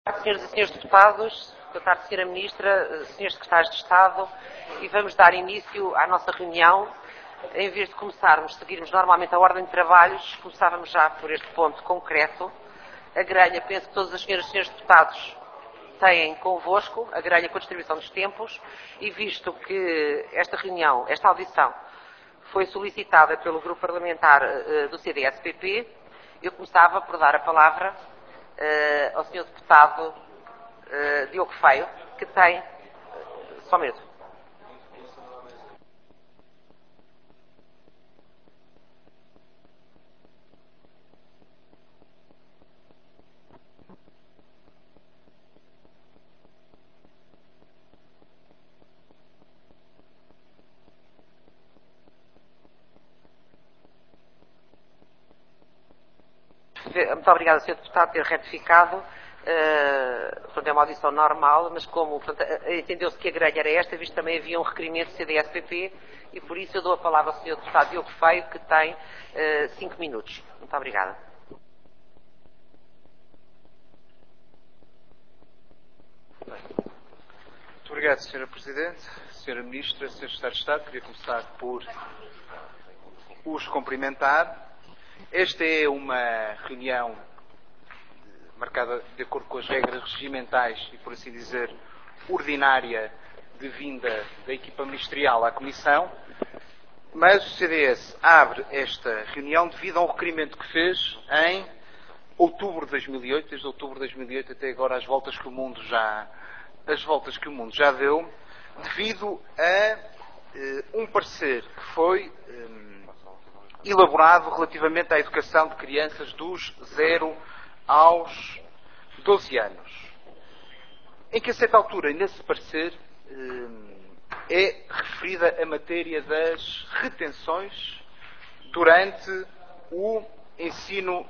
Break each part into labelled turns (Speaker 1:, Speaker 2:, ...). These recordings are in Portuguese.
Speaker 1: Senhoras e senhores deputados, boa tarde, Sra. Ministra, senhores secretários de Estado, e vamos dar início à nossa reunião. Em vez de seguirmos normalmente a ordem de trabalhos, começávamos já por este ponto concreto. A grelha, penso que todas as senhoras e senhores deputados têm convosco, a grelha com a distribuição dos tempos, e visto que esta reunião, esta audição, foi solicitada pelo grupo parlamentar do CDS-PP, eu começava por dar a palavra ao Sr. Deputado Diogo Feio, que tem... Só um minuto. Muito obrigada, Sr. Deputado, por ter retificado. Portanto, é uma audição normal, mas como entendeu-se que a grelha era esta, visto que também havia um requerimento do CDS-PP, e por isso eu dou a palavra ao Sr. Deputado Diogo Feio, que tem 5 minutos. Muito obrigada.
Speaker 2: Muito obrigado, Sra. Presidente, Sra. Ministra, Sr. Secretário de Estado. Queria começar por os cumprimentar. Esta é uma reunião marcada de acordo com as regras regimentais e, por assim dizer, ordinária de vinda da equipa ministerial à Comissão, mas o CDS abre esta reunião devido a um requerimento que fez em outubro de 2008, desde outubro de 2008 até agora as voltas que o mundo já deu, devido a um parecer que foi elaborado relativamente à educação de crianças dos 0 aos 12 anos, em que a certa altura, nesse parecer, é referida a matéria das retenções durante o ensino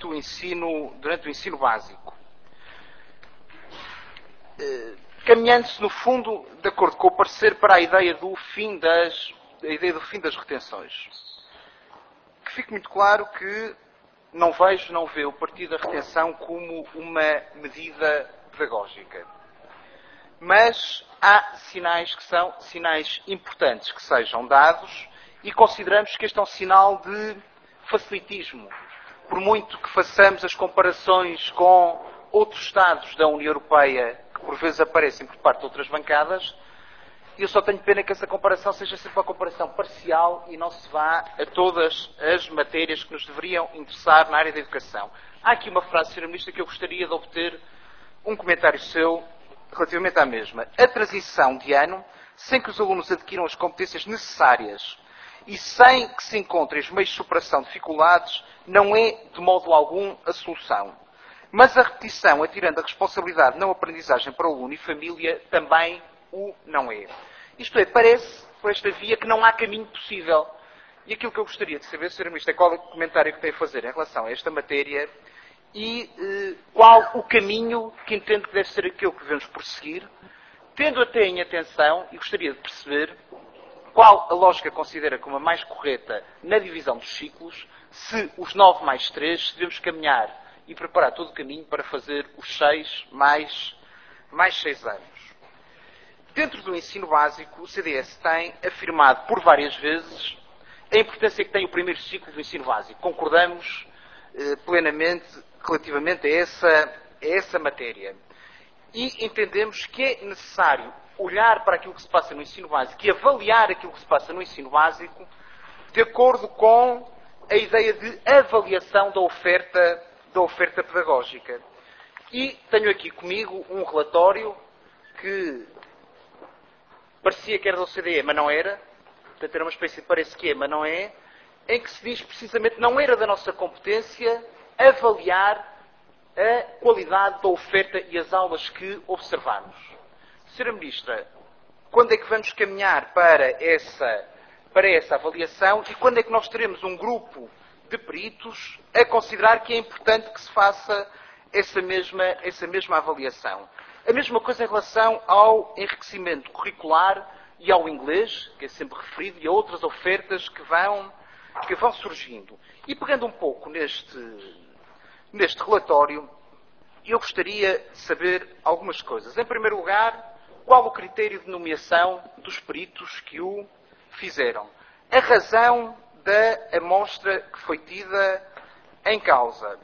Speaker 2: básico. Caminhando-se, no fundo, de acordo com o parecer, para a ideia do fim das retenções. Que fique muito claro que não vê o partido da retenção como uma medida pedagógica. Mas há sinais que são sinais importantes que sejam dados e consideramos que este é um sinal de facilitismo. Por muito que façamos as comparações com outros Estados da União Europeia, que por vezes aparecem por parte de outras bancadas, eu só tenho pena que essa comparação seja sempre uma comparação parcial e não se vá a todas as matérias que nos deveriam interessar na área da educação. Há aqui uma frase, Sra. Ministra, que eu gostaria de obter um comentário seu relativamente à mesma. A transição de ano, sem que os alunos adquiram as competências necessárias e sem que se encontrem os meios de superação de dificuldades, não é, de modo algum, a solução. Mas a repetição, atirando a responsabilidade na aprendizagem para o aluno e família, também o não é. Isto é, parece, por esta via, que não há caminho possível. E aquilo que eu gostaria de saber, Sra. Ministra, é qual é o comentário que tem a fazer em relação a esta matéria e qual o caminho que entende que deve ser aquele que devemos prosseguir, tendo até em atenção, e gostaria de perceber, qual a lógica considera como a mais correta na divisão dos ciclos, se os 9 mais 3 devemos caminhar e preparar todo o caminho para fazer os 6 mais 6 anos. Dentro do ensino básico, o CDS tem afirmado por várias vezes a importância que tem o primeiro ciclo do ensino básico. Concordamos plenamente relativamente a essa matéria. E entendemos que é necessário olhar para aquilo que se passa no ensino básico e avaliar aquilo que se passa no ensino básico de acordo com a ideia de avaliação da oferta pedagógica. E tenho aqui comigo um relatório que parecia que era da OCDE, mas não era. Portanto, era uma espécie de parece que é, mas não é. Em que se diz precisamente que não era da nossa competência avaliar a qualidade da oferta e as aulas que observamos. Sra. Ministra, quando é que vamos caminhar para essa avaliação e quando é que nós teremos um grupo de peritos a considerar que é importante que se faça essa mesma avaliação? A mesma coisa em relação ao enriquecimento curricular e ao inglês, que é sempre referido, e a outras ofertas que vão surgindo. E pegando um pouco neste relatório, eu gostaria de saber algumas coisas. Em primeiro lugar, qual o critério de nomeação dos peritos que o fizeram? A razão da amostra que foi tida em causa.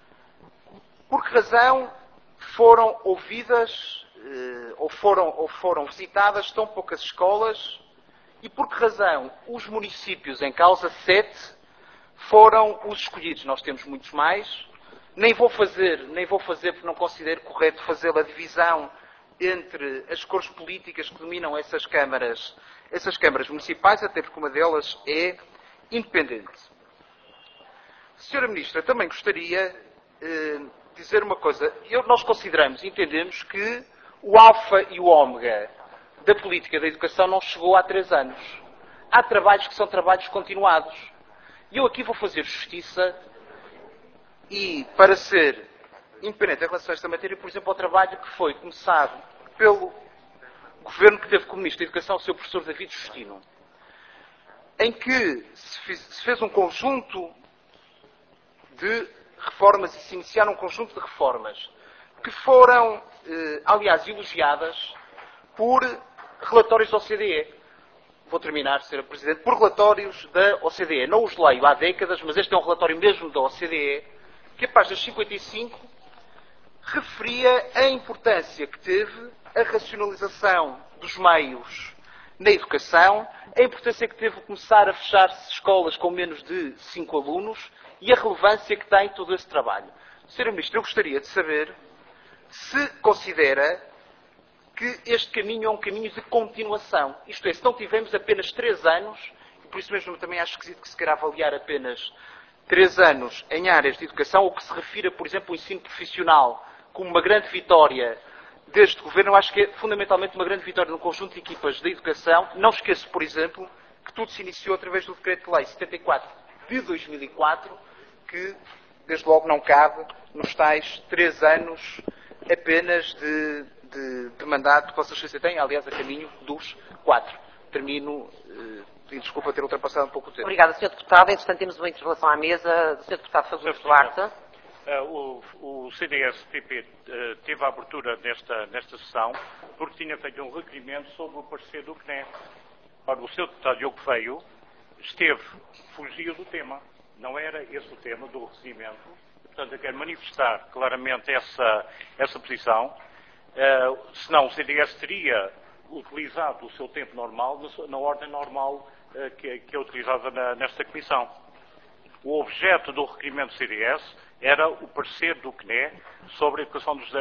Speaker 2: Por que razão foram ouvidas ou foram visitadas tão poucas escolas e por que razão os municípios em causa, 7, foram os escolhidos? Nós temos muitos mais. Nem vou fazer porque não considero correto fazer a divisão entre as cores políticas que dominam essas câmaras municipais, até porque uma delas é independente. Senhora Ministra, também gostaria de dizer uma coisa. Nós consideramos e entendemos que o alfa e o ômega da política da educação não chegou há 3 anos. Há trabalhos que são trabalhos continuados. E eu aqui vou fazer justiça e, para ser independente em relação a esta matéria, por exemplo, ao trabalho que foi começado pelo governo que teve como Ministro da Educação o seu professor David Justino, em que se fez um conjunto de reformas e se iniciaram um conjunto de reformas que foram, aliás, elogiadas por relatórios da OCDE. Vou terminar, Sra. Presidente, por relatórios da OCDE. Não os leio há décadas, mas este é um relatório mesmo da OCDE, que a página 55 referia a importância que teve a racionalização dos meios na educação, a importância que teve começar a fechar-se escolas com menos de 5 alunos e a relevância que tem todo esse trabalho. Sra. Ministra, eu gostaria de saber se considera que este caminho é um caminho de continuação. Isto é, se não tivemos apenas 3 anos, e por isso mesmo também acho esquisito que se queira avaliar apenas 3 anos em áreas de educação, ou que se refira, por exemplo, ao ensino profissional como uma grande vitória deste governo, eu acho que é fundamentalmente uma grande vitória no conjunto de equipas de educação. Não esqueço, por exemplo, que tudo se iniciou através do Decreto-Lei 74 de 2004, que, desde logo, não cabe nos tais 3 anos apenas de mandato que Vossa Excelência tem, aliás, a caminho dos 4. Termino, pedindo desculpa ter ultrapassado um pouco o tempo.
Speaker 1: Obrigada, Sr. Deputado. Entretanto, temos uma interpelação à mesa do Sr. Deputado Fagundes Duarte.
Speaker 3: O CDS-PP teve a abertura nesta sessão porque tinha feito um requerimento sobre o parecer do CNE. Ora, o Sr. Deputado Diogo Feio fugiu do tema. Não era esse o tema do requerimento. Portanto, eu quero manifestar claramente essa posição. Senão o CDS teria utilizado o seu tempo normal na ordem normal que é utilizada nesta comissão. O objeto do requerimento do CDS era o parecer do CNE sobre a educação dos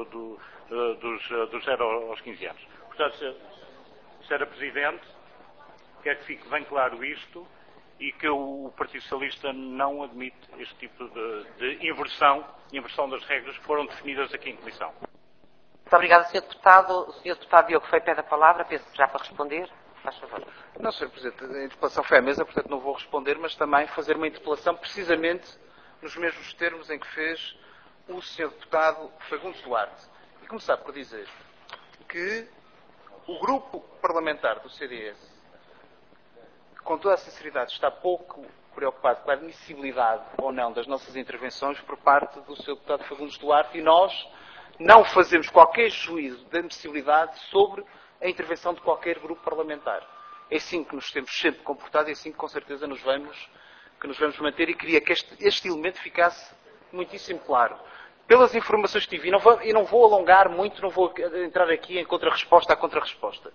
Speaker 3: 0 aos 15 anos. Portanto, Sra. Presidente, quero que fique bem claro isto e que o Partido Socialista não admite este tipo de inversão das regras que foram definidas aqui em comissão.
Speaker 1: Muito obrigada, Sr. Deputado. O Sr. Deputado Diogo Feio pede a palavra, penso que já para responder. Faz favor.
Speaker 2: Não, Sr. Presidente, a interpelação foi à mesa, portanto não vou responder, mas também fazer uma interpelação precisamente nos mesmos termos em que fez o Sr. Deputado Fagundes Duarte. E começar por dizer que o grupo parlamentar do CDS, com toda a sinceridade, está pouco preocupado com a admissibilidade ou não das nossas intervenções por parte do Sr. Deputado Fagundes Duarte, e nós não fazemos qualquer juízo de admissibilidade sobre a intervenção de qualquer grupo parlamentar. É assim que nos temos sempre comportado e é assim que com certeza nos vamos manter, e queria que este elemento ficasse muitíssimo claro. Pelas informações que tive, e não vou alongar muito, não vou entrar aqui em contra-resposta à contra-resposta.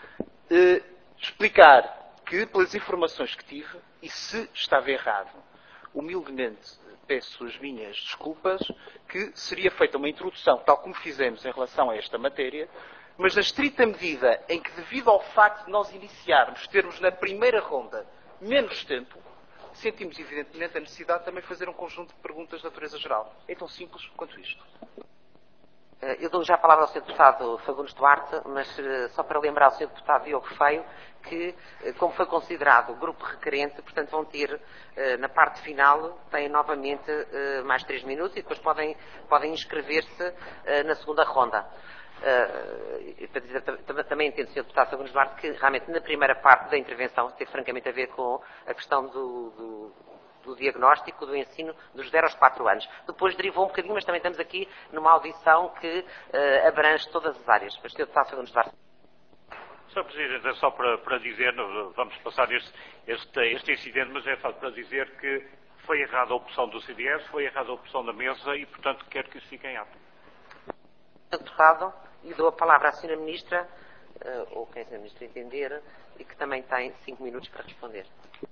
Speaker 2: Explicar que, pelas informações que tive, e se estava errado, humildemente peço as minhas desculpas, que seria feita uma introdução, tal como fizemos em relação a esta matéria, mas na estrita medida em que, devido ao facto de nós iniciarmos, termos na primeira ronda menos tempo, sentimos evidentemente a necessidade de também fazer um conjunto de perguntas de natureza geral. É tão simples quanto isto.
Speaker 1: Eu dou já a palavra ao Sr. Deputado Fagundes Duarte, mas só para lembrar ao Sr. Deputado Diogo Feio que, como foi considerado grupo requerente, portanto vão ter, na parte final, têm novamente mais 3 minutos e depois podem inscrever-se na segunda ronda. Para dizer, também entendo, Sr. Deputado Fagundes Duarte, que realmente na primeira parte da intervenção teve francamente a ver com a questão do diagnóstico do ensino dos 0 aos 4 anos. Depois derivou um bocadinho, mas também estamos aqui numa audição que abrange todas as áreas. Mas o Sr. Deputado Fagundes Duarte.
Speaker 3: Sr. Presidente, é só para dizer, vamos passar este incidente, mas é só para dizer que foi errada a opção do CDS, foi errada a opção da mesa e, portanto, quero que isso fique em ato.
Speaker 1: Sr. Deputado, e dou a palavra à Sra. Ministra, ou quem a Sra. Ministra entender, e que também tem 5 minutos para responder.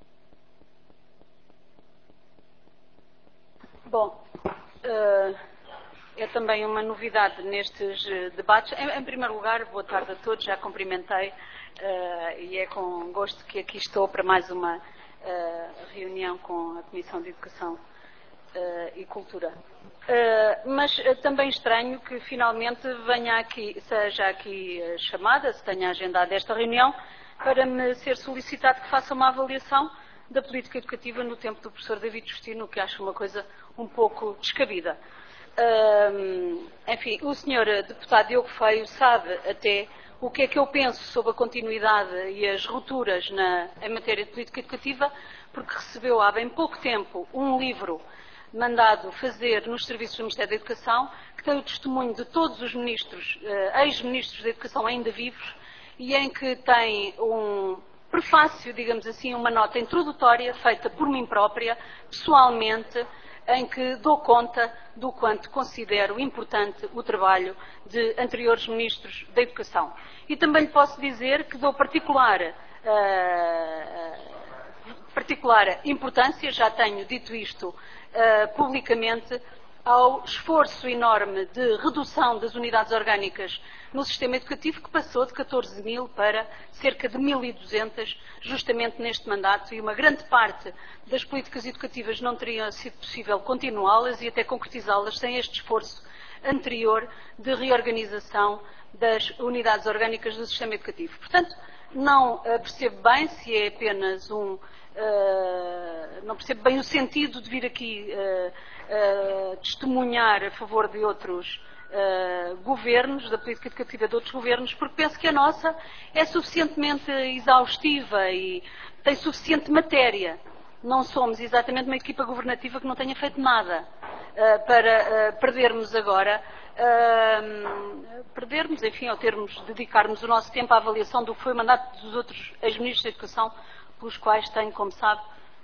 Speaker 4: Bom, é também uma novidade nestes debates. Em primeiro lugar, boa tarde a todos, já cumprimentei e é com gosto que aqui estou para mais uma reunião com a Comissão de Educação e Cultura. Mas também estranho que finalmente seja aqui chamada, se tenha agendado esta reunião, para me ser solicitado que faça uma avaliação da política educativa no tempo do professor David Justino, que acho uma coisa um pouco descabida. Enfim, o senhor deputado Diogo Feio sabe até o que é que eu penso sobre a continuidade e as rupturas em matéria de política educativa, porque recebeu há bem pouco tempo um livro mandado fazer nos serviços do Ministério da Educação, que tem o testemunho de todos os ministros, ex-ministros da Educação ainda vivos, e em que tem um prefácio, digamos assim, uma nota introdutória feita por mim própria, pessoalmente, em que dou conta do quanto considero importante o trabalho de anteriores ministros da Educação. E também lhe posso dizer que dou particular importância, já tenho dito isto publicamente, ao esforço enorme de redução das unidades orgânicas no sistema educativo, que passou de 14.000 para cerca de 1.200, justamente neste mandato, e uma grande parte das políticas educativas não teria sido possível continuá-las e até concretizá-las sem este esforço anterior de reorganização das unidades orgânicas do sistema educativo. Portanto, não percebo bem se é apenas não percebo bem o sentido de vir aqui testemunhar a favor de outros governos, da política educativa de outros governos, porque penso que a nossa é suficientemente exaustiva e tem suficiente matéria. Não somos exatamente uma equipa governativa que não tenha feito nada para perdermos agora, enfim, ou dedicarmos o nosso tempo à avaliação do que foi o mandato dos outros ex-ministros da Educação, pelos quais tenho, como sabe,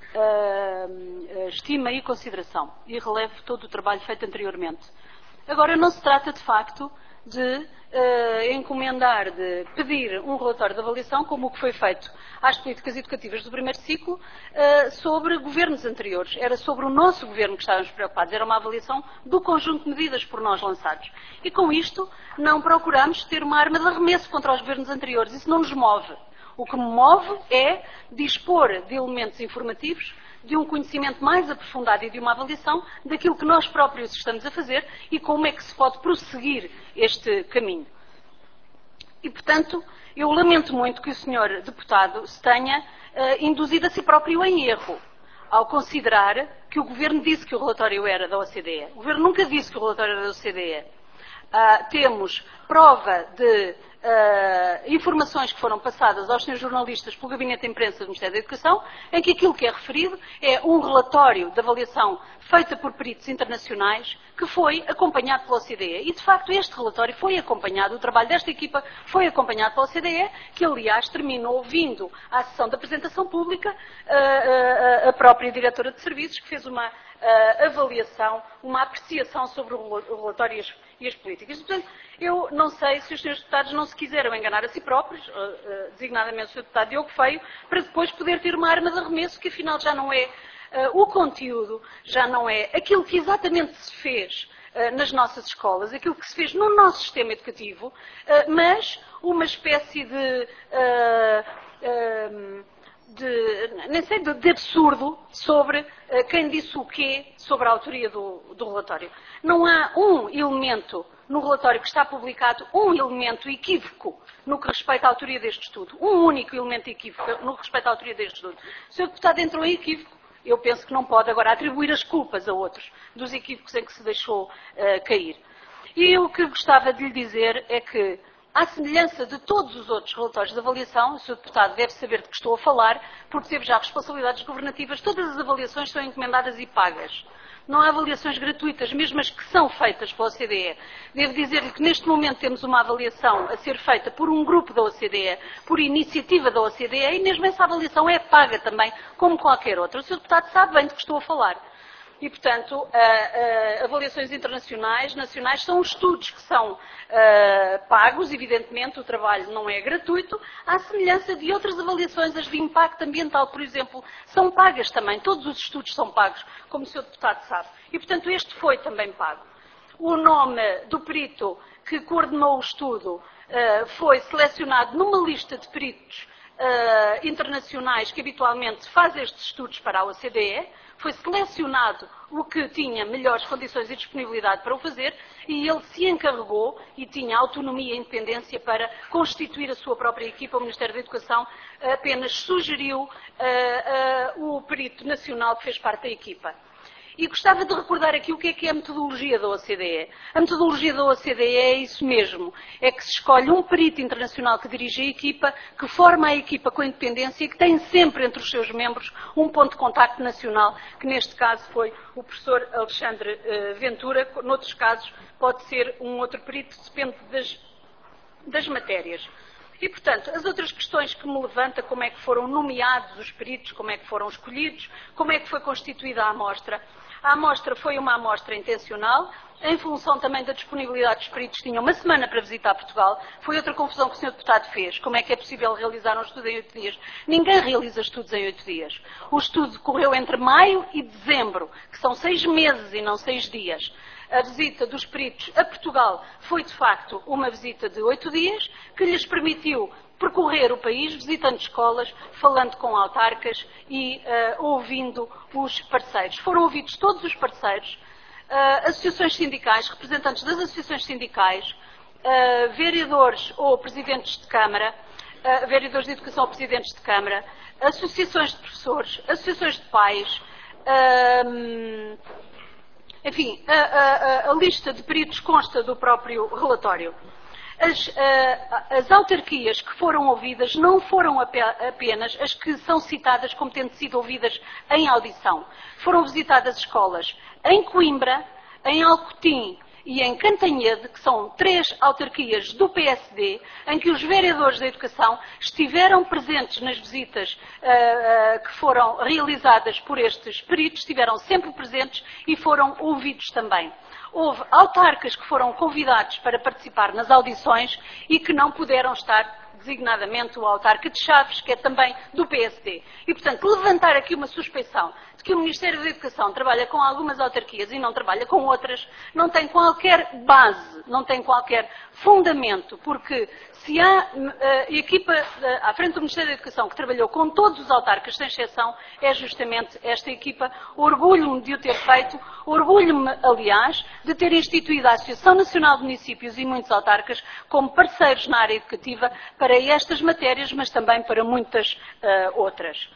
Speaker 4: estima e consideração, e relevo todo o trabalho feito anteriormente. Agora, não se trata, de facto, de encomendar, de pedir um relatório de avaliação, como o que foi feito às políticas educativas do primeiro ciclo, sobre governos anteriores. Era sobre o nosso governo que estávamos preocupados. Era uma avaliação do conjunto de medidas por nós lançados. E com isto, não procuramos ter uma arma de arremesso contra os governos anteriores. Isso não nos move. O que me move é dispor de elementos informativos, de um conhecimento mais aprofundado e de uma avaliação daquilo que nós próprios estamos a fazer e como é que se pode prosseguir este caminho. E, portanto, eu lamento muito que o senhor deputado se tenha induzido a si próprio em erro, ao considerar que o Governo disse que o relatório era da OCDE. O Governo nunca disse que o relatório era da OCDE. Temos prova de informações que foram passadas aos senhores jornalistas pelo Gabinete de Imprensa do Ministério da Educação, em que aquilo que é referido é um relatório de avaliação feita por peritos internacionais que foi acompanhado pela OCDE. E, de facto, este relatório foi acompanhado, o trabalho desta equipa foi acompanhado pela OCDE, que, aliás, terminou vindo à sessão de apresentação pública a própria diretora de serviços, que fez uma avaliação, uma apreciação sobre o relatório e as políticas. Portanto, eu não sei se os senhores deputados não se quiseram enganar a si próprios, designadamente o Sr. Deputado Diogo Feio, para depois poder ter uma arma de arremesso que afinal já não é o conteúdo, já não é aquilo que exatamente se fez nas nossas escolas, aquilo que se fez no nosso sistema educativo, mas uma espécie de absurdo sobre quem disse o quê sobre a autoria do relatório. Não há um elemento no relatório que está publicado, um elemento equívoco no que respeita à autoria deste estudo. Um único elemento equívoco no que respeita à autoria deste estudo. Se o Sr. Deputado entrou em equívoco, eu penso que não pode agora atribuir as culpas a outros dos equívocos em que se deixou cair. E o que gostava de lhe dizer é que à semelhança de todos os outros relatórios de avaliação, o Sr. Deputado deve saber de que estou a falar, porque teve já responsabilidades governativas, todas as avaliações são encomendadas e pagas. Não há avaliações gratuitas, mesmo as que são feitas pela OCDE. Devo dizer-lhe que neste momento temos uma avaliação a ser feita por um grupo da OCDE, por iniciativa da OCDE, e mesmo essa avaliação é paga também, como qualquer outra. O Sr. Deputado sabe bem de que estou a falar. E, portanto, avaliações internacionais, nacionais, são estudos que são pagos, evidentemente, o trabalho não é gratuito, à semelhança de outras avaliações, as de impacto ambiental, por exemplo, são pagas também, todos os estudos são pagos, como o Sr. Deputado sabe. E, portanto, este foi também pago. O nome do perito que coordenou o estudo foi selecionado numa lista de peritos internacionais que habitualmente faz estes estudos para a OCDE, foi selecionado o que tinha melhores condições e disponibilidade para o fazer e ele se encarregou e tinha autonomia e independência para constituir a sua própria equipa. O Ministério da Educação apenas sugeriu o perito nacional que fez parte da equipa. E gostava de recordar aqui o que é a metodologia da OCDE. A metodologia da OCDE é isso mesmo. É que se escolhe um perito internacional que dirige a equipa, que forma a equipa com independência e que tem sempre entre os seus membros um ponto de contacto nacional, que neste caso foi o professor Alexandre Ventura. Noutros casos pode ser um outro perito, depende das matérias. E, portanto, as outras questões que me levanta, como é que foram nomeados os peritos, como é que foram escolhidos, como é que foi constituída a amostra. A amostra foi uma amostra intencional, em função também da disponibilidade dos peritos, tinham uma semana para visitar Portugal. Foi outra confusão que o Sr. Deputado fez. Como é que é possível realizar um estudo em 8 dias? Ninguém realiza estudos em 8 dias. O estudo correu entre maio e dezembro, que são 6 meses e não 6 dias. A visita dos peritos a Portugal foi, de facto, uma visita de 8 dias, que lhes permitiu percorrer o país, visitando escolas, falando com autarcas e ouvindo os parceiros. Foram ouvidos todos os parceiros, associações sindicais, representantes das associações sindicais, vereadores ou presidentes de Câmara, vereadores de educação ou presidentes de Câmara, associações de professores, associações de pais, enfim, a lista de peritos consta do próprio relatório. As autarquias que foram ouvidas não foram apenas as que são citadas como tendo sido ouvidas em audição. Foram visitadas escolas em Coimbra, em Alcotim e em Cantanhede, que são 3 autarquias do PSD, em que os vereadores da educação estiveram presentes nas visitas que foram realizadas por estes peritos, estiveram sempre presentes e foram ouvidos também. Houve autarcas que foram convidados para participar nas audições e que não puderam estar, designadamente o autarca de Chaves, que é também do PSD. E, portanto, levantar aqui uma suspeição de que o Ministério da Educação trabalha com algumas autarquias e não trabalha com outras, não tem qualquer base, não tem qualquer fundamento, porque se há equipa à frente do Ministério da Educação que trabalhou com todos os autarcas, sem exceção, é justamente esta equipa. Orgulho-me de o ter feito, orgulho-me, aliás, de ter instituído a Associação Nacional de Municípios e muitos autarcas como parceiros na área educativa para estas matérias, mas também para muitas outras.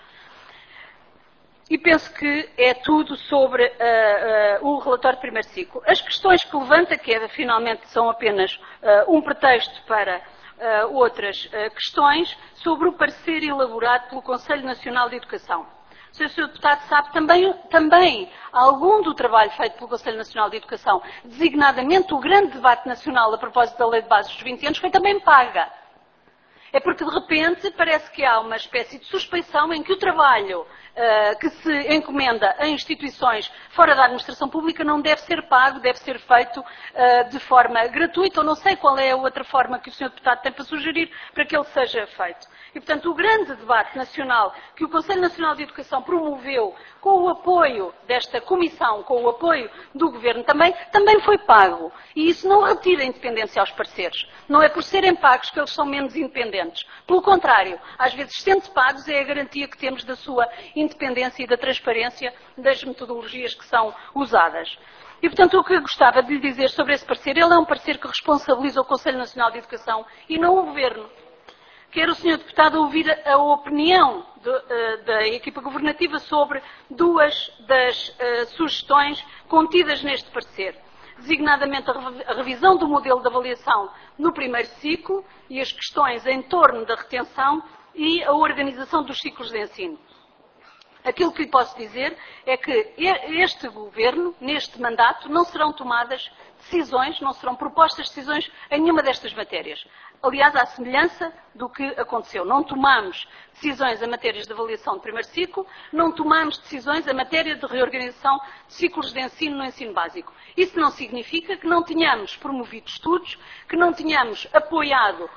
Speaker 4: E penso que é tudo sobre o relatório de primeiro ciclo. As questões que levanta, que finalmente são apenas um pretexto para outras questões, sobre o parecer elaborado pelo Conselho Nacional de Educação. Se o Sr. Deputado sabe, também algum do trabalho feito pelo Conselho Nacional de Educação, designadamente o grande debate nacional a propósito da Lei de Bases dos 20 anos, foi também paga. É porque, de repente, parece que há uma espécie de suspeição em que o trabalho que se encomenda a instituições fora da administração pública não deve ser pago, deve ser feito de forma gratuita, ou não sei qual é a outra forma que o Sr. Deputado tem para sugerir para que ele seja feito. E, portanto, o grande debate nacional que o Conselho Nacional de Educação promoveu com o apoio desta Comissão, com o apoio do Governo também foi pago. E isso não retira a independência aos parceiros. Não é por serem pagos que eles são menos independentes. Pelo contrário, às vezes, sendo pagos, é a garantia que temos da sua independência e da transparência das metodologias que são usadas. E, portanto, o que eu gostava de lhe dizer sobre esse parecer, ele é um parecer que responsabiliza o Conselho Nacional de Educação e não o Governo. Quero o Sr. Deputado ouvir a opinião da equipa governativa sobre 2 das sugestões contidas neste parecer. designadamente a revisão do modelo de avaliação no primeiro ciclo e as questões em torno da retenção e a organização dos ciclos de ensino. Aquilo que lhe posso dizer é que este Governo, neste mandato, não serão tomadas decisões, não serão propostas decisões em nenhuma destas matérias. Aliás, à semelhança do que aconteceu. Não tomamos decisões em matérias de avaliação de primeiro ciclo, não tomamos decisões em matéria de reorganização de ciclos de ensino no ensino básico. Isso não significa que não tenhamos promovido estudos, que não tenhamos apoiado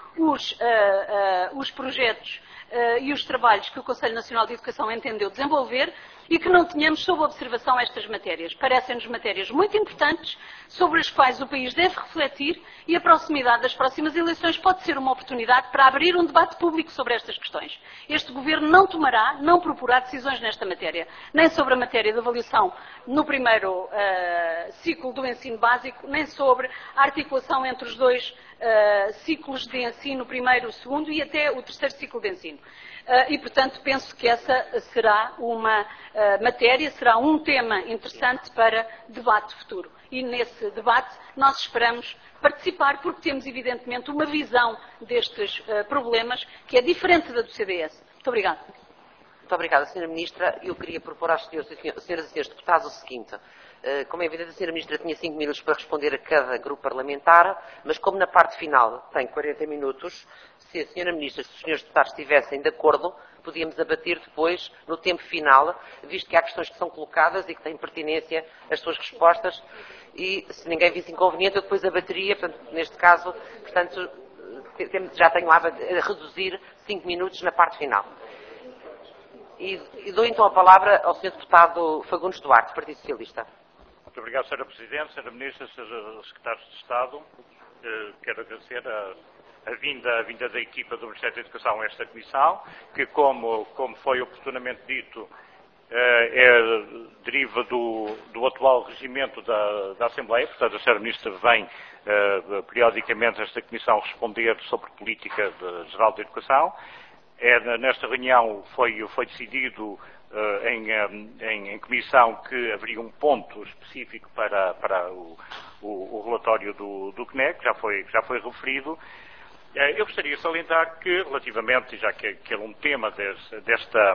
Speaker 4: os projetos e os trabalhos que o Conselho Nacional de Educação entendeu desenvolver e que não tenhamos sob observação estas matérias. Parecem-nos matérias muito importantes, sobre as quais o país deve refletir e a proximidade das próximas eleições pode ser uma oportunidade para abrir um debate público sobre estas questões. Este Governo não tomará, não proporá decisões nesta matéria, nem sobre a matéria de avaliação no primeiro ciclo do ensino básico, nem sobre a articulação entre os dois ciclos de ensino, o primeiro, o segundo e até o terceiro ciclo de ensino. E, portanto, penso que essa será uma matéria, será um tema interessante para debate futuro. E nesse debate nós esperamos participar porque temos, evidentemente, uma visão destes problemas que é diferente da do CDS. Muito obrigada.
Speaker 1: Muito obrigada, Sra. Ministra. Eu queria propor às senhoras e senhores deputados o seguinte. Como é evidente, a Sra. Ministra tinha 5 minutos para responder a cada grupo parlamentar, mas como na parte final tem 40 minutos, se a Sra. Ministra e se os senhores deputados estivessem de acordo, podíamos abater depois, no tempo final, visto que há questões que são colocadas e que têm pertinência às suas respostas, e se ninguém visse inconveniente, eu depois abateria, portanto, neste caso, portanto, já tenho a reduzir 5 minutos na parte final. E dou então a palavra ao Sr. Deputado Fagundes Duarte, Partido Socialista.
Speaker 3: Muito obrigado, Sra. Presidente, Sra. Ministra, Sra. Secretários de Estado. Quero agradecer a vinda da equipa do Ministério da Educação a esta comissão, que, como foi oportunamente dito, deriva do atual regimento da Assembleia. Portanto, a Sra. Ministra vem periodicamente a esta comissão responder sobre política geral da educação. Nesta reunião foi decidido em comissão que haveria um ponto específico para o relatório do CNEC, já foi referido. Eu gostaria de salientar que, relativamente, já que é um tema desta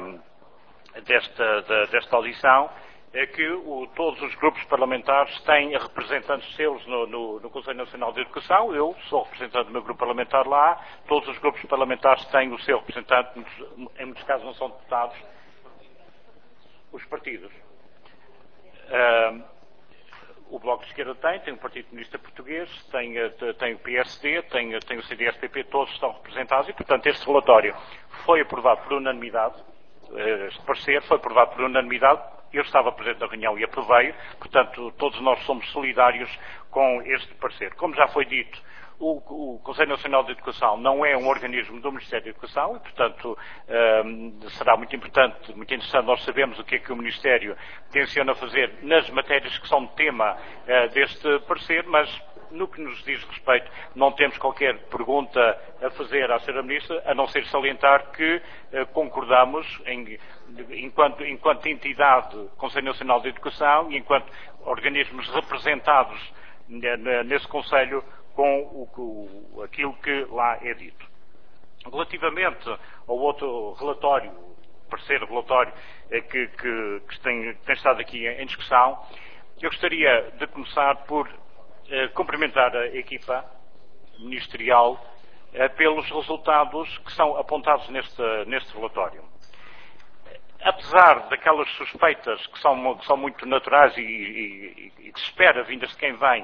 Speaker 3: audição, é que todos os grupos parlamentares têm representantes seus no Conselho Nacional de Educação. Eu sou representante do meu grupo parlamentar lá. Todos os grupos parlamentares têm o seu representante, em muitos casos não são deputados, os partidos. O Bloco de Esquerda tem o Partido Comunista Português, tem o PSD, tem o CDS-PP, todos estão representados e, portanto, este relatório foi aprovado por unanimidade. Este parecer foi aprovado por unanimidade. Eu estava presente na reunião e aprovei, portanto, todos nós somos solidários com este parecer. Como já foi dito, o Conselho Nacional de Educação não é um organismo do Ministério da Educação e, portanto, será muito importante, muito interessante nós sabermos o que é que o Ministério tenciona fazer nas matérias que são tema deste parecer, mas no que nos diz respeito não temos qualquer pergunta a fazer à Sra. Ministra, a não ser salientar que concordamos enquanto entidade Conselho Nacional de Educação e enquanto organismos representados nesse Conselho com aquilo que lá é dito. Relativamente ao outro relatório, parecer relatório que tem estado aqui em discussão, eu gostaria de começar por cumprimentar a equipa ministerial pelos resultados que são apontados neste relatório. Apesar daquelas suspeitas que são muito naturais e que se espera, vindas de quem vem,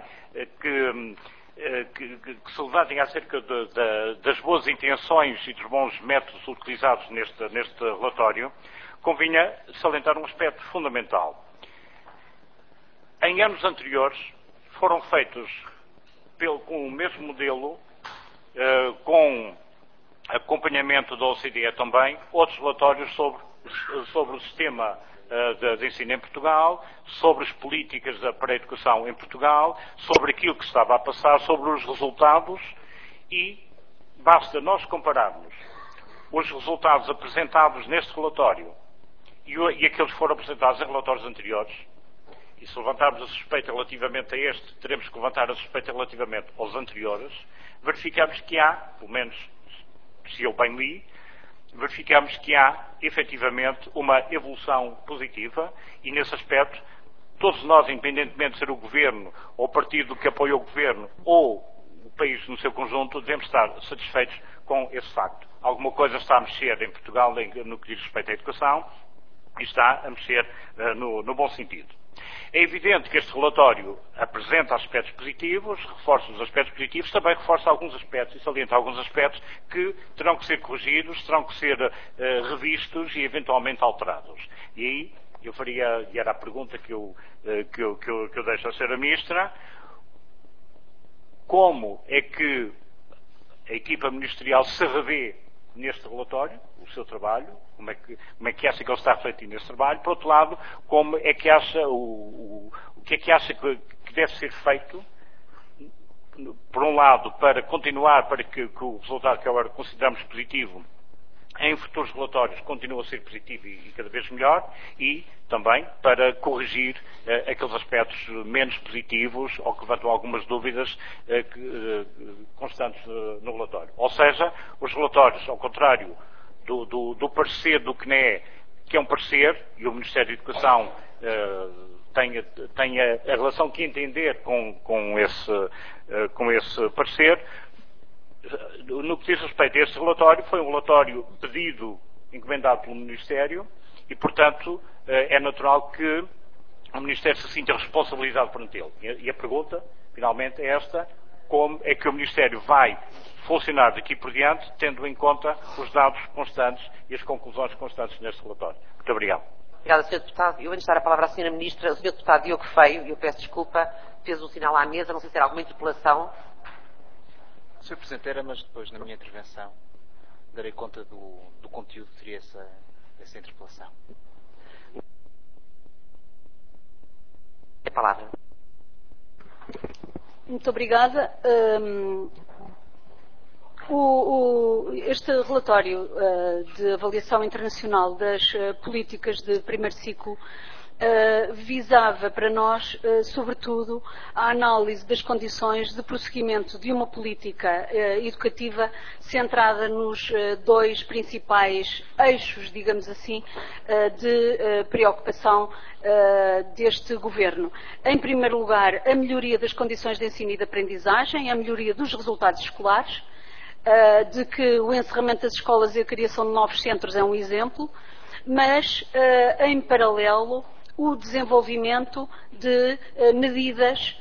Speaker 3: que se levantem acerca das boas intenções e dos bons métodos utilizados neste relatório, convinha salientar um aspecto fundamental. Em anos anteriores foram feitos com o mesmo modelo, com acompanhamento da OCDE também, outros relatórios sobre o sistema de ensino em Portugal, sobre as políticas para a educação em Portugal, sobre aquilo que estava a passar, sobre os resultados e basta nós compararmos os resultados apresentados neste relatório e aqueles que foram apresentados em relatórios anteriores e se levantarmos a suspeita relativamente a este, teremos que levantar a suspeita relativamente aos anteriores, verificamos que há, pelo menos se eu bem li, verificamos que há efetivamente uma evolução positiva e nesse aspecto todos nós, independentemente de ser o Governo ou o partido que apoia o Governo ou o país no seu conjunto, devemos estar satisfeitos com esse facto. Alguma coisa está a mexer em Portugal no que diz respeito à educação e está a mexer no bom sentido. É evidente que este relatório apresenta aspectos positivos, reforça os aspectos positivos, também reforça alguns aspectos e salienta alguns aspectos que terão que ser corrigidos, terão que ser revistos e eventualmente alterados. E aí eu faria, e era a pergunta que eu deixo à Sra. Ministra, como é que a equipa ministerial se revê neste relatório, o seu trabalho, como é que acha que ele está refletido nesse trabalho, por outro lado, como é que acha, o que é que acha que deve ser feito, por um lado, para continuar, para que o resultado que agora consideramos positivo em futuros relatórios continue a ser positivo e cada vez melhor, e também para corrigir aqueles aspectos menos positivos ou que levantam algumas dúvidas constantes no relatório. Ou seja, os relatórios, ao contrário do parecer do CNE, que é um parecer, e o Ministério da Educação tem a relação que entender com esse parecer. No que diz respeito a este relatório, foi um relatório pedido, encomendado pelo Ministério e, portanto, é natural que o Ministério se sinta responsabilizado perante ele. E a pergunta, finalmente, é esta: como é que o Ministério vai funcionar daqui por diante, tendo em conta os dados constantes e as conclusões constantes neste relatório? Muito obrigado.
Speaker 1: Obrigada, Sr. Deputado. Eu, antes de dar a palavra à Sra. Ministra, o Sr. Deputado Diogo Feio, e eu peço desculpa, fez um sinal à mesa, não sei se era alguma interpelação.
Speaker 2: Sr. Presidente, era, mas depois, na minha intervenção, darei conta do conteúdo que teria essa interpelação.
Speaker 1: A palavra.
Speaker 4: Muito obrigada. Este relatório de avaliação internacional das políticas de primeiro ciclo visava para nós, sobretudo, a análise das condições de prosseguimento de uma política educativa centrada nos dois principais eixos, digamos assim, de preocupação deste Governo. Em primeiro lugar, a melhoria das condições de ensino e de aprendizagem, a melhoria dos resultados escolares, de que o encerramento das escolas e a criação de novos centros é um exemplo, mas, em paralelo, o desenvolvimento de medidas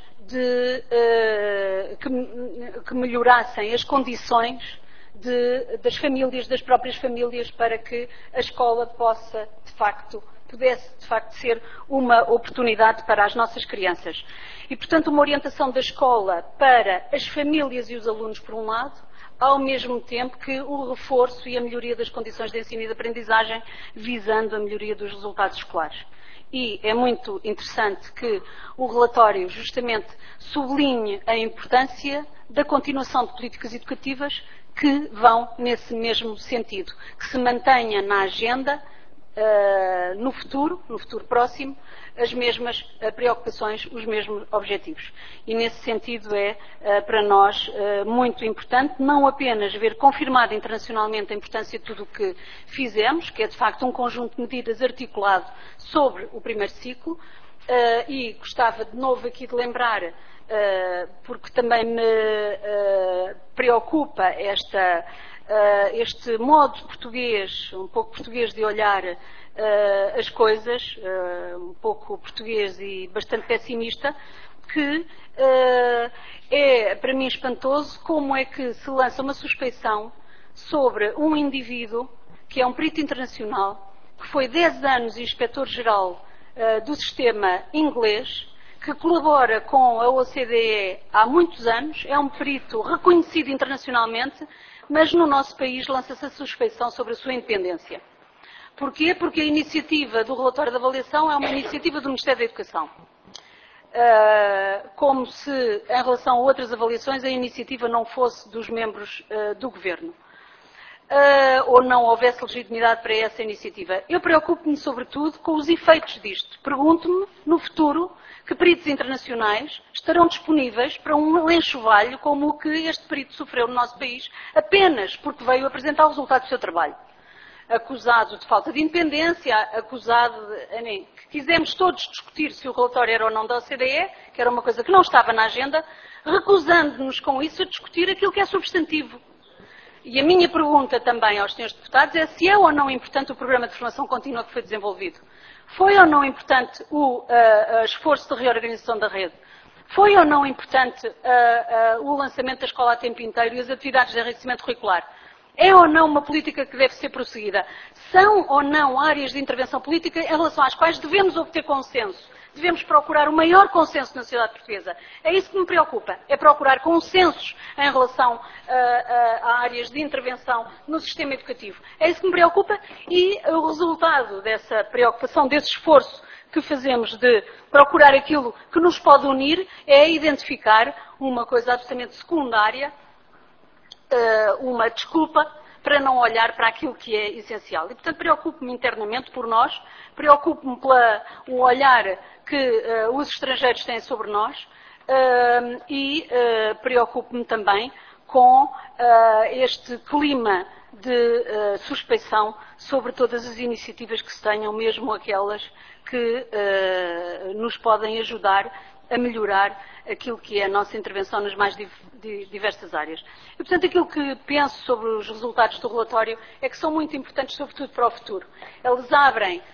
Speaker 4: que melhorassem as condições das famílias, das próprias famílias, para que a escola pudesse, de facto, ser uma oportunidade para as nossas crianças. E, portanto, uma orientação da escola para as famílias e os alunos, por um lado, ao mesmo tempo que o reforço e a melhoria das condições de ensino e de aprendizagem, visando a melhoria dos resultados escolares. E é muito interessante que o relatório justamente sublinhe a importância da continuação de políticas educativas que vão nesse mesmo sentido, que se mantenha na agenda no futuro próximo, as mesmas preocupações, os mesmos objetivos. E nesse sentido é para nós muito importante não apenas ver confirmada internacionalmente a importância de tudo o que fizemos, que é de facto um conjunto de medidas articulado sobre o primeiro ciclo, e gostava de novo aqui de lembrar, porque também me preocupa este modo português, um pouco português de olhar as coisas, um pouco português e bastante pessimista, que é para mim espantoso como é que se lança uma suspeição sobre um indivíduo que é um perito internacional, que foi 10 anos inspetor-geral do sistema inglês, que colabora com a OCDE há muitos anos, é um perito reconhecido internacionalmente, mas no nosso país lança-se a suspeição sobre a sua independência. Porquê? Porque a iniciativa do relatório de avaliação é uma iniciativa do Ministério da Educação. Como se, em relação a outras avaliações, a iniciativa não fosse dos membros do Governo. ou não houvesse legitimidade para essa iniciativa. Eu preocupo-me, sobretudo, com os efeitos disto. Pergunto-me, no futuro, que peritos internacionais estarão disponíveis para um enxovalho como o que este perito sofreu no nosso país, apenas porque veio apresentar o resultado do seu trabalho. Acusado de falta de independência, acusado de... que quisemos todos discutir se o relatório era ou não da OCDE, que era uma coisa que não estava na agenda, recusando-nos com isso a discutir aquilo que é substantivo. E a minha pergunta também aos senhores deputados é se é ou não importante o programa de formação contínua que foi desenvolvido. Foi ou não importante o esforço de reorganização da rede? Foi ou não importante o lançamento da escola a tempo inteiro e as atividades de enriquecimento curricular? É ou não uma política que deve ser prosseguida? São ou não áreas de intervenção política em relação às quais devemos obter consenso? Devemos procurar o maior consenso na sociedade portuguesa. É isso que me preocupa, é procurar consensos em relação a áreas de intervenção no sistema educativo. É isso que me preocupa e o resultado dessa preocupação, desse esforço que fazemos de procurar aquilo que nos pode unir, é identificar uma coisa absolutamente secundária, uma desculpa para não olhar para aquilo que é essencial. E, portanto, preocupo-me internamente por nós, preocupo-me pelo olhar que os estrangeiros têm sobre nós e preocupo-me também com este clima de suspeição sobre todas as iniciativas que se tenham, mesmo aquelas que nos podem ajudar a melhorar aquilo que é a nossa intervenção nas mais diversas áreas. E, portanto, aquilo que penso sobre os resultados do relatório é que são muito importantes, sobretudo para o futuro. Eles abrem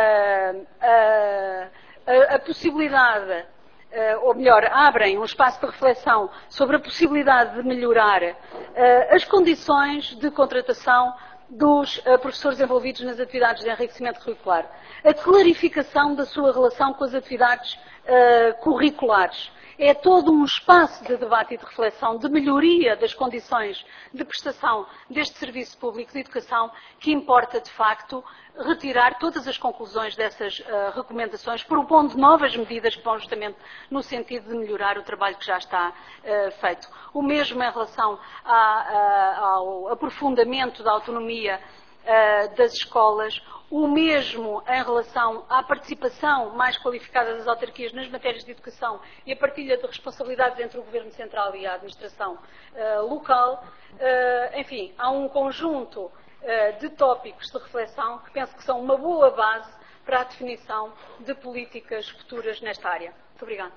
Speaker 4: a possibilidade, ou melhor, abrem um espaço de reflexão sobre a possibilidade de melhorar as condições de contratação dos professores envolvidos nas atividades de enriquecimento curricular, a clarificação da sua relação com as atividades curriculares. É todo um espaço de debate e de reflexão, de melhoria das condições de prestação deste serviço público de educação, que importa, de facto, retirar todas as conclusões dessas recomendações, propondo novas medidas que vão justamente no sentido de melhorar o trabalho que já está feito. O mesmo em relação ao aprofundamento da autonomia das escolas, o mesmo em relação à participação mais qualificada das autarquias nas matérias de educação e a partilha de responsabilidades entre o Governo Central e a administração local. Enfim, há um conjunto de tópicos de reflexão que penso que são uma boa base para a definição de políticas futuras nesta área. Muito obrigada.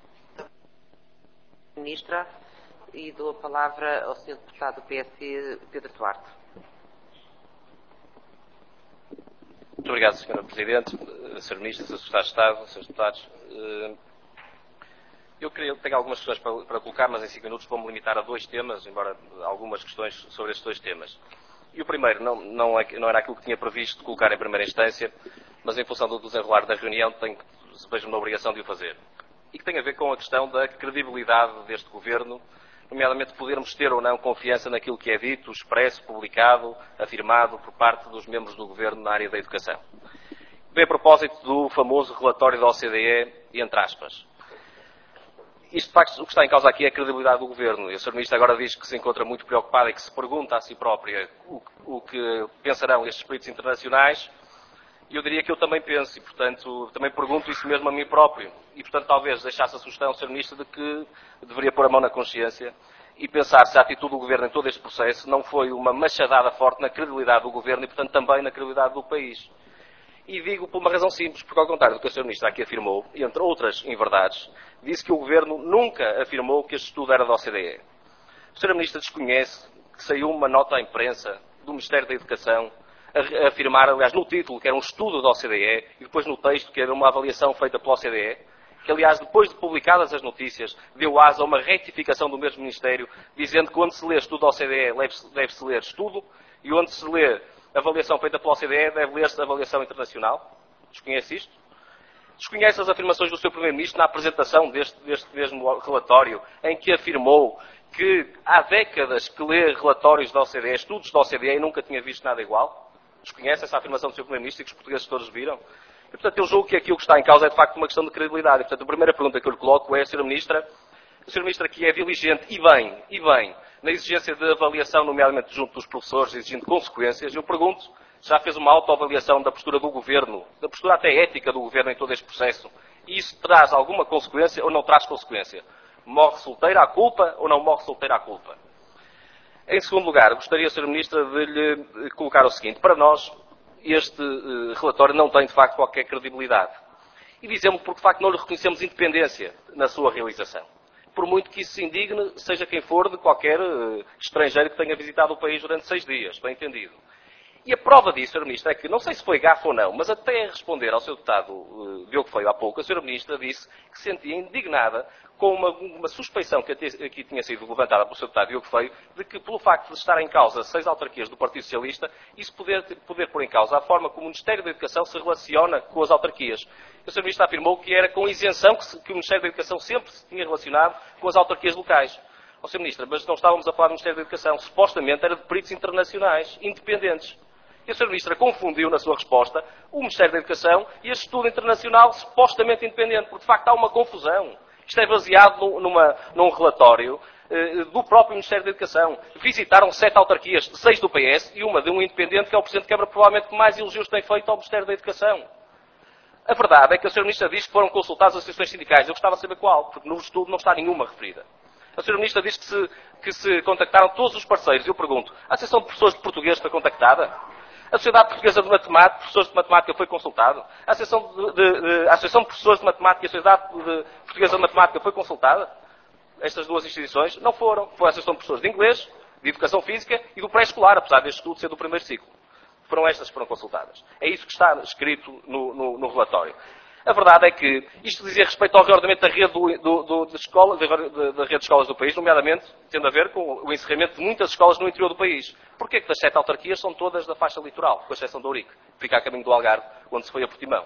Speaker 1: Ministra, e dou a palavra ao Sr. Deputado do PSD, Pedro Duarte.
Speaker 5: Muito obrigado, Sra. Presidente, Sr. Ministro, Sr. Secretário de Estado, Srs. Deputados. Eu tenho algumas questões para colocar, mas em 5 minutos vou-me limitar a 2 temas, embora algumas questões sobre estes 2 temas. E o primeiro não era aquilo que tinha previsto colocar em primeira instância, mas em função do desenrolar da reunião vejo-me na obrigação de o fazer. E que tem a ver com a questão da credibilidade deste Governo, nomeadamente podermos ter ou não confiança naquilo que é dito, expresso, publicado, afirmado por parte dos membros do Governo na área da educação. Bem a propósito do famoso relatório da OCDE, entre aspas. Isto, de facto, o que está em causa aqui é a credibilidade do Governo. E a Sra. Ministra agora diz que se encontra muito preocupada e que se pergunta a si própria o que pensarão estes peritos internacionais. E eu diria que eu também penso e, portanto, também pergunto isso mesmo a mim próprio. E, portanto, talvez deixasse a sugestão, Sr. Ministro, de que deveria pôr a mão na consciência e pensar se a atitude do Governo em todo este processo não foi uma machadada forte na credibilidade do Governo e, portanto, também na credibilidade do país. E digo por uma razão simples, porque, ao contrário do que a Sra. Ministra aqui afirmou, e entre outras inverdades, disse que o Governo nunca afirmou que este estudo era da OCDE. A Sra. Ministra desconhece que saiu uma nota à imprensa do Ministério da Educação a afirmar, aliás, no título, que era um estudo da OCDE, e depois no texto, que era uma avaliação feita pela OCDE, que, aliás, depois de publicadas as notícias, deu asa a uma retificação do mesmo Ministério, dizendo que onde se lê estudo da OCDE deve-se ler estudo, e onde se lê avaliação feita pela OCDE deve ler-se avaliação internacional. Desconhece isto? Desconhece as afirmações do Sr. Primeiro-Ministro na apresentação deste mesmo relatório, em que afirmou que há décadas que lê relatórios da OCDE, estudos da OCDE, e nunca tinha visto nada igual? Desconhece essa afirmação do Sr. Primeiro-Ministro e que os portugueses todos viram? E, portanto, eu julgo que aqui o que está em causa é, de facto, uma questão de credibilidade. E, portanto, a primeira pergunta que eu lhe coloco é, Sra. Ministra, O Sr. Ministro aqui é diligente e bem, na exigência de avaliação, nomeadamente junto dos professores, exigindo consequências. Eu pergunto, já fez uma autoavaliação da postura do Governo, da postura até ética do Governo em todo este processo? E isso traz alguma consequência ou não traz consequência? Morre solteira a culpa ou não morre solteira a culpa? Em segundo lugar, gostaria, Sr. Ministro, de lhe colocar o seguinte. Para nós, este relatório não tem, de facto, qualquer credibilidade. E dizemos porque, de facto, não lhe reconhecemos independência na sua realização. Por muito que isso se indigne, seja quem for, de qualquer estrangeiro que tenha visitado o país durante 6 dias, bem entendido. E a prova disso, Sr. Ministro, é que, não sei se foi gafe ou não, mas até a responder ao Sr. deputado Diogo Feio há pouco, a Sra. Ministra disse que se sentia indignada com uma suspeição que aqui tinha sido levantada pelo Sr. deputado Diogo Feio, de que, pelo facto de estar em causa 6 autarquias do Partido Socialista, isso poder pôr em causa a forma como o Ministério da Educação se relaciona com as autarquias. A Sra. Ministra afirmou que era com isenção que o Ministério da Educação sempre se tinha relacionado com as autarquias locais. Ó, Sra. Ministra, mas não estávamos a falar do Ministério da Educação. Supostamente era de peritos internacionais, independentes. E a Sra. Ministra confundiu na sua resposta o Ministério da Educação e este estudo internacional supostamente independente, porque de facto há uma confusão. Isto é baseado num relatório do próprio Ministério da Educação. Visitaram 7 autarquias, 6 do PS e uma de um independente, que é o Presidente de Câmara, provavelmente que mais elogios tem feito ao Ministério da Educação. A verdade é que a Sra. Ministra diz que foram consultadas as associações sindicais. Eu gostava de saber qual, porque no estudo não está nenhuma referida. A Sra. Ministra diz que se contactaram todos os parceiros. Eu pergunto, a Associação de Professores de Português foi contactada? A Sociedade Portuguesa de Matemática, Professores de Matemática, foi consultada? A Associação de Professores de Matemática e a Sociedade Portuguesa de Matemática foi consultada? Estas duas instituições não foram. Foi a Associação de Professores de Inglês, de Educação Física e do Pré-Escolar, apesar deste estudo ser do primeiro ciclo. Foram estas que foram consultadas. É isso que está escrito no relatório. A verdade é que isto dizia respeito ao reordenamento da rede da rede de escolas do país, nomeadamente tendo a ver com o encerramento de muitas escolas no interior do país. Porquê que das 7 autarquias são todas da faixa litoral, com exceção de Ourique, que fica a caminho do Algarve, onde se foi a Portimão?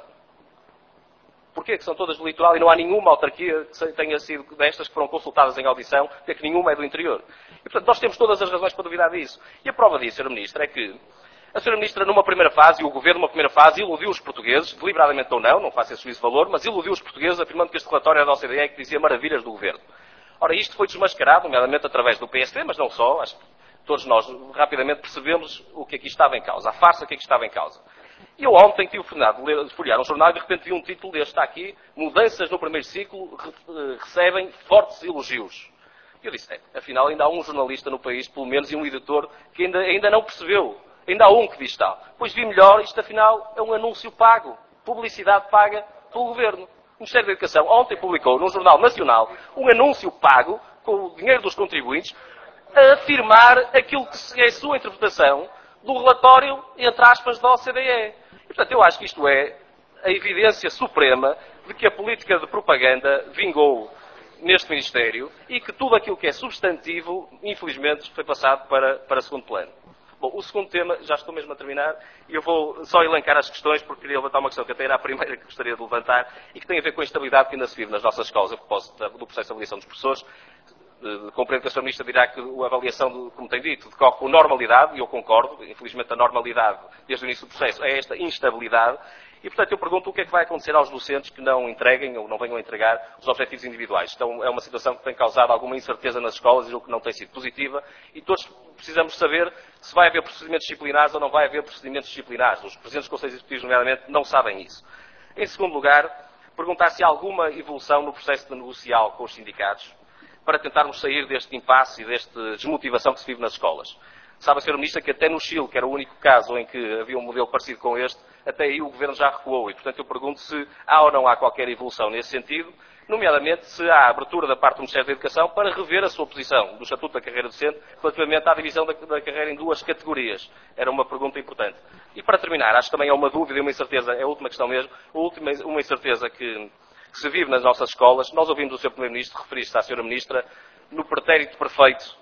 Speaker 5: Porquê que são todas do litoral e não há nenhuma autarquia que tenha sido destas que foram consultadas em audição, porque é que nenhuma é do interior? E, portanto, nós temos todas as razões para duvidar disso. E a prova disso, Sra. Ministra, é que a Sra. Ministra, numa primeira fase, e o Governo, numa primeira fase, iludiu os portugueses, deliberadamente ou não faço esse juízo de valor, mas iludiu os portugueses afirmando que este relatório era da OCDE que dizia maravilhas do Governo. Ora, isto foi desmascarado, nomeadamente através do PSD, mas não só, acho que todos nós rapidamente percebemos o que aqui estava em causa, a farsa que aqui estava em causa. E eu ontem tive oportunidade de folhear um jornal e de repente vi um título deste, está aqui, mudanças no primeiro ciclo recebem fortes elogios. E eu disse, afinal ainda há um jornalista no país, pelo menos, e um editor que ainda não percebeu. Ainda há um que diz tal. Pois vi melhor, isto afinal é um anúncio pago, publicidade paga pelo Governo. O Ministério da Educação ontem publicou num jornal nacional um anúncio pago, com o dinheiro dos contribuintes, a afirmar aquilo que é a sua interpretação do relatório, entre aspas, da OCDE. E, portanto, eu acho que isto é a evidência suprema de que a política de propaganda vingou neste Ministério e que tudo aquilo que é substantivo, infelizmente, foi passado para segundo plano. Bom, o segundo tema, já estou mesmo a terminar, e eu vou só elencar as questões, porque queria levantar uma questão que até era a primeira que gostaria de levantar, e que tem a ver com a instabilidade que ainda se vive nas nossas escolas, a propósito do processo de avaliação dos professores. Compreendo que a Sra. Ministra dirá que a avaliação, como tem dito, decorre com normalidade, e eu concordo. Infelizmente, a normalidade, desde o início do processo, é esta instabilidade. E, portanto, eu pergunto o que é que vai acontecer aos docentes que não entreguem ou não venham a entregar os objetivos individuais. Então, é uma situação que tem causado alguma incerteza nas escolas e o que não tem sido positiva. E todos precisamos saber se vai haver procedimentos disciplinares ou não vai haver procedimentos disciplinares. Os presidentes dos Conselhos Executivos, nomeadamente, não sabem isso. Em segundo lugar, perguntar se há alguma evolução no processo de negocial com os sindicatos para tentarmos sair deste impasse e desta desmotivação que se vive nas escolas. Sabe a Sra. Ministra que até no Chile, que era o único caso em que havia um modelo parecido com este, até aí o Governo já recuou e, portanto, eu pergunto se há ou não há qualquer evolução nesse sentido, nomeadamente se há abertura da parte do Ministério da Educação para rever a sua posição do Estatuto da Carreira Docente relativamente à divisão da carreira em 2 categorias. Era uma pergunta importante. E para terminar, acho que também há uma dúvida e uma incerteza, é a última questão mesmo, uma incerteza que se vive nas nossas escolas. Nós ouvimos o Sr. Primeiro-Ministro referir-se à Sra. Ministra no pretérito perfeito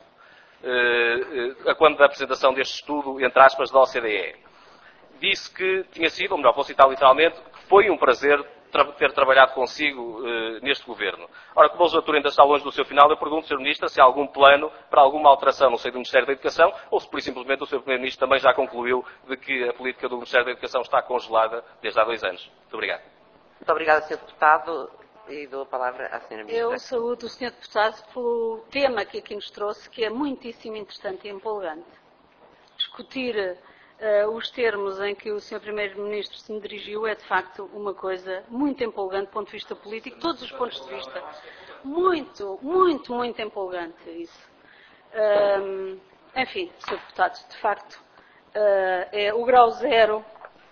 Speaker 5: a quando da apresentação deste estudo, entre aspas, da OCDE. Disse que tinha sido, ou melhor, vou citar literalmente, que foi um prazer ter trabalhado consigo neste Governo. Ora, como a legislatura ainda está longe do seu final, eu pergunto, Sr. Ministro, se há algum plano para alguma alteração no seio do Ministério da Educação, ou se, por simplesmente, o Sr. Primeiro-Ministro também já concluiu de que a política do Ministério da Educação está congelada desde há 2 anos. Muito obrigado.
Speaker 1: Muito obrigada, Sr. Deputado. e dou a palavra à Sra. Ministra.
Speaker 4: Eu saúdo o Sr. Deputado pelo tema que aqui nos trouxe, que é muitíssimo interessante e empolgante. Discutir os termos em que o Sr. Primeiro-Ministro se me dirigiu é, de facto, uma coisa muito empolgante do ponto de vista político, todos os pontos de vista. Muito, muito, muito empolgante isso. Enfim, Sr. Deputado, de facto, é o grau zero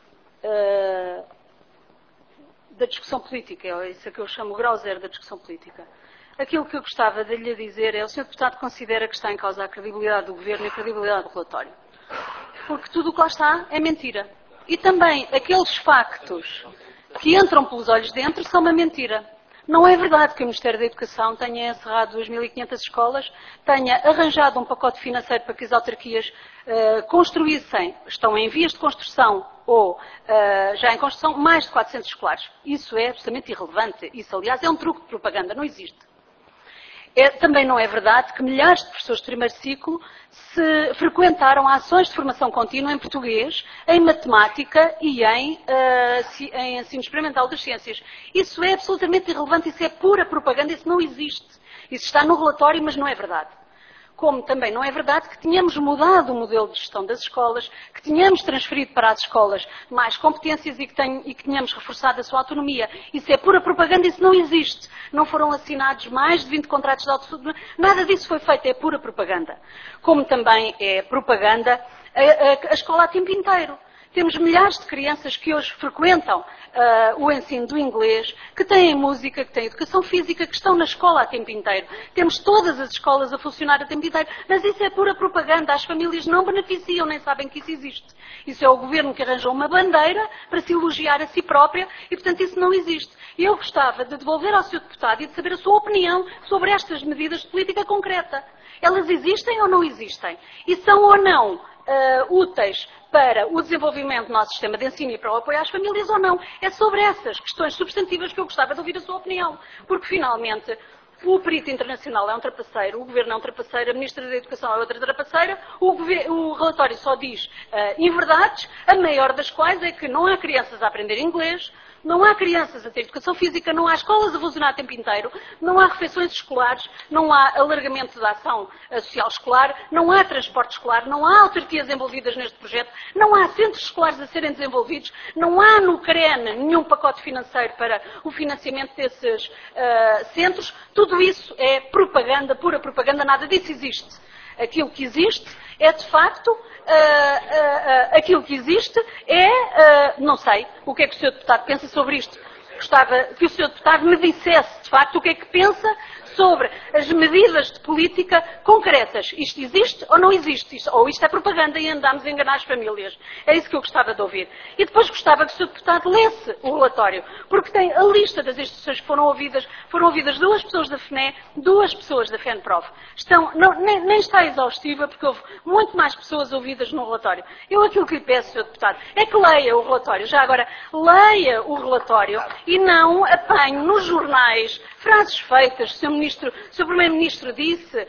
Speaker 4: da discussão política, é isso que eu chamo o grau zero da discussão política. Aquilo que eu gostava de lhe dizer é: o Sr. Deputado considera que está em causa a credibilidade do Governo e a credibilidade do relatório. Porque tudo o que lá está é mentira. E também aqueles factos que entram pelos olhos dentro são uma mentira. Não é verdade que o Ministério da Educação tenha encerrado 2.500 escolas, tenha arranjado um pacote financeiro para que as autarquias construíssem, estão em vias de construção ou já em construção, mais de 400 escolares. Isso é absolutamente irrelevante. Isso, aliás, é um truque de propaganda, não existe. Também não é verdade que milhares de professores de primeiro ciclo se frequentaram ações de formação contínua em português, em matemática e em ensino experimental das ciências. Isso é absolutamente irrelevante, isso é pura propaganda, isso não existe. Isso está no relatório, mas não é verdade. Como também não é verdade que tínhamos mudado o modelo de gestão das escolas, que tínhamos transferido para as escolas mais competências e que tínhamos reforçado a sua autonomia. Isso é pura propaganda, isso não existe. Não foram assinados mais de 20 contratos de autonomia, nada disso foi feito, é pura propaganda. Como também é propaganda a escola a tempo inteiro. Temos milhares de crianças que hoje frequentam o ensino do inglês, que têm música, que têm educação física, que estão na escola a tempo inteiro. Temos todas as escolas a funcionar a tempo inteiro, mas isso é pura propaganda. As famílias não beneficiam, nem sabem que isso existe. Isso é o Governo que arranjou uma bandeira para se elogiar a si própria e, portanto, isso não existe. E eu gostava de devolver ao Sr. Deputado e de saber a sua opinião sobre estas medidas de política concreta. Elas existem ou não existem? E são ou não úteis para o desenvolvimento do nosso sistema de ensino e para o apoio às famílias ou não? É sobre essas questões substantivas que eu gostava de ouvir a sua opinião. Porque, finalmente, o perito internacional é um trapaceiro, o Governo é um trapaceiro, a Ministra da Educação é outra trapaceira, o relatório só diz inverdades, a maior das quais é que não há crianças a aprender inglês, não há crianças a ter educação física, não há escolas a funcionar a tempo inteiro, não há refeições escolares, não há alargamento da ação social escolar, não há transporte escolar, não há autarquias envolvidas neste projeto, não há centros escolares a serem desenvolvidos, não há no CREN nenhum pacote financeiro para o financiamento desses centros. Tudo isso é propaganda, pura propaganda, nada disso existe. Aquilo que existe é, de facto, aquilo que existe é, não sei, o que é que o Sr. Deputado pensa sobre isto. Gostava que o Sr. Deputado me dissesse, de facto, o que é que pensa sobre as medidas de política concretas. Isto existe ou não existe? Ou isto é propaganda e andamos a enganar as famílias? É isso que eu gostava de ouvir. E depois gostava que o Sr. Deputado lesse o relatório, porque tem a lista das instituições que foram ouvidas 2 pessoas da FNE, 2 pessoas da FENPROF. Nem está exaustiva, porque houve muito mais pessoas ouvidas no relatório. Eu aquilo que lhe peço, Sr. Deputado, é que leia o relatório. Já agora, leia o relatório e não apanhe nos jornais frases feitas, se o Primeiro-Ministro disse,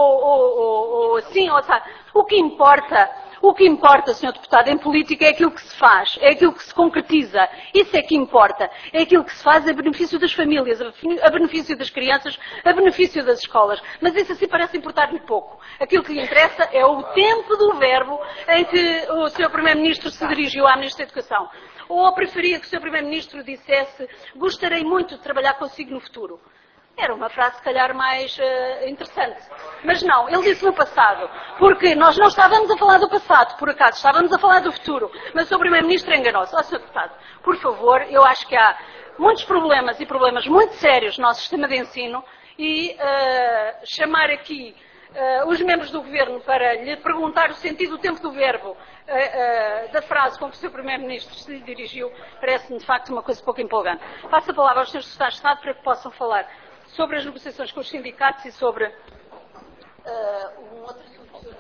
Speaker 4: ou assim, ou tá. O que importa, Sr. Deputado, em política é aquilo que se faz, é aquilo que se concretiza. Isso é que importa. É aquilo que se faz a benefício das famílias, a benefício das crianças, a benefício das escolas. Mas isso assim parece importar-lhe pouco. Aquilo que lhe interessa é o tempo do verbo em que o Sr. Primeiro-Ministro se dirigiu à Ministra da Educação. Ou preferia que o Sr. Primeiro-Ministro dissesse: gostaria muito de trabalhar consigo no futuro. Era uma frase, se calhar, mais interessante. Mas não, ele disse no passado. Porque nós não estávamos a falar do passado, por acaso, estávamos a falar do futuro. Mas o Sr. Primeiro-Ministro enganou-se. Ó, Sr. Deputado, por favor, eu acho que há muitos problemas e problemas muito sérios no nosso sistema de ensino e chamar aqui os membros do Governo para lhe perguntar o sentido do tempo do verbo da frase com que o Sr. Primeiro-Ministro se lhe dirigiu, parece-me, de facto, uma coisa pouco empolgante. Passo a palavra aos Srs. Secretários de Estado para que possam falar sobre as negociações com os sindicatos e sobre um outro assunto sobre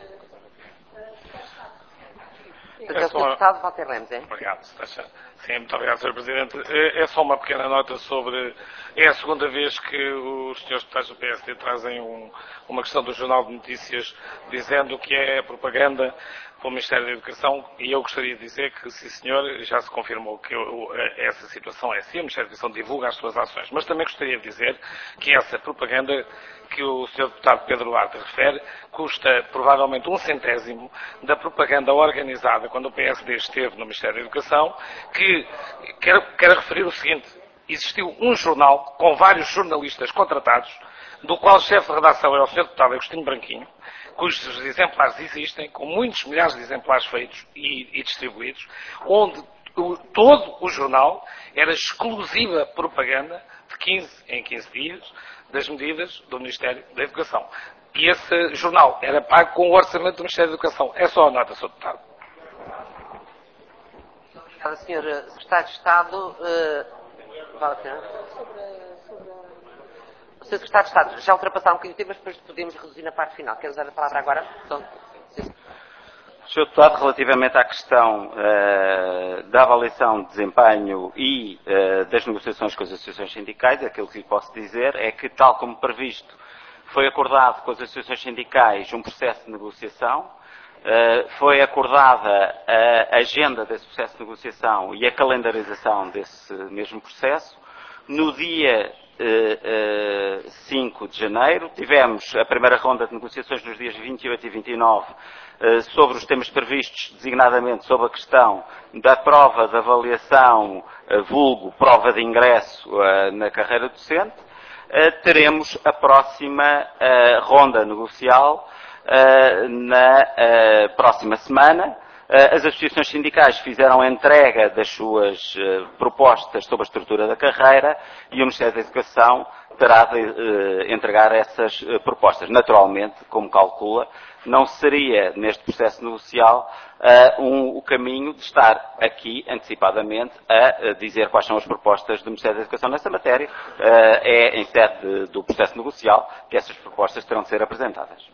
Speaker 1: Sr. Deputado Walter Lemos, é?
Speaker 3: Obrigado. Sim, muito obrigado, Sr. Presidente. É só uma pequena nota sobre... É a segunda vez que os senhores deputados do PSD trazem uma questão do Jornal de Notícias dizendo que é propaganda pelo Ministério da Educação, e eu gostaria de dizer que, sim senhor, já se confirmou que essa situação é assim, o Ministério da Educação divulga as suas ações, mas também gostaria de dizer que essa propaganda que o Sr. Deputado Pedro Duarte refere custa provavelmente 1/100 da propaganda organizada quando o PSD esteve no Ministério da Educação, que quero referir o seguinte: existiu um jornal com vários jornalistas contratados, do qual o chefe de redação era o Sr. Deputado Agostinho Branquinho, cujos exemplares existem, com muitos milhares de exemplares feitos e distribuídos, onde todo o jornal era exclusiva propaganda de 15 em 15 dias das medidas do Ministério da Educação. E esse jornal era pago com o orçamento do Ministério da Educação. É só a nota, Sr. Deputado.
Speaker 1: Obrigada, Sr. Secretário de Estado. Vale a pena? O Sr. Secretário de Estado, já ultrapassaram um bocadinho de tempo, mas depois podemos reduzir na parte final. Quer usar a palavra agora? Então,
Speaker 6: Sr. Deputado, relativamente à questão da avaliação de desempenho e das negociações com as associações sindicais, aquilo que lhe posso dizer é que, tal como previsto, foi acordado com as associações sindicais um processo de negociação, foi acordada a agenda desse processo de negociação e a calendarização desse mesmo processo. No dia 5 de janeiro, tivemos a primeira ronda de negociações nos dias 28 e 29 sobre os temas previstos, designadamente sobre a questão da prova de avaliação, vulgo prova de ingresso na carreira docente. Teremos a próxima ronda negocial na próxima semana. As associações sindicais fizeram a entrega das suas propostas sobre a estrutura da carreira e o Ministério da Educação terá de entregar essas propostas. Naturalmente, como calcula, não seria neste processo negocial o caminho de estar aqui antecipadamente a dizer quais são as propostas do Ministério da Educação nessa matéria. É em sede do processo negocial que essas propostas terão de ser apresentadas.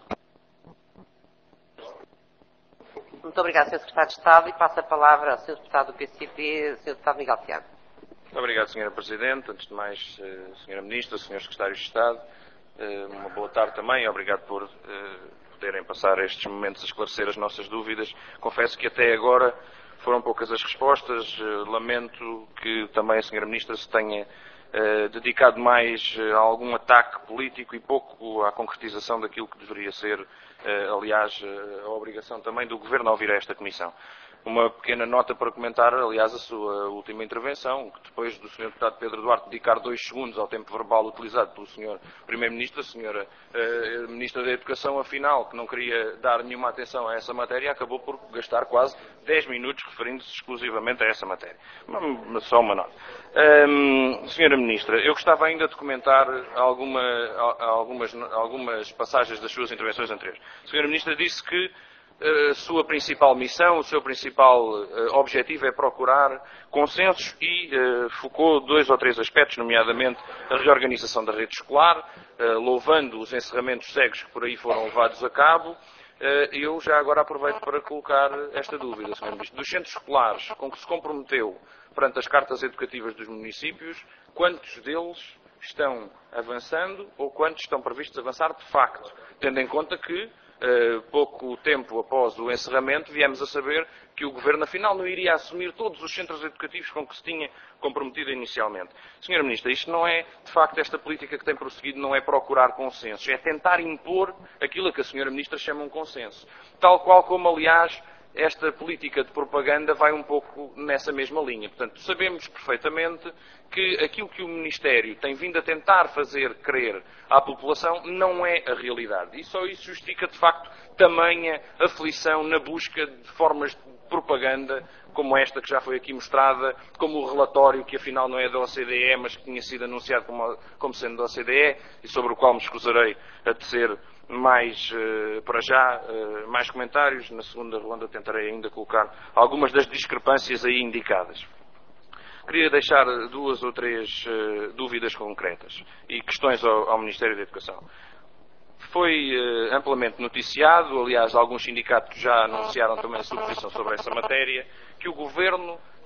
Speaker 1: muito obrigada, Sr. Secretário de Estado, e passo a palavra ao Sr. Deputado do PCP, Sr. Deputado Miguel Tiago.
Speaker 5: Muito obrigado, Sra. Presidente. Antes de mais, Sra. Ministra, Srs. Secretários de Estado, uma boa tarde também. Obrigado por poderem passar estes momentos a esclarecer as nossas dúvidas. Confesso que até agora foram poucas as respostas. Lamento que também a Sra. Ministra se tenha dedicado mais a algum ataque político e pouco à concretização daquilo que deveria ser, aliás, a obrigação também do Governo ao vir a esta Comissão. Uma pequena nota para comentar, aliás, a sua última intervenção, que depois do Sr. Deputado Pedro Duarte dedicar 2 segundos ao tempo verbal utilizado pelo Sr. Primeiro-Ministro, a Sra. Ministra da Educação, afinal, que não queria dar nenhuma atenção a essa matéria, acabou por gastar quase 10 minutos referindo-se exclusivamente a essa matéria. Só uma nota. Sra. Ministra, eu gostava ainda de comentar algumas passagens das suas intervenções anteriores. A Sra. Ministra disse que a sua principal missão, o seu principal objetivo é procurar consensos e focou 2 ou 3 aspectos, nomeadamente a reorganização da rede escolar, louvando os encerramentos cegos que por aí foram levados a cabo. Eu já agora aproveito para colocar esta dúvida, Sr. Ministro. Dos centros escolares com que se comprometeu perante as cartas educativas dos municípios, quantos deles estão avançando ou quantos estão previstos avançar de facto, tendo em conta que pouco tempo após o encerramento, viemos a saber que o Governo, afinal, não iria assumir todos os centros educativos com que se tinha comprometido inicialmente. Sra. Ministra, isto não é, de facto, esta política que tem prosseguido não é procurar consensos, é tentar impor aquilo a que a Sra. Ministra chama um consenso. Tal qual como, aliás, esta política de propaganda vai um pouco nessa mesma linha. Portanto, sabemos perfeitamente que aquilo que o Ministério tem vindo a tentar fazer crer à população não é a realidade. E só isso justifica, de facto, tamanha aflição na busca de formas de propaganda como esta que já foi aqui mostrada, como o relatório que afinal não é da OCDE, mas que tinha sido anunciado como sendo da OCDE e sobre o qual me escusarei a tecer mais, para já, mais comentários. Na segunda ronda tentarei ainda colocar algumas das discrepâncias aí indicadas. Queria deixar 2 ou 3 dúvidas concretas e questões ao Ministério da Educação. Foi amplamente noticiado, aliás, alguns sindicatos já anunciaram também a sua posição sobre essa matéria, que o Governo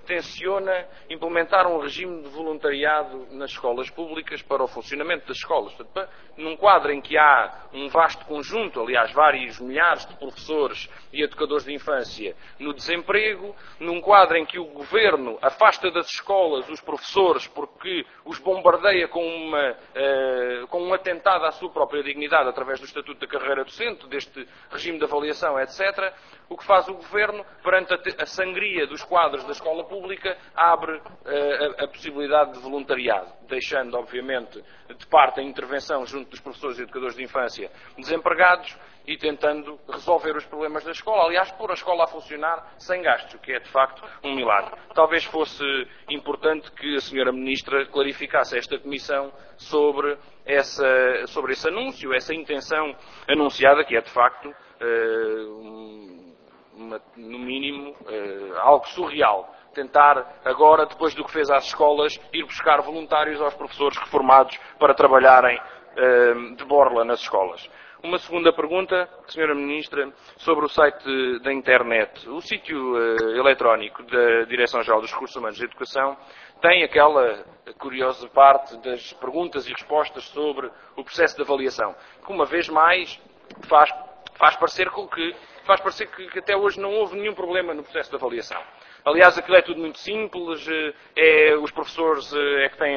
Speaker 7: tenciona implementar um regime de voluntariado nas escolas públicas para o funcionamento das escolas. Portanto, num quadro em que há um vasto conjunto, aliás, vários milhares de professores e educadores de infância no desemprego, num quadro em que o Governo afasta das escolas os professores porque os bombardeia com um atentado à sua própria dignidade através do Estatuto da Carreira Docente, deste regime de avaliação, etc., o que faz o Governo, perante a sangria dos quadros da escola pública, abre a possibilidade de voluntariado, deixando, obviamente, de parte a intervenção junto dos professores e educadores de infância desempregados e tentando resolver os problemas da escola. Aliás, pôr a escola a funcionar sem gastos, o que é, de facto, um milagre. Talvez fosse importante que a Sra. Ministra clarificasse esta Comissão sobre esse anúncio, essa intenção anunciada, que é, de facto, no mínimo, algo surreal. Tentar agora, depois do que fez às escolas, ir buscar voluntários aos professores reformados para trabalharem de borla nas escolas. Uma segunda pergunta, Sra. Ministra, sobre o site da internet. O sítio eletrónico da Direção-Geral dos Recursos Humanos e Educação tem aquela curiosa parte das perguntas e respostas sobre o processo de avaliação, que uma vez mais faz parecer que até hoje não houve nenhum problema no processo de avaliação. Aliás, aquilo é tudo muito simples, os professores é que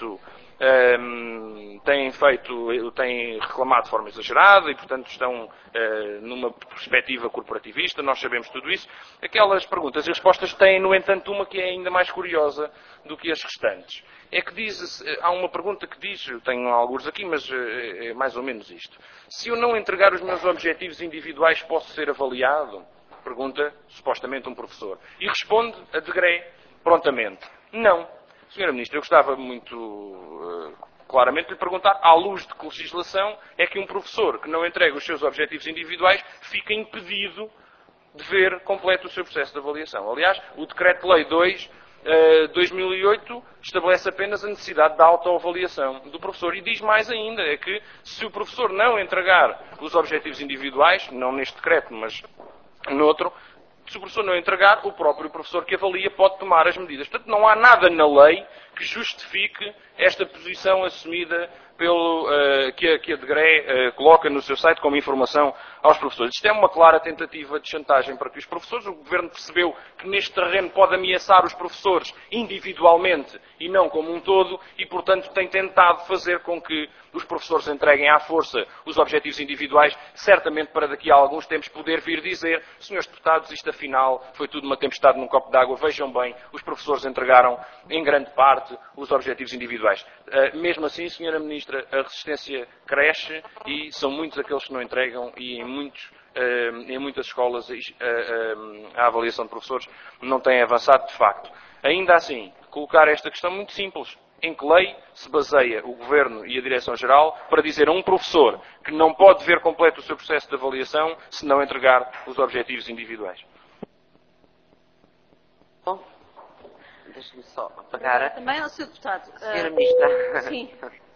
Speaker 7: têm reclamado de forma exagerada e, portanto, estão numa perspectiva corporativista, nós sabemos tudo isso. Aquelas perguntas e respostas têm, no entanto, uma que é ainda mais curiosa do que as restantes. Há uma pergunta que diz, eu tenho alguns aqui, mas é mais ou menos isto. Se eu não entregar os meus objetivos individuais, posso ser avaliado? Pergunta, supostamente, um professor. E responde a degré, prontamente. Não. Sra. Ministra, eu gostava muito claramente de lhe perguntar, à luz de que legislação é que um professor que não entrega os seus objetivos individuais fica impedido de ver completo o seu processo de avaliação. Aliás, o Decreto-Lei 2008 estabelece apenas a necessidade da autoavaliação do professor. E diz mais ainda, é que se o professor não entregar os objetivos individuais, não neste decreto, mas noutro, se o professor não entregar, o próprio professor que avalia pode tomar as medidas. Portanto, não há nada na lei que justifique esta posição assumida que a DGRE coloca no seu site como informação aos professores. Isto é uma clara tentativa de chantagem para que os professores, o Governo percebeu que neste terreno pode ameaçar os professores individualmente e não como um todo e, portanto, tem tentado fazer com que os professores entreguem à força os objetivos individuais, certamente para daqui a alguns tempos poder vir dizer, senhores deputados, isto afinal foi tudo uma tempestade num copo d'água, vejam bem, os professores entregaram em grande parte os objetivos individuais. Mesmo assim, Sra. Ministra, a resistência cresce e são muitos aqueles que não entregam e em muitas escolas a avaliação de professores não tem avançado de facto. Ainda assim, colocar esta questão muito simples. Em que lei se baseia o Governo e a Direção-Geral para dizer a um professor que não pode ver completo o seu processo de avaliação se não entregar os objetivos individuais?
Speaker 1: Bom, deixe-me só apagar.
Speaker 4: Também ao Sr. Deputado.
Speaker 1: Sra. Ministra.
Speaker 4: Sim.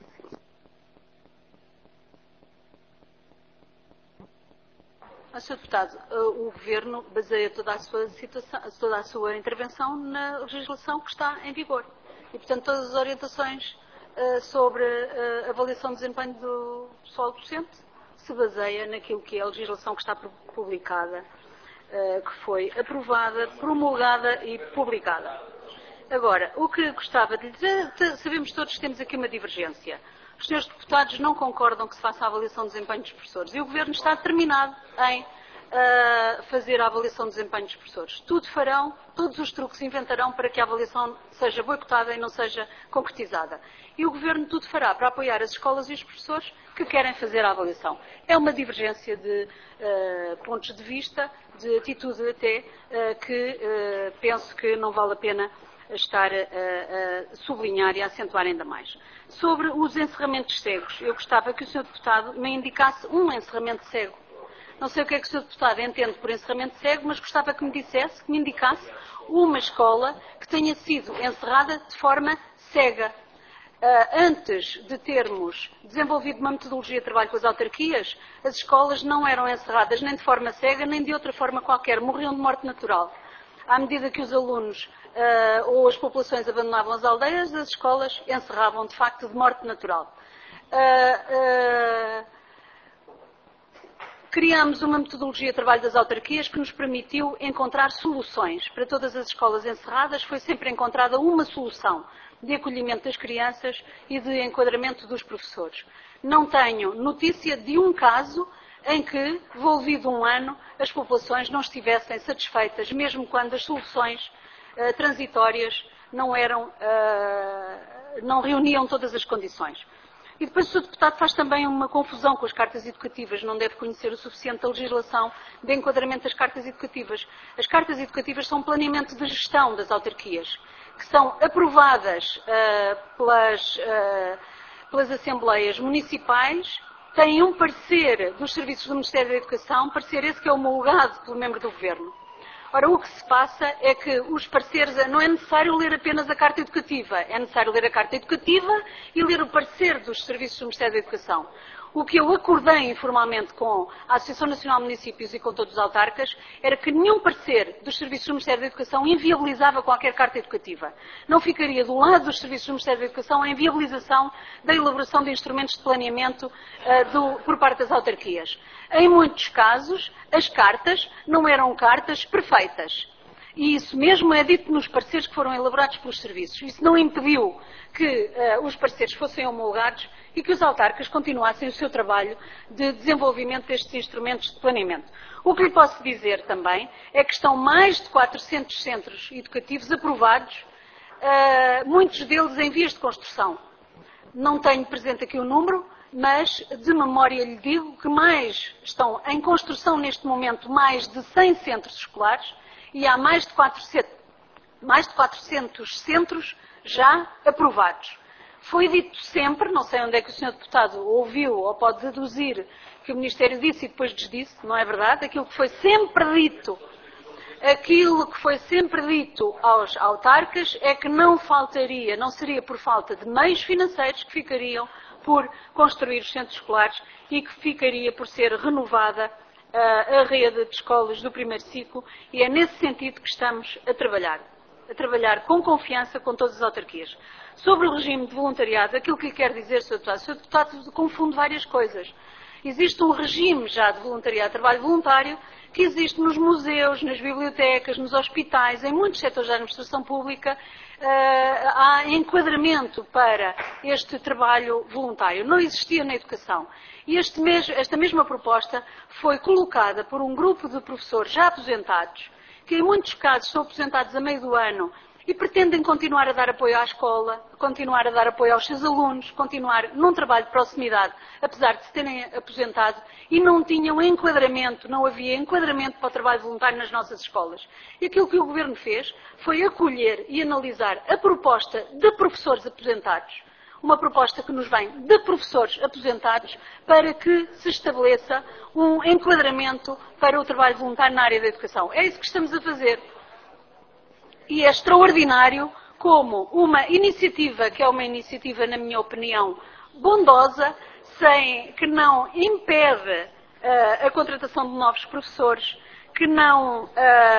Speaker 4: Sr. Deputado, o Governo baseia toda a sua intervenção na legislação que está em vigor. E, portanto, todas as orientações sobre a avaliação de desempenho do pessoal docente se baseia naquilo que é a legislação que está publicada, que foi aprovada, promulgada e publicada. Agora, o que gostava de dizer, sabemos todos que temos aqui uma divergência. Os senhores deputados não concordam que se faça a avaliação de desempenho dos professores e o Governo está determinado em fazer a avaliação de desempenho dos professores. Tudo farão, todos os truques inventarão para que a avaliação seja boicotada e não seja concretizada. E o Governo tudo fará para apoiar as escolas e os professores que querem fazer a avaliação. É uma divergência de pontos de vista, de atitude até, que penso que não vale a pena estar a sublinhar e a acentuar ainda mais. Sobre os encerramentos cegos, eu gostava que o Sr. Deputado me indicasse um encerramento cego. Não sei o que é que o Sr. Deputado entende por encerramento cego, mas gostava que me indicasse uma escola que tenha sido encerrada de forma cega. Antes de termos desenvolvido uma metodologia de trabalho com as autarquias, as escolas não eram encerradas nem de forma cega, nem de outra forma qualquer, morriam de morte natural. à medida que os alunos ou as populações abandonavam as aldeias, as escolas encerravam, de facto, de morte natural. Criámos uma metodologia de trabalho das autarquias que nos permitiu encontrar soluções. Para todas as escolas encerradas foi sempre encontrada uma solução de acolhimento das crianças e de enquadramento dos professores. Não tenho notícia de um caso em que, envolvido um ano, as populações não estivessem satisfeitas, mesmo quando as soluções transitórias não reuniam todas as condições. E depois o Sr. Deputado faz também uma confusão com as cartas educativas, não deve conhecer o suficiente a legislação de enquadramento das cartas educativas. As cartas educativas são um planeamento de gestão das autarquias, que são aprovadas pelas Assembleias Municipais, têm um parecer dos Serviços do Ministério da Educação, parecer esse que é homologado pelo membro do Governo. Ora, o que se passa é que os pareceres, não é necessário ler apenas a Carta Educativa, é necessário ler a Carta Educativa e ler o parecer dos Serviços do Ministério da Educação. O que eu acordei informalmente com a Associação Nacional de Municípios e com todos os autarcas era que nenhum parecer dos Serviços do Ministério da Educação inviabilizava qualquer Carta Educativa. Não ficaria do lado dos Serviços do Ministério da Educação a inviabilização da elaboração de instrumentos de planeamento por parte das autarquias. Em muitos casos, as cartas não eram cartas perfeitas. E isso mesmo é dito nos pareceres que foram elaborados pelos serviços. Isso não impediu que os pareceres fossem homologados e que os autarcas continuassem o seu trabalho de desenvolvimento destes instrumentos de planeamento. O que lhe posso dizer também é que estão mais de 400 centros educativos aprovados, muitos deles em vias de construção. Não tenho presente aqui o número, mas de memória lhe digo que estão em construção neste momento mais de 100 centros escolares e há mais de 400 centros já aprovados. Foi dito sempre, não sei onde é que o Sr. Deputado ouviu ou pode deduzir que o Ministério disse e depois desdisse, não é verdade? Aquilo que foi sempre dito aos autarcas é que não seria por falta de meios financeiros que ficariam por construir os centros escolares e que ficaria por ser renovada a rede de escolas do primeiro ciclo e é nesse sentido que estamos a trabalhar com confiança com todas as autarquias. Sobre o regime de voluntariado, aquilo que lhe quero dizer, Sr. Deputado, o Sr. Deputado confunde várias coisas. Existe um regime já de voluntariado, trabalho voluntário, que existe nos museus, nas bibliotecas, nos hospitais, em muitos setores da administração pública, há enquadramento para este trabalho voluntário. Não existia na educação. E esta mesma proposta foi colocada por um grupo de professores já aposentados, que em muitos casos são aposentados a meio do ano e pretendem continuar a dar apoio à escola, continuar a dar apoio aos seus alunos, continuar num trabalho de proximidade, apesar de se terem aposentado, e não tinham enquadramento, não havia enquadramento para o trabalho voluntário nas nossas escolas. E aquilo que o Governo fez foi acolher e analisar a proposta de professores aposentados, uma proposta que nos vem de professores aposentados, para que se estabeleça um enquadramento para o trabalho voluntário na área da educação. É isso que estamos a fazer. E é extraordinário como uma iniciativa, que é uma iniciativa, na minha opinião, bondosa, que não impede a contratação de novos professores, que não...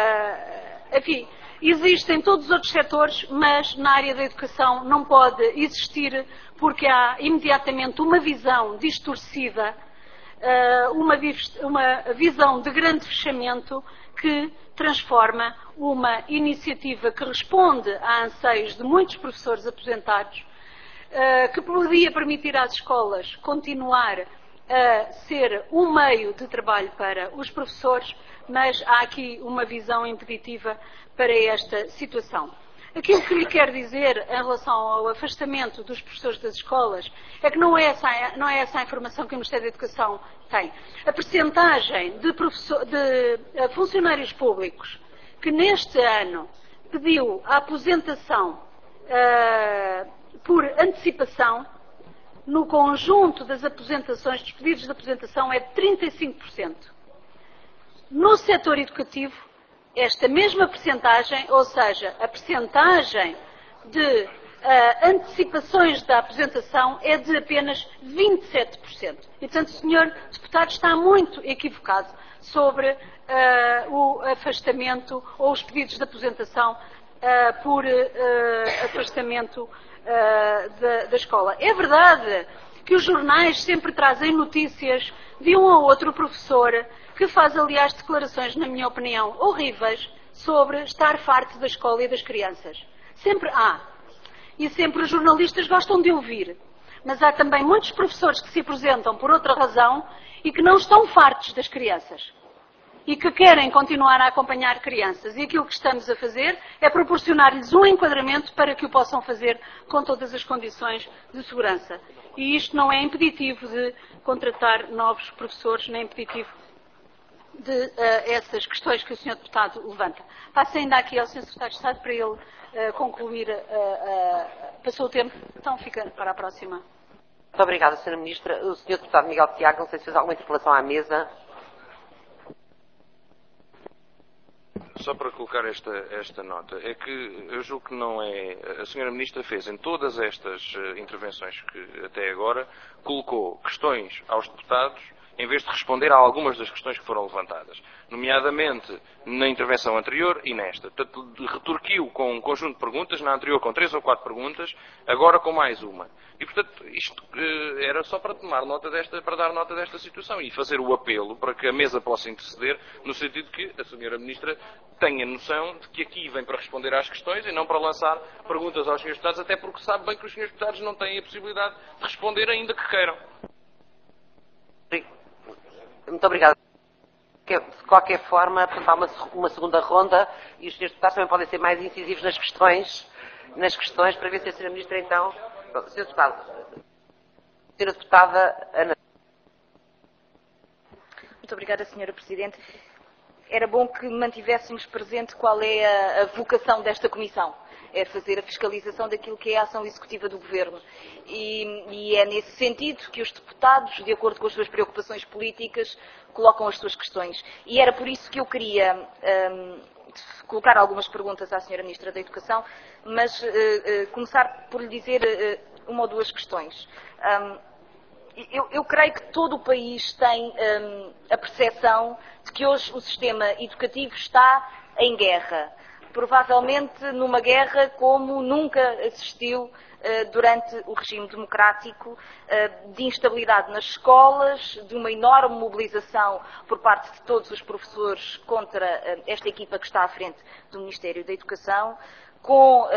Speaker 4: enfim, existe em todos os outros setores, mas na área da educação não pode existir, porque há imediatamente uma visão distorcida, uma visão de grande fechamento que transforma uma iniciativa que responde a anseios de muitos professores aposentados, que podia permitir às escolas continuar a ser um meio de trabalho para os professores, mas há aqui uma visão impeditiva para esta situação. Aquilo que lhe quero dizer em relação ao afastamento dos professores das escolas é que não é essa a informação que o Ministério da Educação tem. A percentagem de funcionários públicos que neste ano pediu a aposentação por antecipação, no conjunto das aposentações, dos pedidos de aposentação, é de 35%. No setor educativo, esta mesma percentagem, ou seja, a percentagem de antecipações da aposentação é de apenas 27%. E, portanto, o Sr. Deputado está muito equivocado. O sobre o afastamento ou os pedidos de aposentação por afastamento da escola. É verdade que os jornais sempre trazem notícias de um ou outro professor que faz, aliás, declarações, na minha opinião, horríveis sobre estar farto da escola e das crianças. Sempre há. E sempre os jornalistas gostam de ouvir. Mas há também muitos professores que se apresentam por outra razão e que não estão fartos das crianças. E que querem continuar a acompanhar crianças. E aquilo que estamos a fazer é proporcionar-lhes um enquadramento para que o possam fazer com todas as condições de segurança. E isto não é impeditivo de contratar novos professores, nem impeditivo de essas questões que o Sr. Deputado levanta. Passo ainda aqui ao Sr. Secretário de Estado para ele concluir. Passou o tempo, então fica para a próxima.
Speaker 1: Muito obrigada, Sra. Ministra. O Sr. Deputado Miguel Tiago, não sei se fez alguma interpelação à mesa.
Speaker 7: Só para colocar esta nota, é que eu julgo que não é... A Sra. Ministra fez em todas estas intervenções que até agora, colocou questões aos deputados em vez de responder a algumas das questões que foram levantadas, nomeadamente na intervenção anterior e nesta. Portanto, retorquiu com um conjunto de perguntas, na anterior com 3 ou 4 perguntas, agora com mais uma. E, portanto, isto era só para tomar nota para dar nota desta situação e fazer o apelo para que a mesa possa interceder, no sentido que a Sra. Ministra tenha noção de que aqui vem para responder às questões e não para lançar perguntas aos Srs. Deputados, até porque sabe bem que os Srs. Deputados não têm a possibilidade de responder ainda que queiram.
Speaker 1: Muito obrigada. De qualquer forma, há uma segunda ronda e os Srs. Deputados também podem ser mais incisivos nas questões para ver se a Sra. Ministra, então... Sr. Deputado. Sra. Deputada Ana.
Speaker 8: Muito obrigada, Sra. Presidente. Era bom que mantivéssemos presente qual é a vocação desta Comissão. É fazer a fiscalização daquilo que é a ação executiva do Governo. E é nesse sentido que os deputados, de acordo com as suas preocupações políticas, colocam as suas questões. E era por isso que eu queria colocar algumas perguntas à Sra. Ministra da Educação, mas começar por lhe dizer uma ou duas questões. Eu creio que todo o país tem a percepção de que hoje o sistema educativo está em guerra. Provavelmente numa guerra como nunca assistiu durante o regime democrático, de instabilidade nas escolas, de uma enorme mobilização por parte de todos os professores contra esta equipa que está à frente do Ministério da Educação, com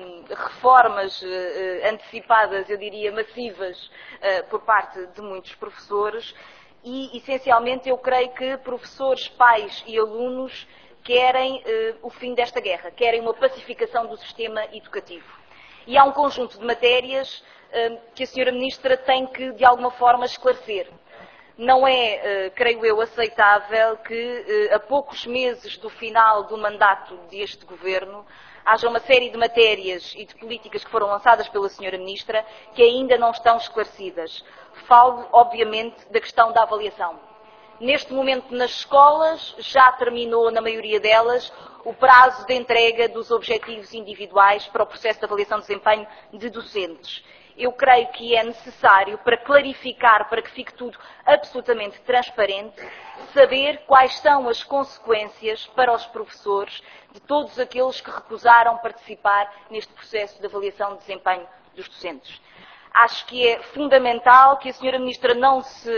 Speaker 8: reformas antecipadas, eu diria, massivas, por parte de muitos professores e, essencialmente, eu creio que professores, pais e alunos querem o fim desta guerra, querem uma pacificação do sistema educativo. E há um conjunto de matérias que a Sra. Ministra tem que, de alguma forma, esclarecer. Não é, creio eu, aceitável que, a poucos meses do final do mandato deste Governo, haja uma série de matérias e de políticas que foram lançadas pela Sra. Ministra que ainda não estão esclarecidas. Falo, obviamente, da questão da avaliação. Neste momento, nas escolas, já terminou, na maioria delas, o prazo de entrega dos objetivos individuais para o processo de avaliação de desempenho de docentes. Eu creio que é necessário, para clarificar, para que fique tudo absolutamente transparente, saber quais são as consequências para os professores de todos aqueles que recusaram participar neste processo de avaliação de desempenho dos docentes. Acho que é fundamental que a Sra. Ministra não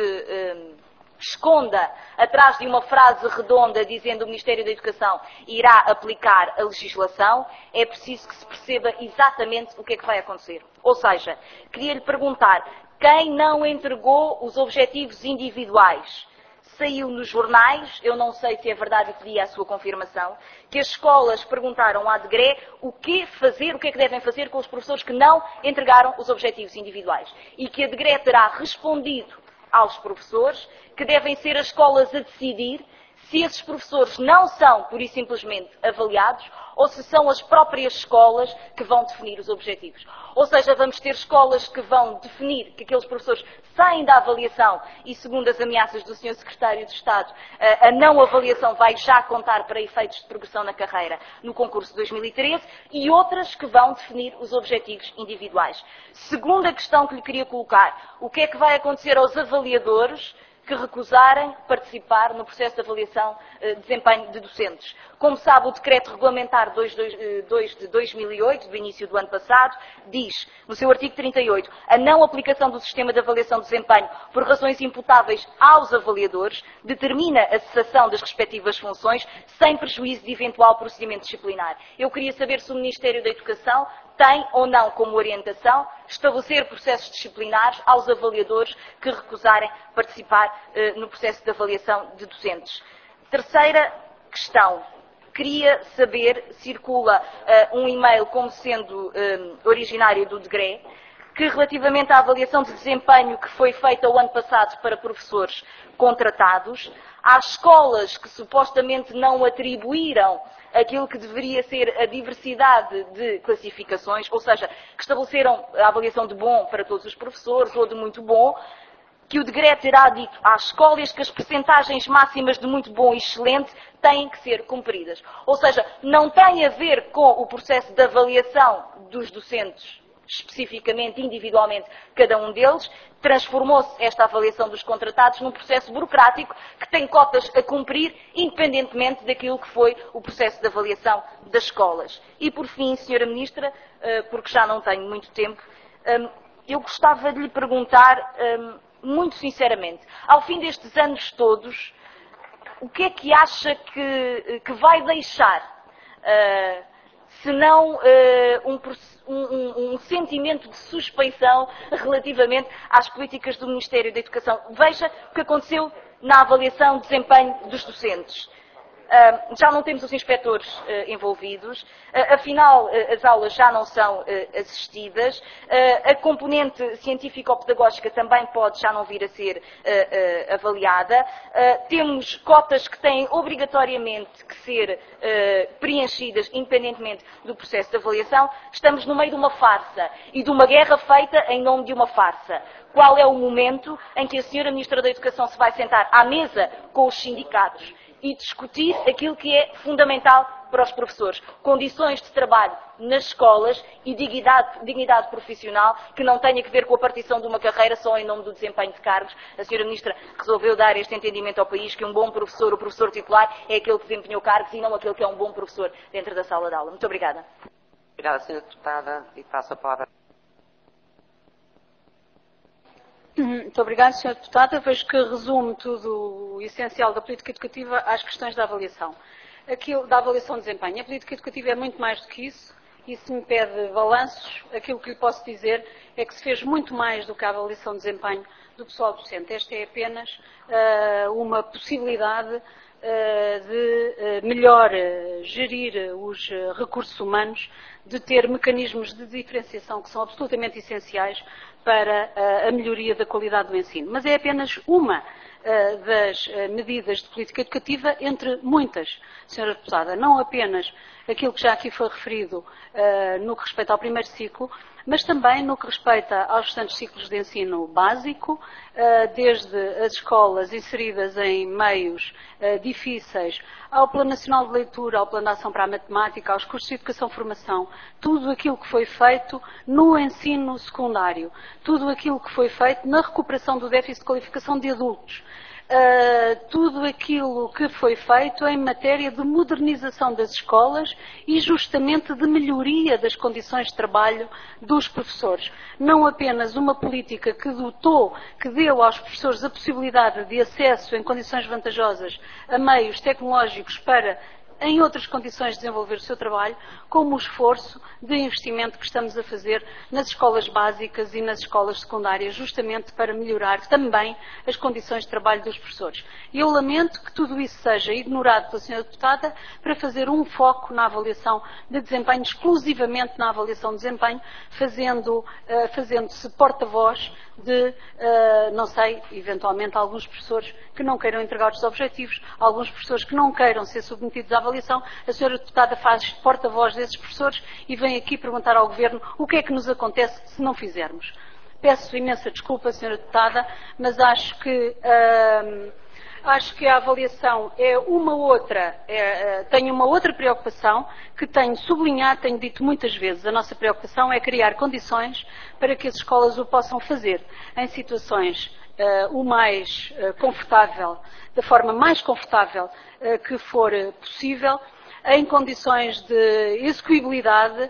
Speaker 8: se esconda atrás de uma frase redonda dizendo que o Ministério da Educação irá aplicar a legislação. É preciso que se perceba exatamente o que é que vai acontecer. Ou seja, queria-lhe perguntar, quem não entregou os objetivos individuais? Saiu nos jornais, eu não sei se é verdade e pedi a sua confirmação, que as escolas perguntaram à DGRE o que fazer, o que é que devem fazer com os professores que não entregaram os objetivos individuais. E que a DGRE terá respondido aos professores que devem ser as escolas a decidir se esses professores não são, pura e simplesmente, avaliados ou se são as próprias escolas que vão definir os objetivos. Ou seja, vamos ter escolas que vão definir que aqueles professores saem da avaliação e, segundo as ameaças do Sr. Secretário de Estado, a não avaliação vai já contar para efeitos de progressão na carreira no concurso de 2013 e outras que vão definir os objetivos individuais. Segunda questão que lhe queria colocar, o que é que vai acontecer aos avaliadores que recusarem participar no processo de avaliação de desempenho de docentes. Como sabe, o decreto regulamentar 2 de 2008, do início do ano passado, diz, no seu artigo 38, a não aplicação do sistema de avaliação de desempenho por razões imputáveis aos avaliadores determina a cessação das respectivas funções sem prejuízo de eventual procedimento disciplinar. Eu queria saber se o Ministério da Educação tem ou não como orientação estabelecer processos disciplinares aos avaliadores que recusarem participar no processo de avaliação de docentes. Terceira questão. Queria saber, circula um e-mail como sendo originário do DGRE, que relativamente à avaliação de desempenho que foi feita o ano passado para professores contratados, há escolas que supostamente não atribuíram aquilo que deveria ser a diversidade de classificações, ou seja, que estabeleceram a avaliação de bom para todos os professores ou de muito bom, que o decreto terá dito às escolas que as percentagens máximas de muito bom e excelente têm que ser cumpridas. Ou seja, não tem a ver com o processo de avaliação dos docentes, especificamente, individualmente, cada um deles, transformou-se esta avaliação dos contratados num processo burocrático que tem cotas a cumprir, independentemente daquilo que foi o processo de avaliação das escolas. E, por fim, Sra. Ministra, porque já não tenho muito tempo, eu gostava de lhe perguntar, muito sinceramente, ao fim destes anos todos, o que é que acha que vai deixar, se não um sentimento de suspeição relativamente às políticas do Ministério da Educação? Veja o que aconteceu na avaliação de desempenho dos docentes. Já não temos os inspectores envolvidos, afinal as aulas já não são assistidas, a componente científico-pedagógica também pode já não vir a ser avaliada, temos cotas que têm obrigatoriamente que ser preenchidas independentemente do processo de avaliação. Estamos no meio de uma farsa e de uma guerra feita em nome de uma farsa. Qual é o momento em que a Sra. Ministra da Educação se vai sentar à mesa com os sindicatos e discutir aquilo que é fundamental para os professores? Condições de trabalho nas escolas e dignidade profissional que não tenha que ver com a partição de uma carreira só em nome do desempenho de cargos. A Sra. Ministra resolveu dar este entendimento ao país que um bom professor, o professor titular, é aquele que desempenhou cargos e não aquele que é um bom professor dentro da sala de aula. Muito obrigada.
Speaker 1: Obrigada, Sra. Deputada, e passo a palavra.
Speaker 4: Muito obrigada, Sra. Deputada. Vejo que resume tudo o essencial da política educativa às questões da avaliação. Da avaliação de desempenho. A política educativa é muito mais do que isso, e se me pede balanços, aquilo que lhe posso dizer é que se fez muito mais do que a avaliação de desempenho do pessoal docente. Esta é apenas uma possibilidade de melhor gerir os recursos humanos, de ter mecanismos de diferenciação que são absolutamente essenciais para a melhoria da qualidade do ensino. Mas é apenas uma das medidas de política educativa entre muitas, Sra. Deputada. Não apenas aquilo que já aqui foi referido no que respeita ao primeiro ciclo, mas também no que respeita aos restantes ciclos de ensino básico, desde as escolas inseridas em meios difíceis, ao Plano Nacional de Leitura, ao Plano de Ação para a Matemática, aos cursos de Educação-Formação, tudo aquilo que foi feito no ensino secundário, tudo aquilo que foi feito na recuperação do déficit de qualificação de adultos, tudo aquilo que foi feito em matéria de modernização das escolas e justamente de melhoria das condições de trabalho dos professores. Não apenas uma política que deu aos professores a possibilidade de acesso em condições vantajosas a meios tecnológicos para, em outras condições, de desenvolver o seu trabalho, como o esforço de investimento que estamos a fazer nas escolas básicas e nas escolas secundárias, justamente para melhorar também as condições de trabalho dos professores. E eu lamento que tudo isso seja ignorado pela Sra. Deputada para fazer um foco na avaliação de desempenho, exclusivamente na avaliação de desempenho, fazendo-se porta-voz de, não sei, eventualmente alguns professores que não queiram entregar os objetivos, alguns professores que não queiram ser submetidos à avaliação. A Sra. Deputada faz porta-voz desses professores e vem aqui perguntar ao Governo o que é que nos acontece se não fizermos. Peço imensa desculpa, Sra. Deputada, mas acho que a avaliação é uma outra, tenho uma outra preocupação que tenho sublinhado, tenho dito muitas vezes. A nossa preocupação é criar condições para que as escolas o possam fazer em situações o mais confortável, da forma mais confortável que for possível, em condições de execuibilidade,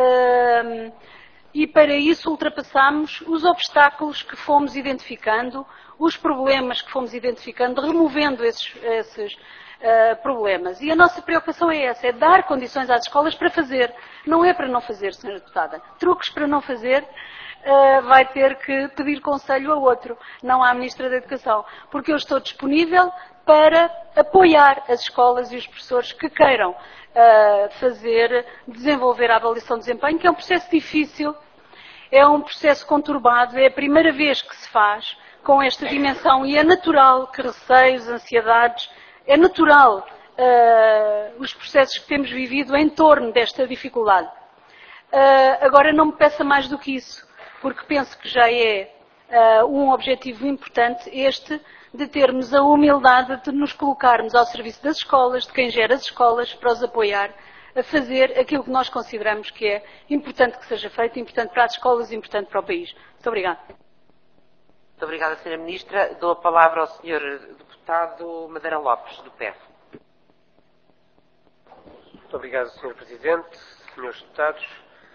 Speaker 4: e para isso ultrapassamos os obstáculos que fomos identificando, os problemas que fomos identificando, removendo esses problemas. E a nossa preocupação é essa, é dar condições às escolas para fazer. Não é para não fazer, Sra. Deputada. Truques para não fazer, vai ter que pedir conselho a outro, não à Ministra da Educação. Porque eu estou disponível para apoiar as escolas e os professores que queiram desenvolver a avaliação de desempenho, que é um processo difícil, é um processo conturbado, é a primeira vez que se faz com esta dimensão e é natural que receios, ansiedades, é natural os processos que temos vivido em torno desta dificuldade. Agora não me peça mais do que isso, porque penso que já é um objetivo importante este de termos a humildade de nos colocarmos ao serviço das escolas, de quem gera as escolas, para os apoiar a fazer aquilo que nós consideramos que é importante que seja feito, importante para as escolas e importante para o país. Muito obrigada.
Speaker 1: Muito obrigada, Sra. Ministra. Dou a palavra ao Sr. Deputado Madeira Lopes, do PEV.
Speaker 9: Muito obrigado, Sr. Presidente, Srs. Deputados,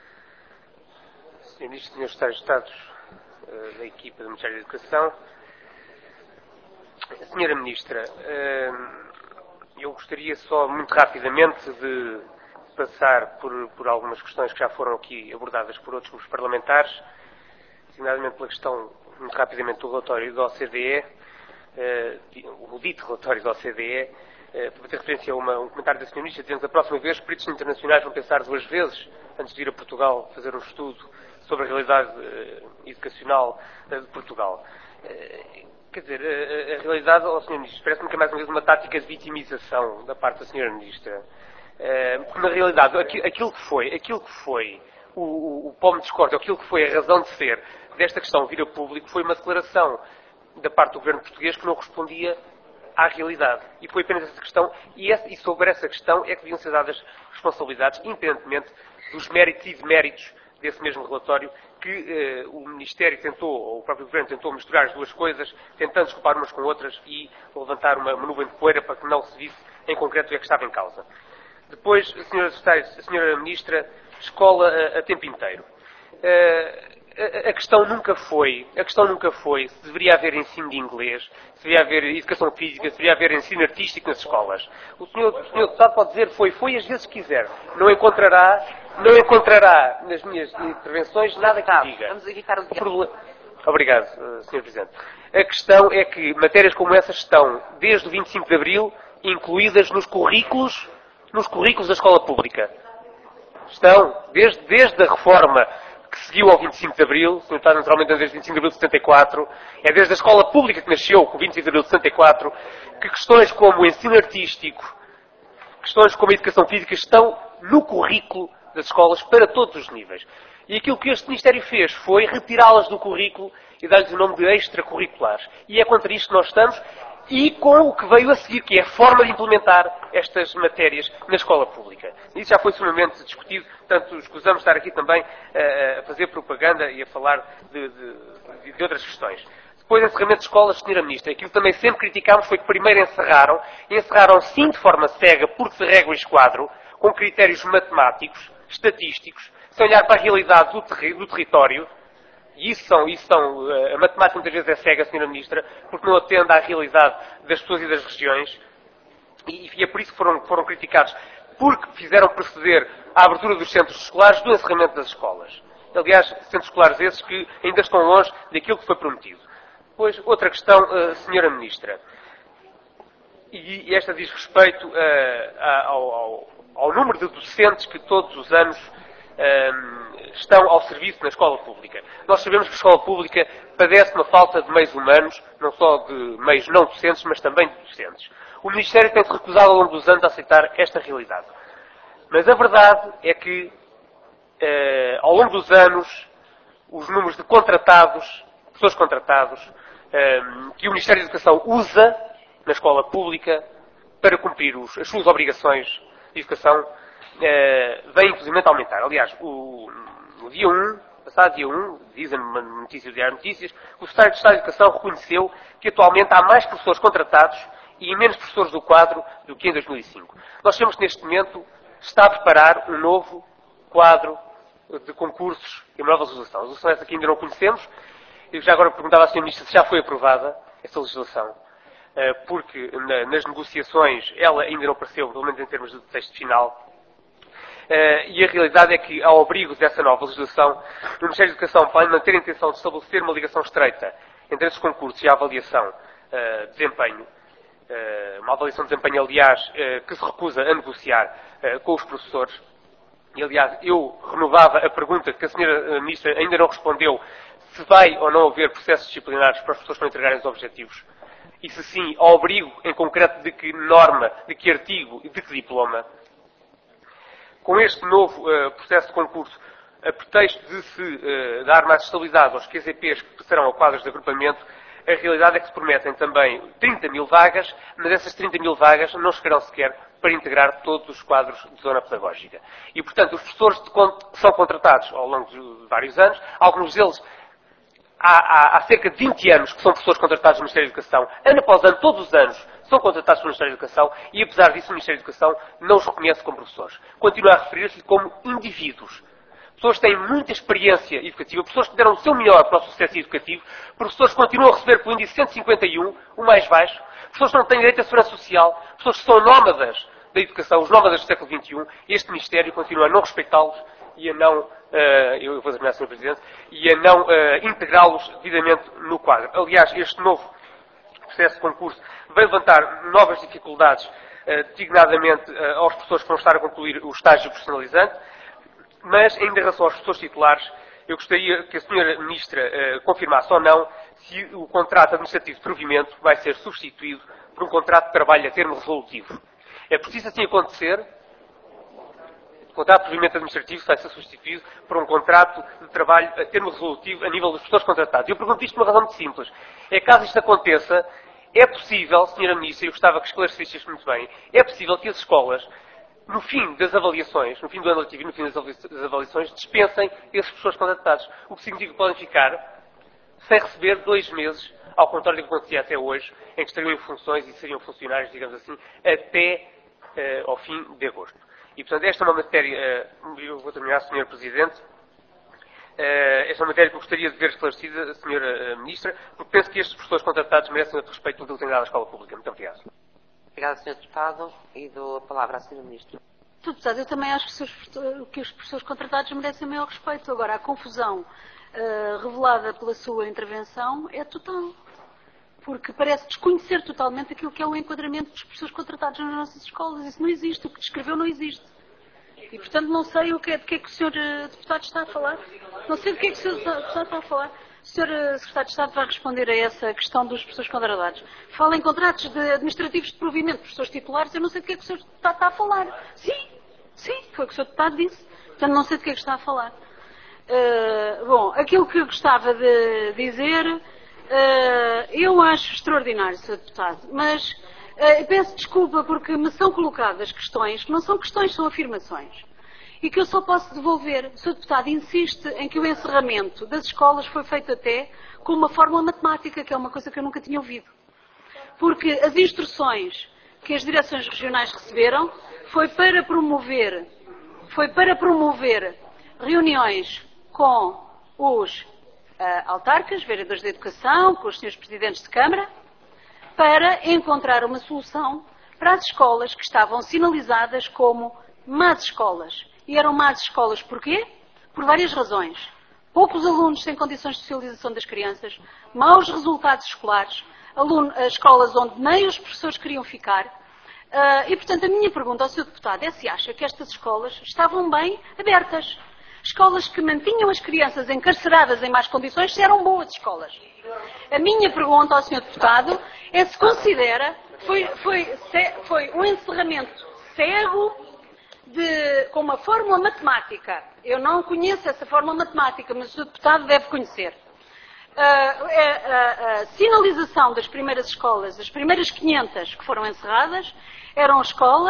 Speaker 9: Sr. Ministro, Srs. Secretários de Estado da equipa do Ministério da Educação. Sra. Ministra, eu gostaria só muito rapidamente de passar por algumas questões que já foram aqui abordadas por outros grupos parlamentares, designadamente pela questão, muito rapidamente, do relatório da OCDE, o dito relatório da OCDE, para ter referência a um comentário da Sra. Ministra, dizendo que da próxima vez os peritos internacionais vão pensar duas vezes antes de ir a Portugal fazer um estudo sobre a realidade educacional de Portugal. Quer dizer, a realidade, Sr. Ministro, parece-me que é mais uma vez uma tática de vitimização da parte da Sra. Ministra. Porque, na realidade, aquilo que foi o pomo de discórdia, aquilo que foi a razão de ser desta questão vir a público, foi uma declaração da parte do governo português que não respondia à realidade. E foi apenas essa questão, e sobre essa questão é que deviam ser dadas responsabilidades, independentemente dos méritos e deméritos desse mesmo relatório, que o Ministério tentou, ou o próprio Governo tentou misturar as duas coisas, tentando desculpar umas com outras e levantar uma nuvem de poeira para que não se visse em concreto o que é que estava em causa. Depois, Sra. Ministra, escola a tempo inteiro. A questão nunca foi se deveria haver ensino de inglês, se deveria haver educação física, se deveria haver ensino artístico nas escolas. O senhor deputado pode dizer foi às vezes quiser. Não encontrará nas minhas intervenções nada que diga.
Speaker 1: Vamos evitar o diálogo.
Speaker 9: Obrigado, Sr. Presidente. A questão é que matérias como essas estão, desde o 25 de Abril, incluídas nos currículos da escola pública. Estão, desde a reforma que seguiu ao 25 de Abril, o Sr. Deputado naturalmente desde o 25 de Abril de 74, é desde a escola pública que nasceu com o 25 de Abril de 74, que questões como o ensino artístico, questões como a educação física estão no currículo das escolas para todos os níveis. E aquilo que este Ministério fez foi retirá-las do currículo e dar-lhes o nome de extracurriculares. E é contra isto que nós estamos e com o que veio a seguir, que é a forma de implementar estas matérias na escola pública. Isso já foi seguramente discutido, portanto, escusamos estar aqui também a fazer propaganda e a falar de outras questões. Depois, encerramento de escolas, Sra. Ministra, aquilo que também sempre criticámos foi que primeiro encerraram sim de forma cega, porque de régua e esquadro, com critérios matemáticos, estatísticos, sem olhar para a realidade do território. E a matemática muitas vezes é cega, Sra. Ministra, porque não atende à realidade das pessoas e das regiões. E é por isso que foram criticados, porque fizeram proceder à abertura dos centros escolares do encerramento das escolas. Aliás, centros escolares esses que ainda estão longe daquilo que foi prometido. Depois, outra questão, Sra. Ministra. E esta diz respeito ao número de docentes que todos os anos estão ao serviço na escola pública. Nós sabemos que a escola pública padece uma falta de meios humanos, não só de meios não docentes, mas também de docentes. O Ministério tem-se recusado ao longo dos anos a aceitar esta realidade. Mas a verdade é que, ao longo dos anos, os números de professores contratados, que o Ministério da Educação usa na escola pública para cumprir as suas obrigações de educação, vem inclusive a aumentar. Aliás, no dia 1 passado, dia 1, dizem uma notícia do Diário de Notícias, o Secretário de Estado de Educação reconheceu que atualmente há mais professores contratados e menos professores do quadro do que em 2005. Nós sabemos que neste momento está a preparar um novo quadro de concursos e uma nova legislação. A legislação essa que ainda não conhecemos. Eu já agora perguntava à Sra. Ministra se já foi aprovada essa legislação, porque nas negociações ela ainda não apareceu, pelo menos em termos de texto final. E a realidade é que, ao abrigo dessa nova legislação, o Ministério da Educação, para manter a intenção de estabelecer uma ligação estreita entre esses concursos e a avaliação de desempenho, uma avaliação de desempenho, aliás, que se recusa a negociar com os professores. E, aliás, eu renovava a pergunta que a Sra. Ministra ainda não respondeu, se vai ou não haver processos disciplinares para as pessoas não entregarem os objetivos. E se sim, ao abrigo, em concreto, de que norma, de que artigo e de que diploma. Com este novo processo de concurso, a pretexto de se dar mais estabilidade aos QZPs que passarão a quadros de agrupamento, a realidade é que se prometem também 30 mil vagas, mas essas 30 mil vagas não chegarão sequer para integrar todos os quadros de zona pedagógica. E, portanto, os professores que são contratados ao longo de vários anos, alguns deles há cerca de 20 anos que são professores contratados no Ministério da Educação, ano após ano, todos os anos, são contratados pelo Ministério da Educação e, apesar disso, o Ministério da Educação não os reconhece como professores. Continua a referir-se como indivíduos. Pessoas que têm muita experiência educativa, pessoas que deram o seu melhor para o sucesso educativo, professores que continuam a receber pelo índice 151, o mais baixo, pessoas que não têm direito à segurança social, pessoas que são nómadas da educação, os nómadas do século XXI, este Ministério continua a não respeitá-los e a não, eu vou terminar, Sr. Presidente, e a não integrá-los devidamente no quadro. Aliás, este novo processo de concurso vai levantar novas dificuldades, designadamente aos professores que vão estar a concluir o estágio profissionalizante, mas, em relação aos professores titulares, eu gostaria que a Sra. Ministra confirmasse ou não se o contrato administrativo de provimento vai ser substituído por um contrato de trabalho a termo resolutivo. É preciso assim acontecer. O contrato de provimento administrativo vai ser substituído por um contrato de trabalho a termo resolutivo a nível dos professores contratados. Eu pergunto isto por uma razão muito simples. É caso isto aconteça, é possível, Sra. Ministra, eu gostava que esclarecesse isto muito bem, é possível que as escolas, no fim das avaliações, no fim do ano letivo e no fim das avaliações, dispensem esses professores contratados. O que significa que podem ficar sem receber 2 meses, ao contrário do que acontecia até hoje, em que estariam em funções e seriam funcionários, digamos assim, até ao fim de agosto. E, portanto, esta é uma matéria, eu vou terminar, Sr. Presidente, esta é uma matéria que eu gostaria de ver esclarecida, Sra. Ministra, porque penso que estes professores contratados merecem o respeito do que dado à escola pública. Muito obrigado.
Speaker 1: Obrigada, Sr. Deputado, e dou a palavra à Sra. Ministra.
Speaker 4: Sr. Deputado, eu também acho que os professores contratados merecem o maior respeito. Agora, a confusão revelada pela sua intervenção é total. Porque parece desconhecer totalmente aquilo que é o enquadramento dos professores contratados nas nossas escolas. Isso não existe. O que descreveu não existe. E, portanto, não sei de que é que o Sr. Deputado está a falar. Não sei de que é que o Sr. Deputado está a falar. O Sr. Secretário de Estado vai responder a essa questão dos professores contratados. Fala em contratos administrativos de provimento de professores titulares. Eu não sei de que é que o Sr. Deputado está a falar. Sim, foi o que o Sr. Deputado disse. Portanto, não sei de que é que está a falar. Bom, aquilo que eu gostava de dizer, eu acho extraordinário, Sr. Deputado, mas peço desculpa porque me são colocadas questões que não são questões, são afirmações. E que eu só posso devolver. O Sr. Deputado insiste em que o encerramento das escolas foi feito até com uma fórmula matemática, que é uma coisa que eu nunca tinha ouvido. Porque as instruções que as direções regionais receberam foi para promover reuniões com os autarcas, vereadores da educação, com os senhores presidentes de Câmara, para encontrar uma solução para as escolas que estavam sinalizadas como más escolas. E eram más escolas porquê? Por várias razões. Poucos alunos sem condições de socialização das crianças, maus resultados escolares, escolas onde nem os professores queriam ficar. E, portanto, a minha pergunta ao Sr. Deputado é se acha que estas escolas estavam bem abertas. Escolas que mantinham as crianças encarceradas em más condições, se eram boas escolas. A minha pergunta ao Sr. Deputado é se considera foi um encerramento cego com uma fórmula matemática. Eu não conheço essa fórmula matemática, mas o Sr. Deputado deve conhecer. A sinalização das primeiras escolas, as primeiras 500 que foram encerradas, eram escolas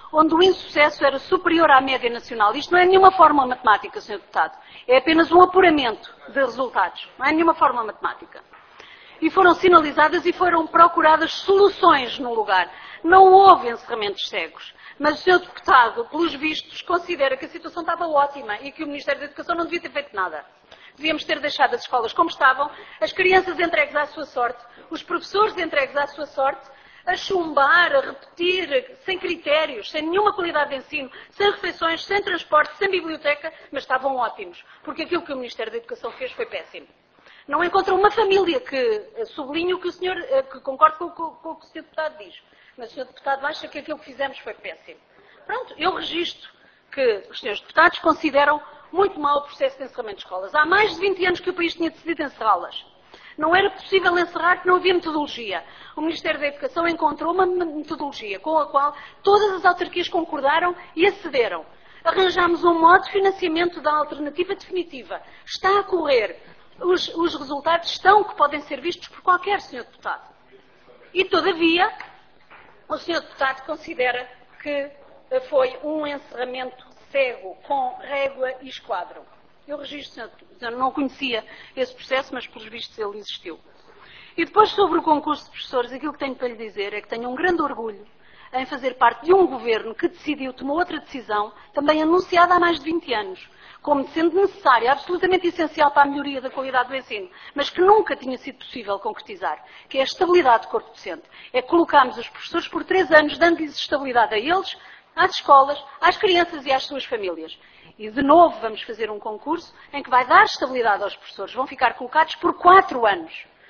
Speaker 4: onde o insucesso era superior à média nacional. Isto não é nenhuma fórmula matemática, Sr. Deputado. É apenas um apuramento de resultados. Não é nenhuma fórmula matemática. E foram sinalizadas e foram procuradas soluções no lugar. Não houve encerramentos cegos. Mas o Sr. Deputado, pelos vistos, considera que a situação estava ótima e que o Ministério da Educação não devia ter feito nada. Devíamos ter deixado as escolas como estavam, as crianças entregues à sua sorte, os professores entregues à sua sorte, a chumbar, a repetir, sem critérios, sem nenhuma qualidade de ensino, sem refeições, sem transporte, sem biblioteca, mas estavam ótimos, porque aquilo que o Ministério da Educação fez foi péssimo. Não encontrou uma família que sublinhe o que o senhor, que concorde com o que o Sr. Deputado diz, mas o Sr. Deputado acha que aquilo que fizemos foi péssimo. Pronto, eu registro que os Srs. Deputados consideram muito mau o processo de encerramento de escolas. Há mais de 20 anos que o país tinha decidido encerrá-las. Não era possível encerrar porque não havia metodologia. O Ministério da Educação encontrou uma metodologia com a qual todas as autarquias concordaram e acederam. Arranjámos um modo de financiamento da alternativa definitiva. Está a correr. Os resultados estão que podem ser vistos por qualquer Sr. Deputado. E, todavia, o Sr. Deputado considera que foi um encerramento cego, com régua e esquadro. Eu registro, eu não conhecia esse processo, mas pelos vistos ele existiu. E depois, sobre o concurso de professores, aquilo que tenho para lhe dizer é que tenho um grande orgulho em fazer parte de um governo que decidiu, tomou outra decisão, também anunciada há mais de 20 anos, como sendo necessária, absolutamente essencial para a melhoria da qualidade do ensino, mas que nunca tinha sido possível concretizar, que é a estabilidade do corpo docente. É que colocámos os professores por 3 anos, dando-lhes estabilidade a eles, às escolas, às crianças e às suas famílias. E, de novo, vamos fazer um concurso em que vai dar estabilidade aos professores. Vão ficar colocados por 4 anos.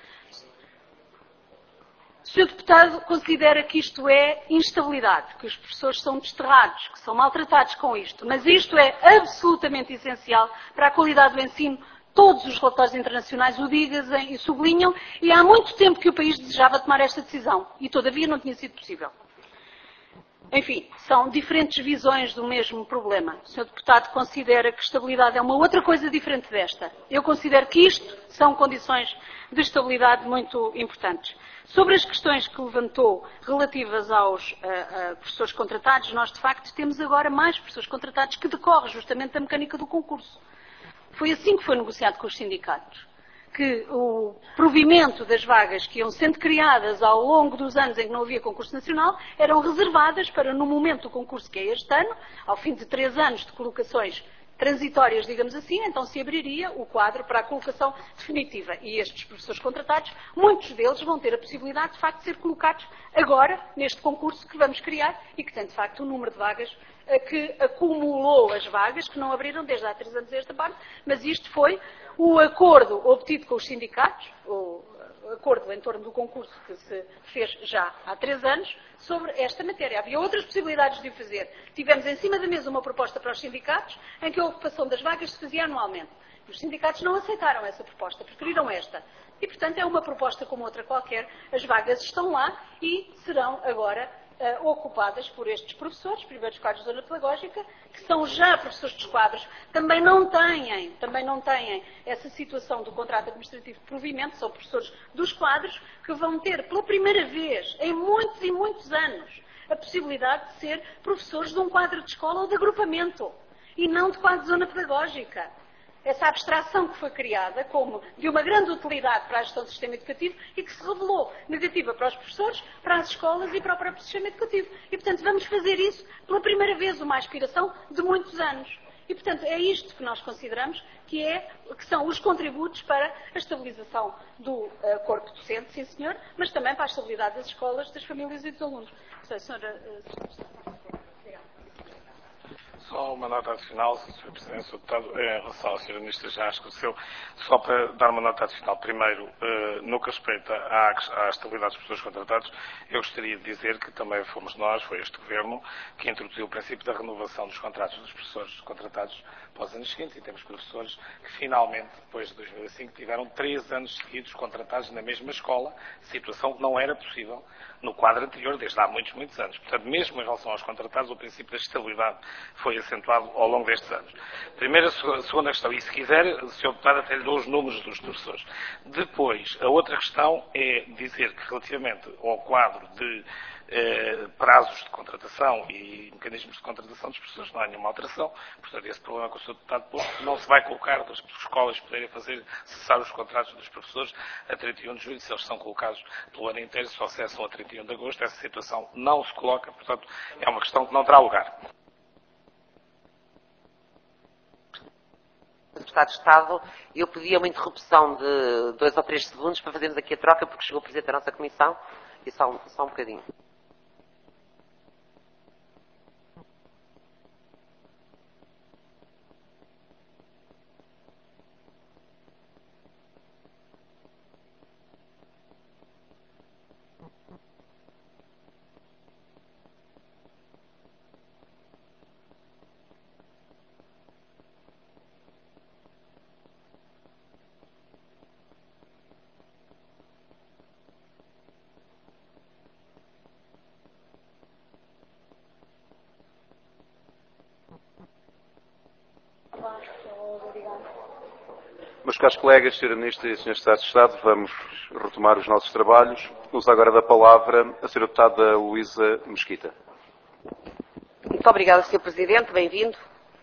Speaker 4: O Sr. Deputado considera que isto é instabilidade, que os professores são desterrados, que são maltratados com isto. Mas isto é absolutamente essencial para a qualidade do ensino. Todos os relatórios internacionais o dizem e sublinham. E há muito tempo que o país desejava tomar esta decisão. E, todavia, não tinha sido possível. Enfim, são diferentes visões do mesmo problema. O Sr. Deputado considera que estabilidade é uma outra coisa diferente desta. Eu considero que isto são condições de estabilidade muito importantes. Sobre as questões que levantou relativas aos professores contratados, nós de facto temos agora mais professores contratados que decorre justamente da mecânica do concurso. Foi assim que foi negociado com os sindicatos. Que o provimento das vagas que iam sendo criadas ao longo dos anos em que não havia concurso nacional eram reservadas para, no momento do concurso que é este ano, ao fim de 3 anos de colocações transitórias, digamos assim, então se abriria o quadro para a colocação definitiva. E estes professores contratados, muitos deles vão ter a possibilidade, de facto, de ser colocados agora, neste concurso que vamos criar e que tem, de facto, um número de vagas que acumulou as vagas, que não abriram desde há 3 anos esta parte, mas isto foi o acordo obtido com os sindicatos, o acordo em torno do concurso que se fez já há 3 anos, sobre esta matéria. Havia outras possibilidades de o fazer. Tivemos em cima da mesa uma proposta para os sindicatos, em que a ocupação das vagas se fazia anualmente. Os sindicatos não aceitaram essa proposta, preferiram esta. E, portanto, é uma proposta como outra qualquer. As vagas estão lá e serão agora ocupadas por estes professores, primeiros quadros de zona pedagógica, que são já professores dos quadros, também não têm essa situação do contrato administrativo de provimento, são professores dos quadros, que vão ter pela primeira vez, em muitos e muitos anos, a possibilidade de ser professores de um quadro de escola ou de agrupamento, e não de quadro de zona pedagógica. Essa abstração que foi criada como de uma grande utilidade para a gestão do sistema educativo e que se revelou negativa para os professores, para as escolas e para o próprio sistema educativo. E, portanto, vamos fazer isso pela primeira vez, uma aspiração de muitos anos. E, portanto, é isto que nós consideramos que são os contributos para a estabilização do corpo docente, sim senhor, mas também para a estabilidade das escolas, das famílias e dos alunos. Senhora...
Speaker 3: Só uma nota adicional, Sr. Presidente, Sr. Deputado, em relação à Sra. Ministra já esclareceu, só para dar uma nota adicional. Primeiro, no que respeita à estabilidade dos professores contratados, eu gostaria de dizer que também fomos nós, foi este Governo, que introduziu o princípio da renovação dos contratos dos professores contratados para os anos seguintes, e temos professores que finalmente, depois de 2005, tiveram 3 anos seguidos contratados na mesma escola, situação que não era possível no quadro anterior, desde há muitos, muitos anos. Portanto, mesmo em relação aos contratados, o princípio da estabilidade foi acentuado ao longo destes anos. Primeira, segunda questão, e se quiser, o Sr. Deputado até lhe dou os números dos professores. Depois, a outra questão é dizer que relativamente ao quadro de prazos de contratação e mecanismos de contratação dos professores, não há nenhuma alteração. Portanto, esse problema que o Sr. Deputado pôs não se vai colocar das escolas poderem fazer cessar os contratos dos professores a 31 de julho, se eles são colocados pelo ano inteiro, só cessam a 31 de agosto. Essa situação não se coloca, portanto, é uma questão que não terá lugar.
Speaker 1: Secretário de Estado, eu pedia uma interrupção de 2 ou 3 segundos para fazermos aqui a troca, porque chegou o Presidente da nossa Comissão, e só um bocadinho.
Speaker 10: Meus caros colegas, Sra. Ministra e Sr. Secretário de Estado, vamos retomar os nossos trabalhos. Uso agora da palavra a Sra. Deputada Luísa Mesquita.
Speaker 1: Muito obrigada, Sr. Presidente. Bem-vindo.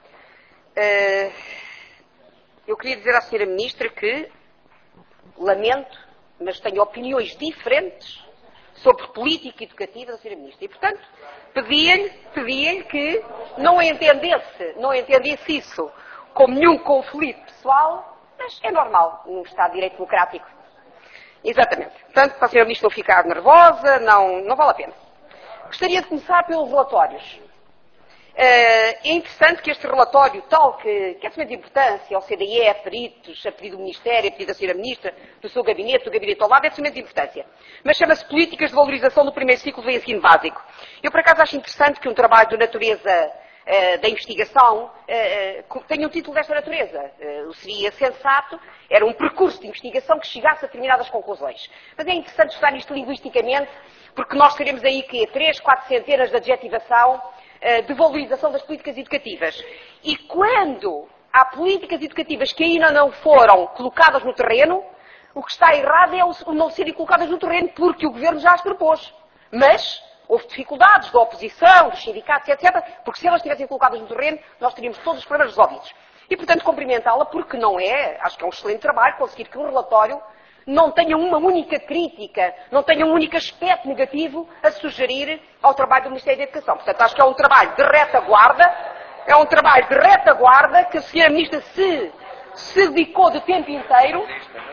Speaker 1: Eu queria dizer à Sra. Ministra que lamento, mas tenho opiniões diferentes sobre política educativa da Sra. Ministra. E, portanto, pedia-lhe que não entendesse isso como nenhum conflito pessoal, mas é normal num Estado de Direito Democrático. Exatamente. Portanto, para a Sra. Ministra não ficar nervosa, não vale a pena. Gostaria de começar pelos relatórios. É interessante que este relatório, tal que é de suma importância, ao CDE, a peritos, a pedido do Ministério, a pedido da Sra. Ministra, do seu gabinete, do gabinete ao lado, é de suma importância. Mas chama-se Políticas de Valorização do Primeiro Ciclo do Ensino Básico. Eu, por acaso, acho interessante que um trabalho de natureza da investigação tenha um título desta natureza. Seria sensato, era um percurso de investigação que chegasse a determinadas conclusões. Mas é interessante estudar isto linguisticamente, porque nós teremos aí que 3, 4 centenas de adjetivação de valorização das políticas educativas. E quando há políticas educativas que ainda não foram colocadas no terreno, o que está errado é o não serem colocadas no terreno, porque o Governo já as propôs. Mas houve dificuldades da oposição, dos sindicatos, etc., porque se elas estivessem colocadas no terreno, nós teríamos todos os problemas resolvidos. E, portanto, cumprimentá-la, porque acho que é um excelente trabalho conseguir que um relatório não tenha uma única crítica, não tenha um único aspecto negativo a sugerir ao trabalho do Ministério da Educação. Portanto, acho que é um trabalho de retaguarda, que a Sra. Ministra se dedicou de tempo inteiro,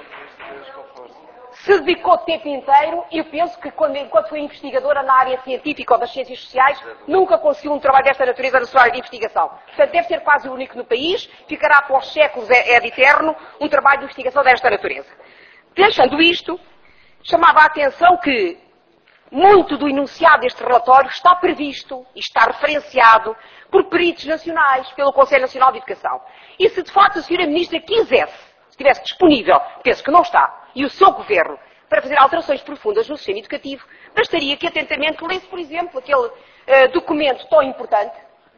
Speaker 1: e eu penso que enquanto foi investigadora na área científica ou das ciências sociais, nunca conseguiu um trabalho desta natureza na sua área de investigação. Portanto, deve ser quase o único no país, ficará para os séculos, é de eterno, um trabalho de investigação desta natureza. Deixando isto, chamava a atenção que muito do enunciado deste relatório está previsto e está referenciado por peritos nacionais, pelo Conselho Nacional de Educação. E se de facto a Sra. Ministra quisesse, se estivesse disponível, penso que não está, e o seu Governo, para fazer alterações profundas no sistema educativo, bastaria que atentamente lesse, por exemplo, aquele documento tão importante,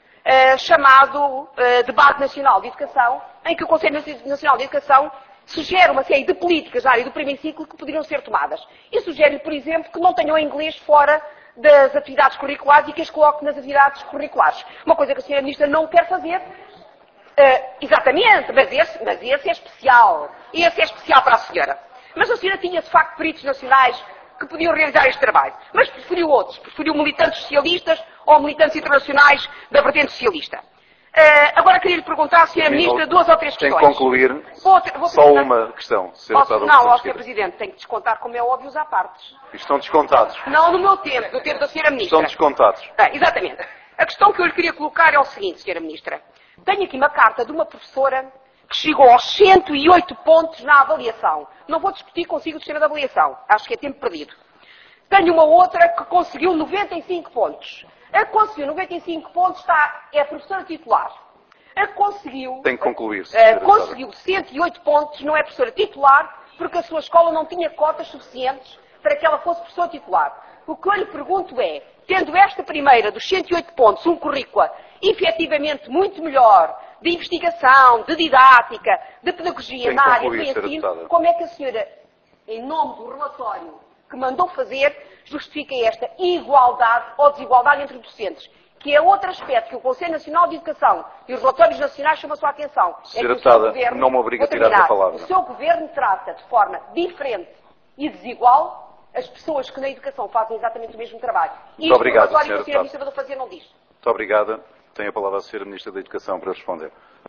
Speaker 1: chamado Debate Nacional de Educação, em que o Conselho Nacional de Educação sugere uma série de políticas na área do primeiro ciclo que poderiam ser tomadas. E sugere, por exemplo, que não tenham inglês fora das atividades curriculares e que as coloque nas atividades curriculares. Uma coisa que a Sra. Ministra não quer fazer. Exatamente, mas esse é especial. Esse é especial para a senhora. Mas a senhora tinha, de facto, peritos nacionais que podiam realizar este trabalho. Mas preferiu outros. Preferiu militantes socialistas ou militantes internacionais da vertente socialista. Agora queria lhe perguntar à Sra. Ministra 2 ou 3 questões.
Speaker 10: Tem que concluir.
Speaker 1: Vou
Speaker 10: só uma questão.
Speaker 1: Não, Sr. Presidente, tenho que descontar, como é óbvio, os à partes.
Speaker 10: Estão descontados.
Speaker 1: Não no meu tempo, no tempo da Sra. Ministra.
Speaker 10: Estão descontados.
Speaker 1: Exatamente. A questão que eu lhe queria colocar é o seguinte, Sra. Ministra. Tenho aqui uma carta de uma professora que chegou aos 108 pontos na avaliação. Não vou discutir consigo o sistema de avaliação. Acho que é tempo perdido. Tenho uma outra que conseguiu 95 pontos. A que conseguiu 95 pontos é a professora titular. A que conseguiu...
Speaker 10: Tem que concluir.
Speaker 1: Conseguiu 108 pontos, não é professora titular, porque a sua escola não tinha cotas suficientes para que ela fosse professora titular. O que eu lhe pergunto é, tendo esta primeira dos 108 pontos, um currículo efetivamente muito melhor, de investigação, de didática, de pedagogia na área do ensino, como é que a senhora, em nome do relatório
Speaker 11: que mandou fazer justifica esta igualdade ou desigualdade entre docentes, que é outro aspecto que o Conselho Nacional de Educação e os relatórios nacionais chamam a sua atenção.
Speaker 10: Senhora Deputada, não me obriga a tirar a palavra.
Speaker 11: O seu governo trata de forma diferente e desigual as pessoas que na educação fazem exatamente o mesmo trabalho.
Speaker 10: Muito obrigado,
Speaker 11: o relatório
Speaker 10: Sra.
Speaker 11: que a Sra. Ministra mandou fazer não diz.
Speaker 10: Muito obrigada. Tem a palavra a Sra. Ministra da Educação para responder.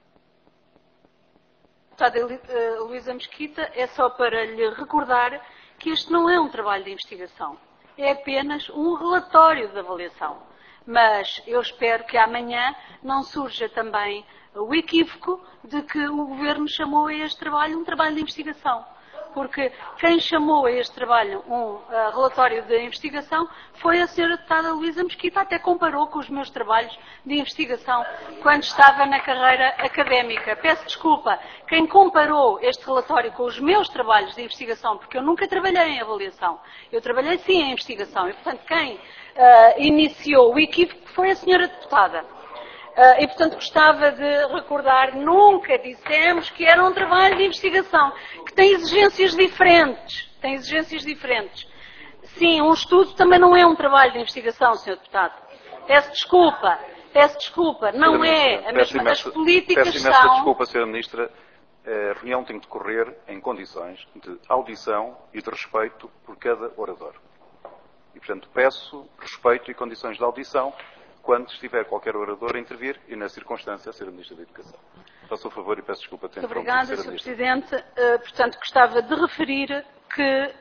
Speaker 4: Deputada Luísa Mesquita, é só para lhe recordar que este não é um trabalho de investigação. É apenas um relatório de avaliação. Mas eu espero que amanhã não surja também o equívoco de que o Governo chamou a este trabalho um trabalho de investigação. Porque quem chamou a este trabalho um relatório de investigação foi a Sra. Deputada Luísa Mesquita, até comparou com os meus trabalhos de investigação quando estava na carreira académica. Peço desculpa, quem comparou este relatório com os meus trabalhos de investigação, porque eu nunca trabalhei em avaliação, eu trabalhei sim em investigação, e portanto quem iniciou o equívoco foi a Sra. Deputada. E, portanto, gostava de recordar, nunca dissemos que era um trabalho de investigação, que tem exigências diferentes. Tem exigências diferentes. Sim, um estudo também não é um trabalho de investigação, Sr. Deputado. Peço desculpa, não é. As políticas
Speaker 10: peço imensa
Speaker 4: são...
Speaker 10: desculpa, Sra. Ministra. A reunião tem de decorrer em condições de audição e de respeito por cada orador. E, portanto, peço respeito e condições de audição quando estiver qualquer orador a intervir e, na circunstância, a Sra. Ministra da Educação. Faço o favor e peço desculpa ter interrompido.
Speaker 4: Obrigada, Sr. Presidente. Portanto, gostava de referir que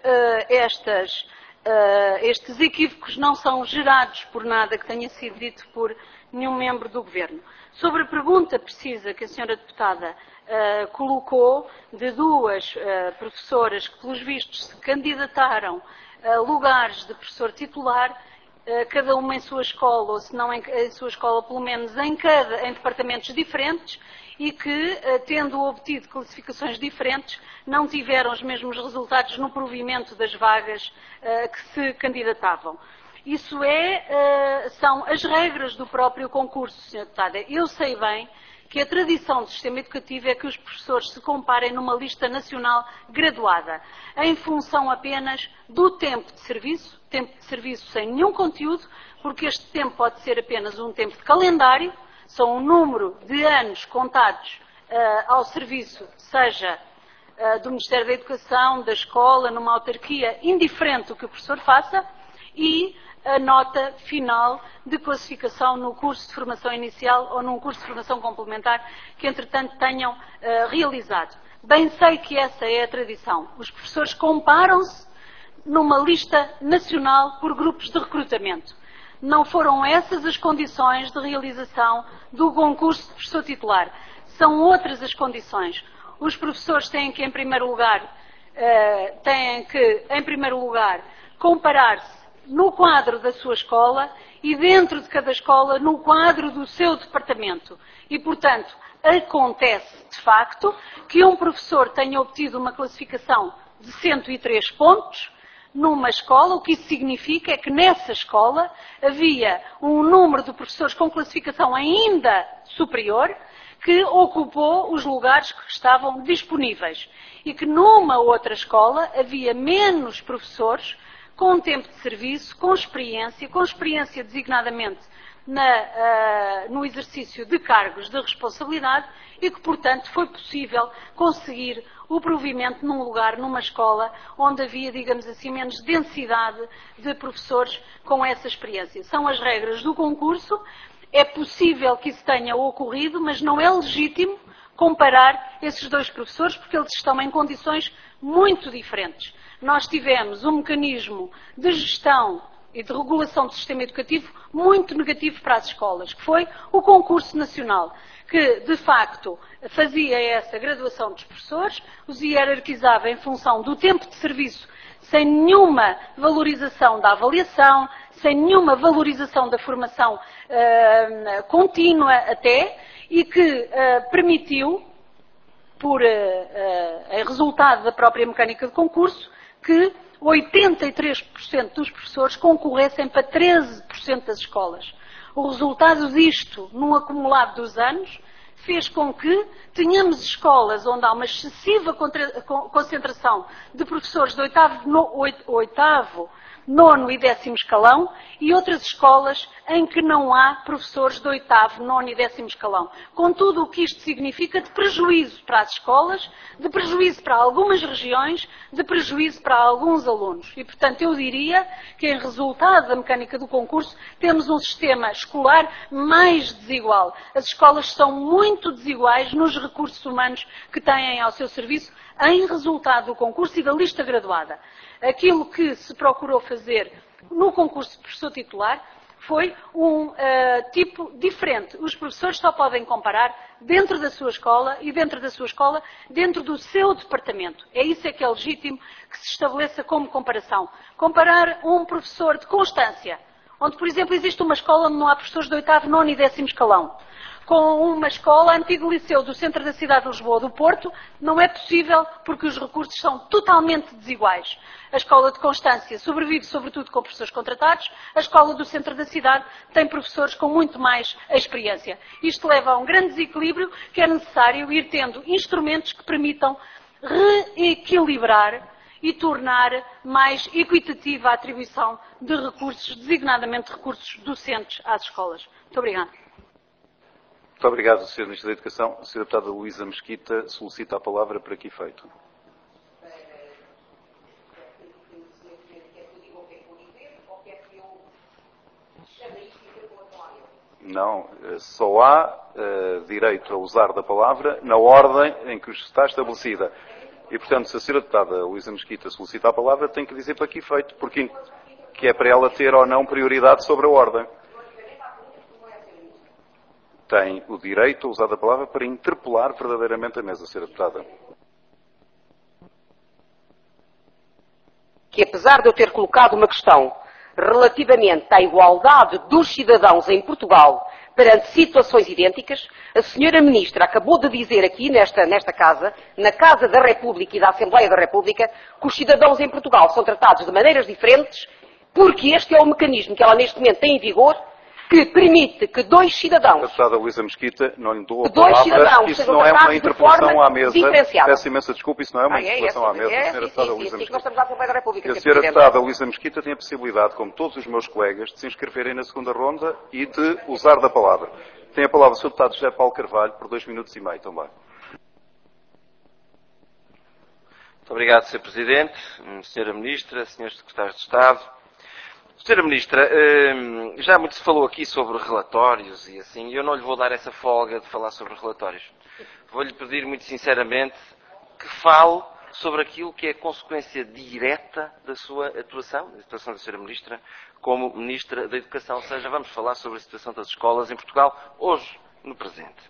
Speaker 4: estes equívocos não são gerados por nada que tenha sido dito por nenhum membro do Governo. Sobre a pergunta precisa que a Sra. Deputada colocou de duas professoras que, pelos vistos, se candidataram a lugares de professor titular, cada uma em sua escola, ou se não em sua escola, pelo menos em departamentos diferentes, e que, tendo obtido classificações diferentes, não tiveram os mesmos resultados no provimento das vagas que se candidatavam. Isso são as regras do próprio concurso, Sra. Deputada. Eu sei bem que a tradição do sistema educativo é que os professores se comparem numa lista nacional graduada, em função apenas do tempo de serviço sem nenhum conteúdo, porque este tempo pode ser apenas um tempo de calendário, são um número de anos contados ao serviço, seja do Ministério da Educação, da escola, numa autarquia, indiferente do que o professor faça, e a nota final de classificação no curso de formação inicial ou num curso de formação complementar que, entretanto, tenham realizado. Bem sei que essa é a tradição. Os professores comparam-se numa lista nacional por grupos de recrutamento. Não foram essas as condições de realização do concurso de professor titular. São outras as condições. Os professores têm que, em primeiro lugar, comparar-se no quadro da sua escola e, dentro de cada escola, no quadro do seu departamento. E, portanto, acontece, de facto, que um professor tenha obtido uma classificação de 103 pontos numa escola. O que isso significa é que nessa escola havia um número de professores com classificação ainda superior que ocupou os lugares que estavam disponíveis e que numa outra escola havia menos professores com tempo de serviço, com experiência designadamente no exercício de cargos de responsabilidade e que, portanto, foi possível conseguir o provimento num lugar, numa escola, onde havia, digamos assim, menos densidade de professores com essa experiência. São as regras do concurso. É possível que isso tenha ocorrido, mas não é legítimo comparar esses dois professores, porque eles estão em condições muito diferentes. Nós tivemos um mecanismo de gestão e de regulação do sistema educativo muito negativo para as escolas, que foi o concurso nacional, que, de facto, fazia essa graduação dos professores, os hierarquizava em função do tempo de serviço, sem nenhuma valorização da avaliação, sem nenhuma valorização da formação contínua até, e que permitiu, em resultado da própria mecânica de concurso, que 83% dos professores concorressem para 13% das escolas. O resultado disto, num acumulado dos anos, fez com que tenhamos escolas onde há uma excessiva concentração de professores de oitavo, nono e 10º escalão e outras escolas em que não há professores de 8º, 9º e 10º escalão. Com tudo o que isto significa de prejuízo para as escolas, de prejuízo para algumas regiões, de prejuízo para alguns alunos. E, portanto, eu diria que, em resultado da mecânica do concurso, temos um sistema escolar mais desigual. As escolas são muito desiguais nos recursos humanos que têm ao seu serviço em resultado do concurso e da lista graduada. Aquilo que se procurou fazer no concurso de professor titular foi um tipo diferente. Os professores só podem comparar dentro da sua escola e dentro da sua escola, dentro do seu departamento. É isso que é legítimo que se estabeleça como comparação. Comparar um professor de Constância, onde, por exemplo, existe uma escola onde não há professores de 8º, 9º e 10º escalão, com uma escola, antigo liceu do centro da cidade de Lisboa, do Porto, não é possível porque os recursos são totalmente desiguais. A escola de Constância sobrevive sobretudo com professores contratados, a escola do centro da cidade tem professores com muito mais experiência. Isto leva a um grande desequilíbrio que é necessário ir tendo instrumentos que permitam reequilibrar e tornar mais equitativa a atribuição de recursos, designadamente recursos docentes às escolas. Muito obrigada.
Speaker 10: Muito obrigado, Sr. Ministro da Educação. A Sra. Deputada Luísa Mesquita solicita a palavra para que efeito? Não, só há direito a usar da palavra na ordem em que está estabelecida. E, portanto, se a Sra. Deputada Luísa Mesquita solicita a palavra, tem que dizer para que efeito, porque que é para ela ter ou não prioridade sobre a ordem. Tem o direito a usar da palavra para interpelar verdadeiramente a mesa, Sra. Deputada.
Speaker 11: Que apesar de eu ter colocado uma questão relativamente à igualdade dos cidadãos em Portugal perante situações idênticas, a Sra. Ministra acabou de dizer aqui nesta Casa, na Casa da República e da Assembleia da República, que os cidadãos em Portugal são tratados de maneiras diferentes, porque este é o mecanismo que ela neste momento tem em vigor, que permite que dois cidadãos...
Speaker 10: Deputada Luísa Mesquita, não lhe dou a palavra, isso não é uma interpelação à mesa. Peço imensa desculpa, isso não é uma interpelação à mesa, Sra. Deputada Luísa Mesquita. A Sra. Deputada Luísa Mesquita tem a possibilidade, como todos os meus colegas, de se inscreverem na segunda ronda e de usar da palavra. Tem a palavra o Sr. Deputado José Paulo Carvalho, por 2 minutos e meio também.
Speaker 5: Muito obrigado, Sr. Presidente, Sra. Ministra, Srs. Secretários de Estado. Sra. Ministra, já muito se falou aqui sobre relatórios e assim, eu não lhe vou dar essa folga de falar sobre relatórios. Vou-lhe pedir muito sinceramente que fale sobre aquilo que é a consequência direta da sua atuação, da atuação da Sra. Ministra, como Ministra da Educação. Ou seja, vamos falar sobre a situação das escolas em Portugal, hoje, no presente.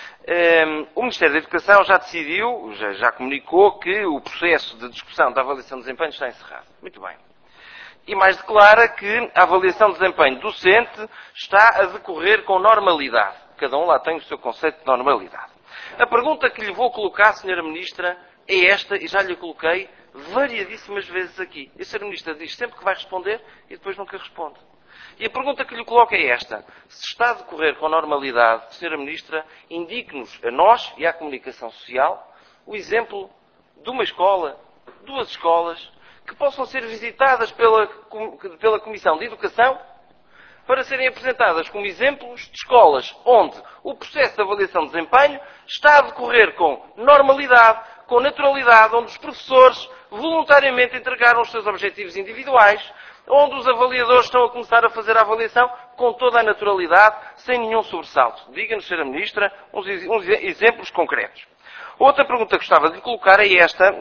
Speaker 5: O Ministério da Educação já decidiu, já comunicou que o processo de discussão da avaliação de desempenho está encerrado. Muito bem. E mais declara que a avaliação de desempenho docente está a decorrer com normalidade. Cada um lá tem o seu conceito de normalidade. A pergunta que lhe vou colocar, Sra. Ministra, é esta, e já lhe coloquei variadíssimas vezes aqui. E a Sra. Ministra diz sempre que vai responder e depois nunca responde. E a pergunta que lhe coloco é esta. Se está a decorrer com normalidade, Sra. Ministra, indique-nos a nós e à comunicação social o exemplo de uma escola, 2 escolas, que possam ser visitadas pela Comissão de Educação para serem apresentadas como exemplos de escolas onde o processo de avaliação de desempenho está a decorrer com normalidade, com naturalidade, onde os professores voluntariamente entregaram os seus objetivos individuais, onde os avaliadores estão a começar a fazer a avaliação com toda a naturalidade, sem nenhum sobressalto. Diga-nos, Sra. Ministra, uns exemplos concretos. Outra pergunta que gostava de lhe colocar é esta,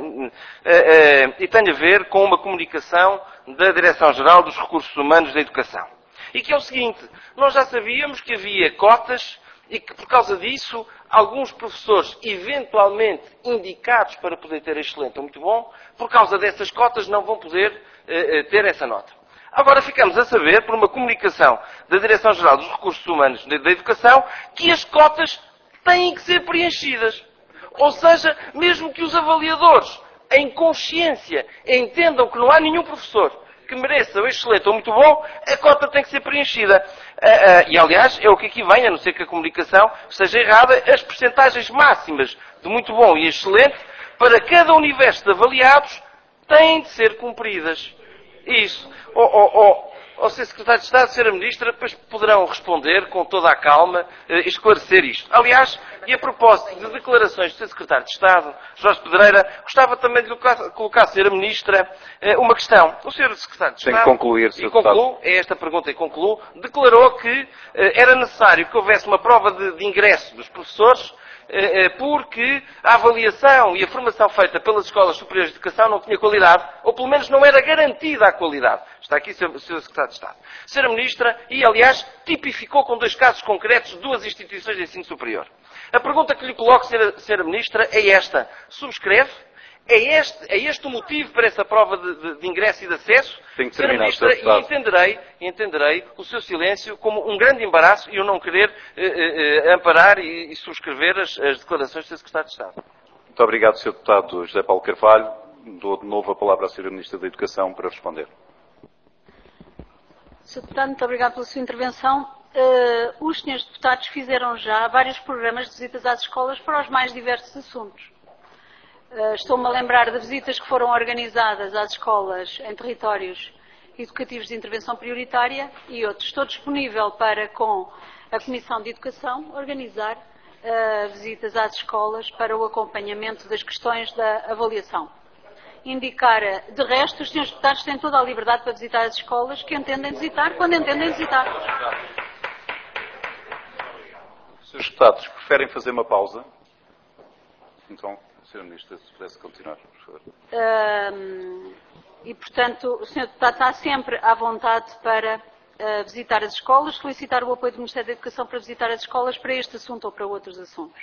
Speaker 5: e tem a ver com uma comunicação da Direção-Geral dos Recursos Humanos da Educação. E que é o seguinte, nós já sabíamos que havia cotas e que, por causa disso, alguns professores, eventualmente indicados para poder ter excelente ou muito bom, por causa dessas cotas não vão poder ter essa nota. Agora ficamos a saber, por uma comunicação da Direção-Geral dos Recursos Humanos da Educação, que as cotas têm que ser preenchidas. Ou seja, mesmo que os avaliadores, em consciência, entendam que não há nenhum professor
Speaker 7: que mereça o excelente ou muito bom, a cota tem que ser preenchida. E, aliás, é o que aqui vem, a não ser que a comunicação esteja errada, as percentagens máximas de muito bom e excelente para cada universo de avaliados têm de ser cumpridas. Isso. Sr. Secretário de Estado, Sra. Ministra, depois poderão responder com toda a calma e esclarecer isto. Aliás, e a propósito de declarações do Sr. Secretário de Estado, Jorge Pedreira, gostava também de colocar à Sra. Ministra uma questão. O Sr. Secretário de Estado...
Speaker 10: Tem que concluir, Sr.
Speaker 7: Deputado. É esta pergunta e concluo. Declarou que era necessário que houvesse uma prova de ingresso dos professores porque a avaliação e a formação feita pelas escolas superiores de educação não tinha qualidade, ou pelo menos não era garantida a qualidade. Está aqui o Sr. Secretário de Estado. Sra. Ministra, e aliás, tipificou com 2 casos concretos 2 instituições de ensino superior. A pergunta que lhe coloco, Sra. Ministra, é esta. Subscreve? É este o motivo para essa prova de ingresso e de acesso?
Speaker 10: Tem que terminar,
Speaker 7: Sra. Ministra, e entenderei o seu silêncio como um grande embaraço e o não querer amparar e subscrever as declarações do Sr. Secretário de Estado.
Speaker 10: Muito obrigado, Sr. Deputado José Paulo Carvalho. Dou de novo a palavra à Sra. Ministra da Educação para responder.
Speaker 4: Sr. Deputado, muito obrigado pela sua intervenção. Os senhores deputados fizeram já vários programas de visitas às escolas para os mais diversos assuntos. Estou-me a lembrar de visitas que foram organizadas às escolas em territórios educativos de intervenção prioritária e outros. Estou disponível para, com a Comissão de Educação, organizar visitas às escolas para o acompanhamento das questões da avaliação. Indicar, de resto, os senhores deputados têm toda a liberdade para visitar as escolas que entendem visitar, quando entendem visitar.
Speaker 10: Senhores deputados, preferem fazer uma pausa? Então, Sra. Ministra, se pudesse continuar, por favor.
Speaker 4: E, portanto, o Sr. Deputado está sempre à vontade para visitar as escolas, solicitar o apoio do Ministério da Educação para visitar as escolas para este assunto ou para outros assuntos.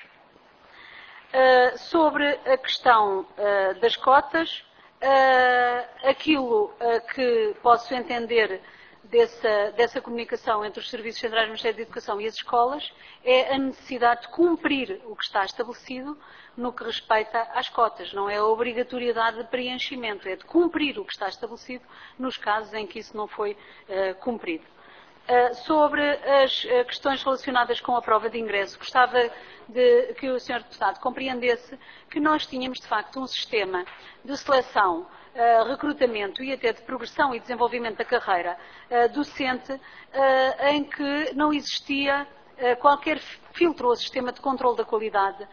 Speaker 4: Sobre a questão das cotas, aquilo que posso entender dessa comunicação entre os Serviços Centrais do Ministério da Educação e as escolas é a necessidade de cumprir o que está estabelecido no que respeita às cotas. Não é a obrigatoriedade de preenchimento, é de cumprir o que está estabelecido nos casos em que isso não foi cumprido. Sobre as questões relacionadas com a prova de ingresso, gostava que o Sr. Deputado compreendesse que nós tínhamos, de facto, um sistema de seleção, recrutamento e até de progressão e desenvolvimento da carreira docente em que não existia qualquer filtro ou sistema de controle da qualidade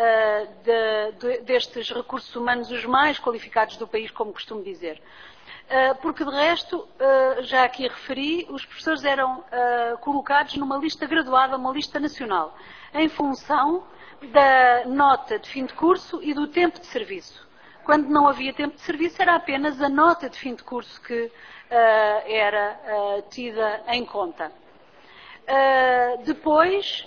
Speaker 4: destes recursos humanos, os mais qualificados do país, como costumo dizer. Porque, de resto, já aqui referi, os professores eram colocados numa lista graduada, uma lista nacional, em função da nota de fim de curso e do tempo de serviço. Quando não havia tempo de serviço, era apenas a nota de fim de curso que era tida em conta. Depois,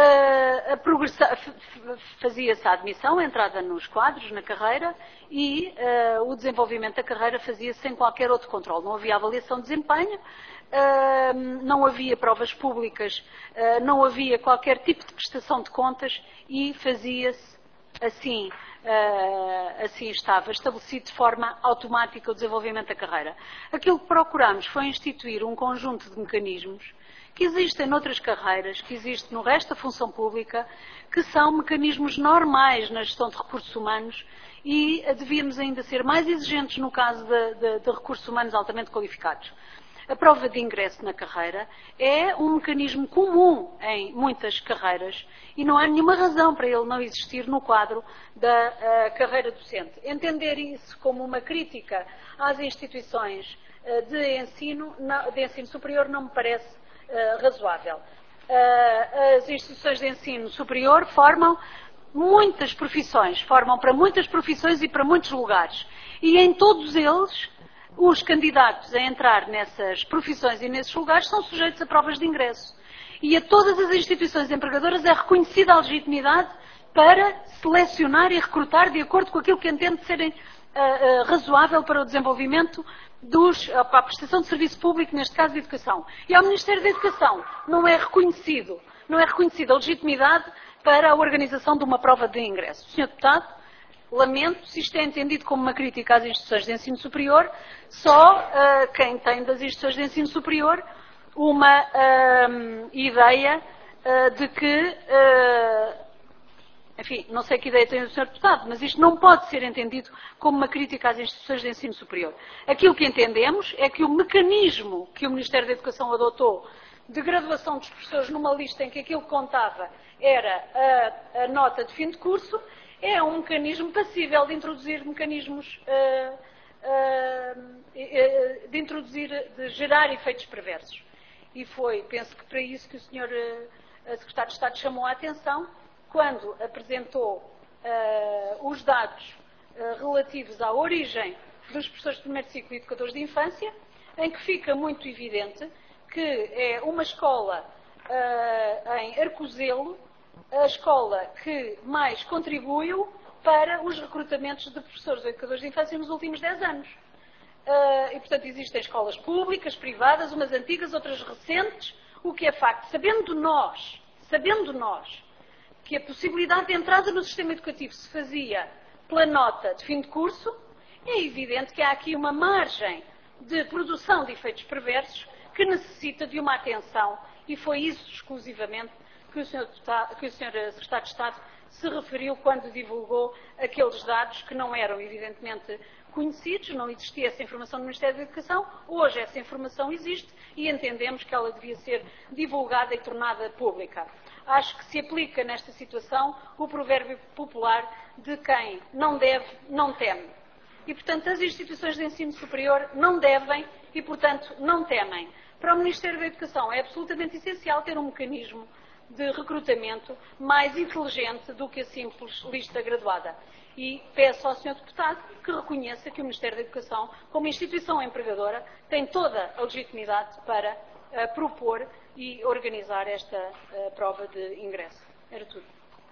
Speaker 4: fazia-se a admissão, a entrada nos quadros, na carreira, e o desenvolvimento da carreira fazia-se sem qualquer outro controle. Não havia avaliação de desempenho, não havia provas públicas, não havia qualquer tipo de prestação de contas e fazia-se assim. Assim estava estabelecido de forma automática o desenvolvimento da carreira. Aquilo que procuramos foi instituir um conjunto de mecanismos que existem noutras carreiras, que existem no resto da função pública, que são mecanismos normais na gestão de recursos humanos e devíamos ainda ser mais exigentes no caso de recursos humanos altamente qualificados. A prova de ingresso na carreira é um mecanismo comum em muitas carreiras e não há nenhuma razão para ele não existir no quadro da carreira docente. Entender isso como uma crítica às instituições de ensino superior não me parece razoável. As instituições de ensino superior formam muitas profissões, formam para muitas profissões e para muitos lugares. E em todos eles, os candidatos a entrar nessas profissões e nesses lugares são sujeitos a provas de ingresso. E a todas as instituições empregadoras é reconhecida a legitimidade para selecionar e recrutar de acordo com aquilo que entende serem razoável para o desenvolvimento para a prestação de serviço público, neste caso de educação. E ao Ministério da Educação não é reconhecida a legitimidade para a organização de uma prova de ingresso. Sr. Deputado, Lamento se isto é entendido como uma crítica às instituições de ensino superior, só quem tem das instituições de ensino superior uma ideia de que, enfim, não sei que ideia tem o Sr. Deputado, mas isto não pode ser entendido como uma crítica às instituições de ensino superior. Aquilo que entendemos é que o mecanismo que o Ministério da Educação adotou de graduação dos professores numa lista em que aquilo que contava era a nota de fim de curso, é um mecanismo passível de introduzir mecanismos, de gerar efeitos perversos. E foi, penso que para isso que o Sr. Secretário de Estado chamou a atenção, quando apresentou os dados relativos à origem dos professores de primeiro ciclo e educadores de infância, em que fica muito evidente que é uma escola em Arcozelo, a escola que mais contribuiu para os recrutamentos de professores e educadores de infância nos últimos 10 anos. E, portanto, existem escolas públicas, privadas, umas antigas, outras recentes, o que é facto. Sabendo nós que a possibilidade de entrada no sistema educativo se fazia pela nota de fim de curso, é evidente que há aqui uma margem de produção de efeitos perversos que necessita de uma atenção, e foi isso exclusivamente que o Sr. Secretário de Estado se referiu quando divulgou aqueles dados que não eram evidentemente conhecidos, não existia essa informação no Ministério da Educação. Hoje essa informação existe e entendemos que ela devia ser divulgada e tornada pública. Acho que se aplica nesta situação o provérbio popular de quem não deve, não teme. E, portanto, as instituições de ensino superior não devem e, portanto, não temem. Para o Ministério da Educação é absolutamente essencial ter um mecanismo de recrutamento mais inteligente do que a simples lista graduada. E peço ao Sr. Deputado que reconheça que o Ministério da Educação, como instituição empregadora, tem toda a legitimidade para propor e organizar esta prova de ingresso. Era tudo.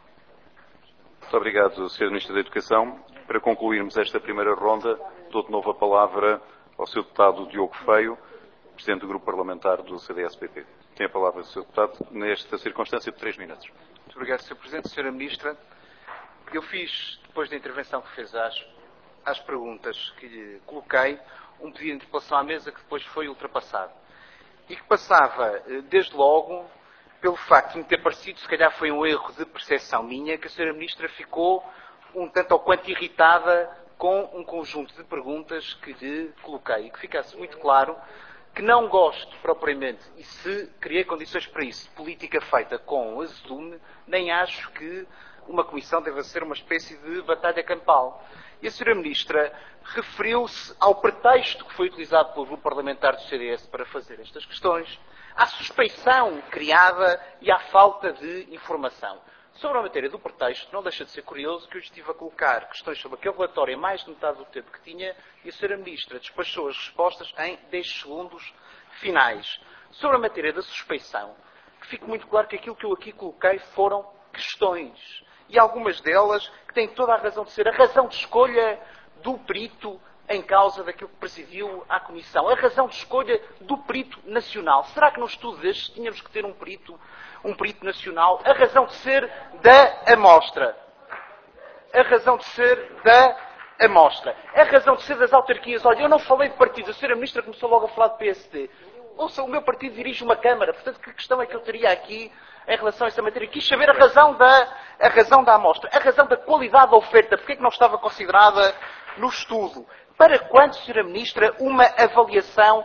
Speaker 10: Muito obrigado, Sr. Ministro da Educação. Para concluirmos esta primeira ronda, dou de novo a palavra ao Sr. Deputado Diogo Feio, Presidente do Grupo Parlamentar do CDS-PP. Tem a palavra o Sr. Deputado, nesta circunstância de 3 minutos.
Speaker 2: Muito obrigado, Sr. Presidente. Sra. Ministra, eu fiz, depois da intervenção que fez às perguntas que lhe coloquei, um pedido de interpelação à mesa que depois foi ultrapassado. E que passava, desde logo, pelo facto de me ter parecido, se calhar foi um erro de percepção minha, que a Sra. Ministra ficou um tanto ou quanto irritada com um conjunto de perguntas que lhe coloquei. E que ficasse muito claro que não gosto propriamente, e se criei condições para isso, política feita com azedume, nem acho que uma comissão deva ser uma espécie de batalha campal. E a Sra. Ministra referiu-se ao pretexto que foi utilizado pelo Grupo Parlamentar do CDS para fazer estas questões, à suspeição criada e à falta de informação. Sobre a matéria do pretexto, não deixa de ser curioso que eu estive a colocar questões sobre aquele relatório em mais de metade do tempo que tinha e a Sra. Ministra despachou as respostas em 10 segundos finais. Sobre a matéria da suspeição, que fique muito claro que aquilo que eu aqui coloquei foram questões. E algumas delas que têm toda a razão de ser. A razão de escolha do perito em causa daquilo que presidiu à Comissão. A razão de escolha do perito nacional. Será que num estudo destes tínhamos que ter um perito nacional? A razão de ser da amostra. A razão de ser da amostra. A razão de ser das autarquias. Olha, eu não falei de partidos. A Sra. Ministra começou logo a falar de PSD. Ouça, o meu partido dirige uma Câmara. Portanto, que questão é que eu teria aqui em relação a essa matéria? Quis saber a razão da amostra. A razão da qualidade da oferta. Porque é que não estava considerada no estudo? Para quando, Sra. Ministra, uma avaliação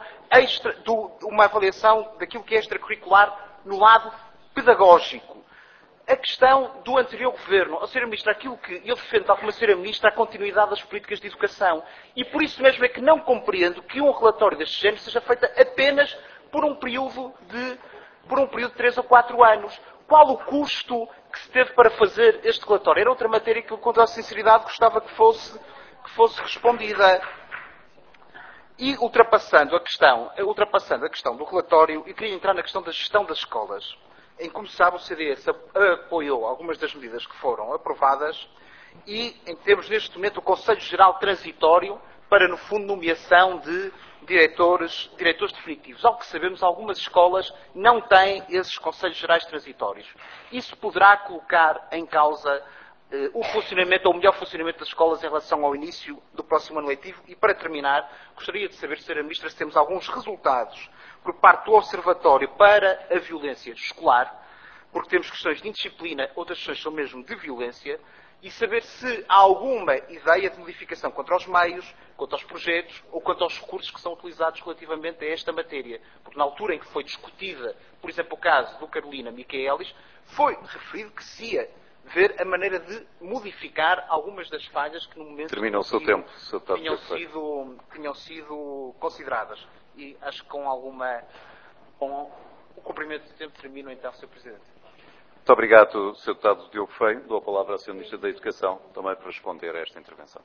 Speaker 2: daquilo que é extracurricular no lado pedagógico? A questão do anterior governo. Oh, Sra. Ministra, aquilo que eu defendo, tal como a Sra. Ministra, a continuidade das políticas de educação. E por isso mesmo é que não compreendo que um relatório deste género seja feito apenas por um período de 3 ou 4 anos. Qual o custo que se teve para fazer este relatório? Era outra matéria que eu, com toda a sinceridade, gostava que fosse respondida. E ultrapassando a questão do relatório, eu queria entrar na questão da gestão das escolas. Em como sabe, o CDS apoiou algumas das medidas que foram aprovadas e temos neste momento o Conselho Geral Transitório para, no fundo, nomeação de diretores definitivos. Ao que sabemos, algumas escolas não têm esses Conselhos Gerais Transitórios. Isso poderá colocar em causa o funcionamento ou o melhor funcionamento das escolas em relação ao início do próximo ano letivo. E para terminar, gostaria de saber, Sra. Ministra, se temos alguns resultados por parte do Observatório para a Violência Escolar, porque temos questões de indisciplina, outras questões são mesmo de violência, e saber se há alguma ideia de modificação quanto aos meios, quanto aos projetos ou quanto aos recursos que são utilizados relativamente a esta matéria. Porque na altura em que foi discutida, por exemplo, o caso do Carolina Michaelis, foi referido que se ia ver a maneira de modificar algumas das falhas que no momento
Speaker 10: Termina o seu tempo, Sr. Deputado.
Speaker 2: tinham sido consideradas. E acho que com o cumprimento do tempo termino então, Sr. Presidente.
Speaker 10: Muito obrigado, Sr. Deputado Diogo Feio. Dou a palavra ao Sr. Ministro da Educação, também para responder a esta intervenção.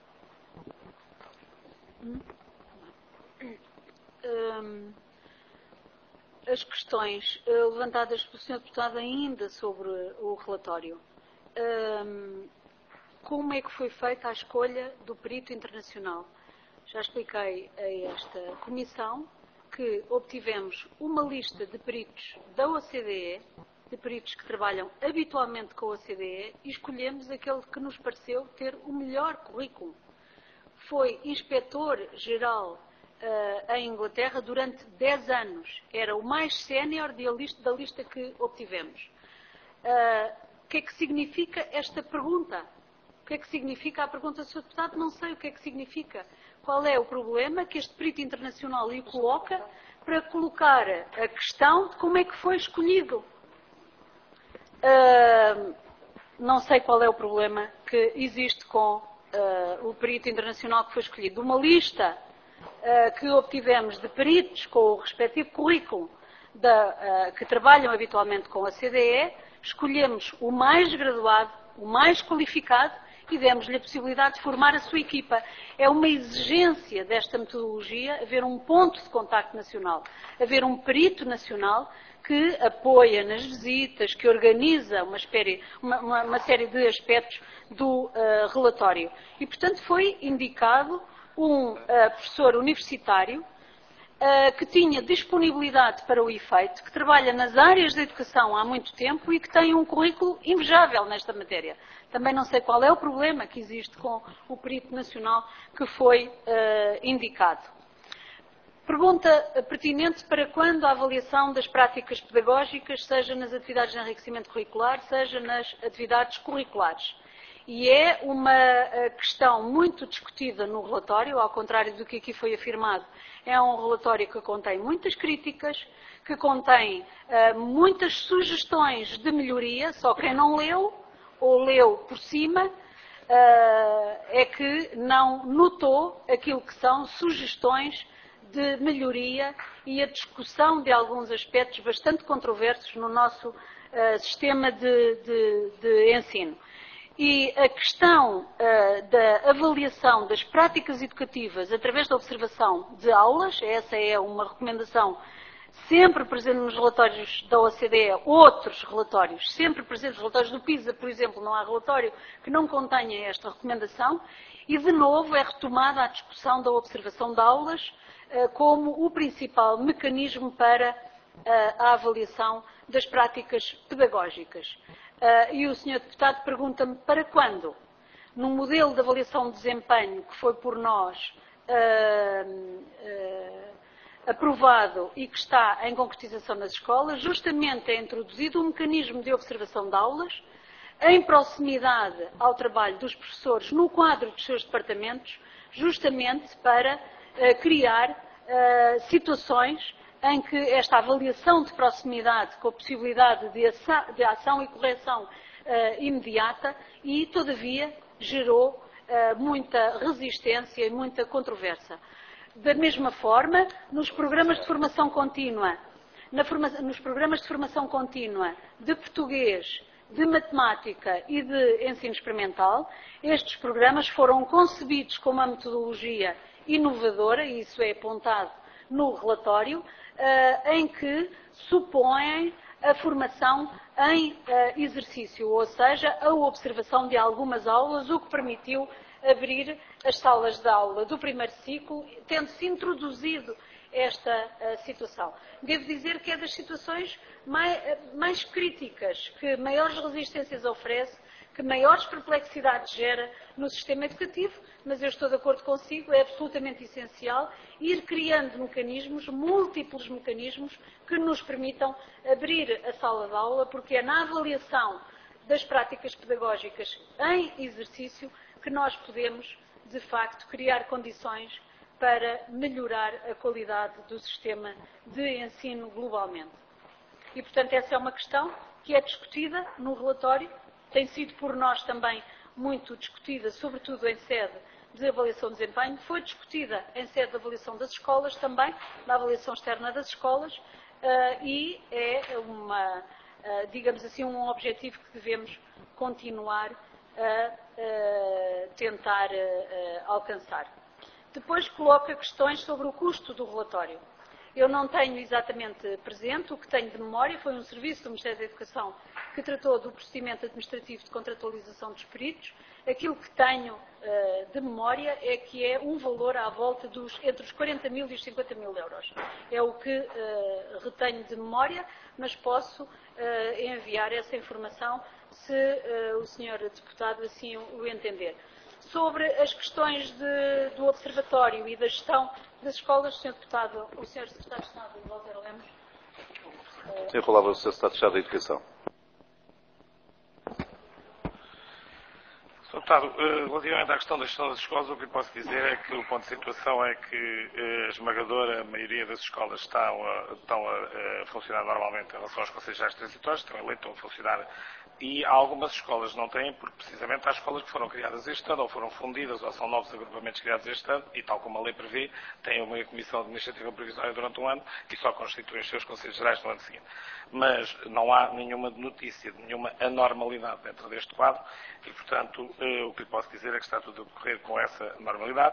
Speaker 4: As questões levantadas pelo Sr. Deputado ainda sobre o relatório. Como é que foi feita a escolha do perito internacional? Já expliquei a esta comissão que obtivemos uma lista de peritos da OCDE, de peritos que trabalham habitualmente com a OCDE, e escolhemos aquele que nos pareceu ter o melhor currículo. Foi inspetor-geral em Inglaterra durante 10 anos. Era o mais sénior da lista que obtivemos. O que é que significa esta pergunta? O que é que significa a pergunta do Sr. Deputado? Não sei o que é que significa. Qual é o problema que este perito internacional lhe coloca para colocar a questão de como é que foi escolhido? Não sei qual é o problema que existe com o perito internacional que foi escolhido. Uma lista que obtivemos de peritos com o respectivo currículo que trabalham habitualmente com a CDE, escolhemos o mais graduado, o mais qualificado e demos-lhe a possibilidade de formar a sua equipa. É uma exigência desta metodologia haver um ponto de contacto nacional, haver um perito nacional que apoia nas visitas, que organiza uma série de aspectos do relatório. E, portanto, foi indicado um professor universitário que tinha disponibilidade para o efeito, que trabalha nas áreas da educação há muito tempo e que tem um currículo invejável nesta matéria. Também não sei qual é o problema que existe com o perito nacional que foi indicado. Pergunta pertinente: para quando a avaliação das práticas pedagógicas, seja nas atividades de enriquecimento curricular, seja nas atividades curriculares? E é uma questão muito discutida no relatório, ao contrário do que aqui foi afirmado. É um relatório que contém muitas críticas, que contém muitas sugestões de melhoria, só quem não leu, ou leu por cima, é que não notou aquilo que são sugestões de melhoria e a discussão de alguns aspectos bastante controversos no nosso sistema de ensino. E a questão da avaliação das práticas educativas através da observação de aulas, essa é uma recomendação sempre presente nos relatórios da OCDE, outros relatórios, sempre presentes nos relatórios do PISA, por exemplo, não há relatório que não contenha esta recomendação, e de novo é retomada a discussão da observação de aulas como o principal mecanismo para a avaliação das práticas pedagógicas. E o Sr. Deputado pergunta-me para quando? Num modelo de avaliação de desempenho que foi por nós aprovado e que está em concretização nas escolas, justamente é introduzido um mecanismo de observação de aulas em proximidade ao trabalho dos professores no quadro dos seus departamentos, justamente para criar situações em que esta avaliação de proximidade, com a possibilidade de ação e correção imediata, e todavia gerou muita resistência e muita controvérsia. Da mesma forma, nos programas de formação contínua, de português, de matemática e de ensino experimental, estes programas foram concebidos com uma metodologia inovadora, e isso é apontado no relatório, em que supõem a formação em exercício, ou seja, a observação de algumas aulas, o que permitiu abrir as salas de aula do primeiro ciclo, tendo-se introduzido esta situação. Devo dizer que é das situações mais críticas, que maiores resistências oferece, que maiores perplexidades gera no sistema educativo, mas eu estou de acordo consigo, é absolutamente essencial ir criando mecanismos, múltiplos mecanismos, que nos permitam abrir a sala de aula, porque é na avaliação das práticas pedagógicas em exercício que nós podemos, de facto, criar condições para melhorar a qualidade do sistema de ensino globalmente. E, portanto, essa é uma questão que é discutida no relatório, tem sido por nós também muito discutida, sobretudo em sede de avaliação de desempenho, foi discutida em sede de avaliação das escolas também, na avaliação externa das escolas, e é digamos assim, um objetivo que devemos continuar a tentar alcançar. Depois coloca questões sobre o custo do relatório. Eu não tenho exatamente presente, o que tenho de memória foi um serviço do Ministério da Educação que tratou do procedimento administrativo de contratualização dos peritos. Aquilo que tenho de memória é que é um valor à volta entre os 40 mil e os 50 mil euros. É o que retenho de memória, mas posso enviar essa informação se o Sr. Deputado assim o entender. Sobre as questões do Observatório e da gestão das escolas, o Sr. Deputado de Estado, Walter Lemos.
Speaker 10: Tem a palavra o Sr. Secretário de Estado da Educação.
Speaker 3: Sr. Deputado, relativamente à questão da gestão das escolas, o que lhe posso dizer é que o ponto de situação é que a esmagadora maioria das escolas estão a funcionar normalmente em relação aos conselhos gerais transitórios, estão a funcionar, e algumas escolas não têm, porque precisamente há escolas que foram criadas este ano, ou foram fundidas, ou são novos agrupamentos criados este ano, e tal como a lei prevê, têm uma comissão administrativa provisória durante um ano e só constituem os seus conselhos gerais no ano seguinte. Mas não há nenhuma notícia de nenhuma anormalidade dentro deste quadro e, portanto, o que lhe posso dizer é que está tudo a decorrer com essa normalidade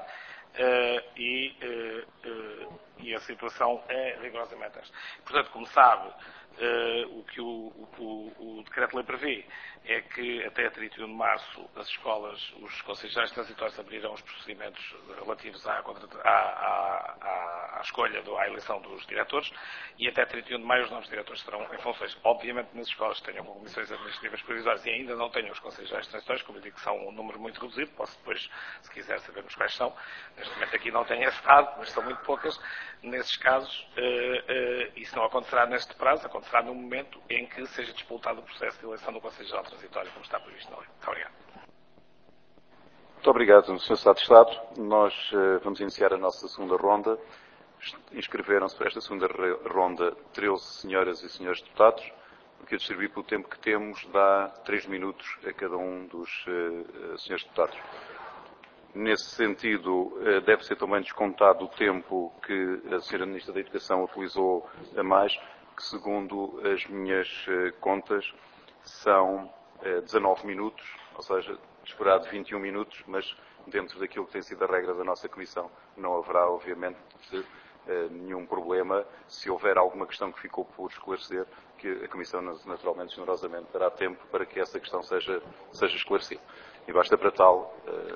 Speaker 3: e a situação é rigorosamente esta. Portanto, como sabe, o que o decreto-lei prevê é que até 31 de março as escolas, os conselhos gerais transitórios abrirão os procedimentos relativos à escolha, à eleição dos diretores e até 31 de maio os novos diretores estarão em funções. Obviamente nas escolas que tenham comissões administrativas provisórias e ainda não tenham os conselhos gerais transitórios, como eu digo que são um número muito reduzido, posso depois, se quiser, sabermos quais são. Neste momento aqui não tenho esse dado, mas são muito poucas. Nesses casos, isso não acontecerá neste prazo, acontecerá no momento em que seja disputado o processo de eleição do Conselho Geral Transitório, como está previsto na lei. Muito obrigado.
Speaker 10: Muito obrigado, Sr. Secretário de Estado. Nós vamos iniciar a nossa segunda ronda. Inscreveram-se para esta segunda ronda 13 senhoras e senhores deputados. O que eu distribuí pelo tempo que temos dá 3 minutos a cada um dos senhores deputados. Nesse sentido, deve ser também descontado o tempo que a Sra. Ministra da Educação utilizou a mais, que segundo as minhas contas são 19 minutos, ou seja, esperado 21 minutos, mas dentro daquilo que tem sido a regra da nossa Comissão não haverá, obviamente, nenhum problema. Se houver alguma questão que ficou por esclarecer, que a Comissão, naturalmente, generosamente, dará tempo para que essa questão seja esclarecida. E basta para tal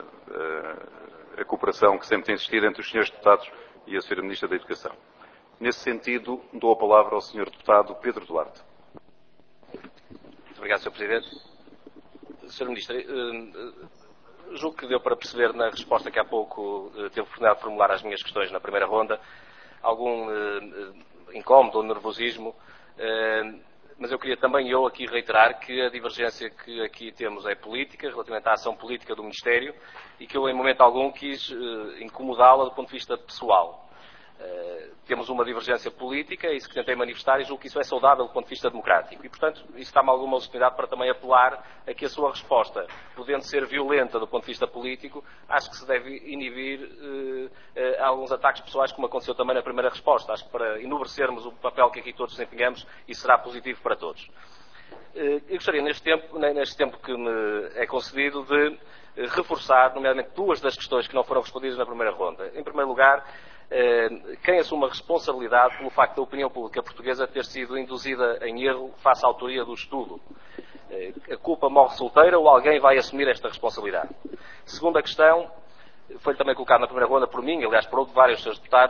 Speaker 10: a cooperação que sempre tem existido entre os senhores deputados e a Sra. Ministra da Educação. Nesse sentido, dou a palavra ao Sr. Deputado Pedro Duarte.
Speaker 5: Muito obrigado, Sr. Presidente. Sra. Ministra, julgo que deu para perceber na resposta que há pouco teve a oportunidade de formular as minhas questões na primeira ronda algum incómodo ou nervosismo, mas eu queria também aqui reiterar que a divergência que aqui temos é política, relativamente à ação política do Ministério, e que eu em momento algum quis incomodá-la do ponto de vista pessoal. Temos uma divergência política, é isso que tentei manifestar, e julgo que isso é saudável do ponto de vista democrático. E, portanto, isso dá-me alguma oportunidade para também apelar a que a sua resposta, podendo ser violenta do ponto de vista político, acho que se deve inibir alguns ataques pessoais, como aconteceu também na primeira resposta. Acho que para enobrecermos o papel que aqui todos desempenhamos, isso será positivo para todos. Eu gostaria, neste tempo que me é concedido, de reforçar, nomeadamente, duas das questões que não foram respondidas na primeira ronda. Em primeiro lugar, quem assume a responsabilidade pelo facto da opinião pública portuguesa ter sido induzida em erro face à autoria do estudo? A culpa morre solteira ou alguém vai assumir esta responsabilidade? Segunda questão, foi também colocada na primeira ronda por mim, aliás por vários seus deputados,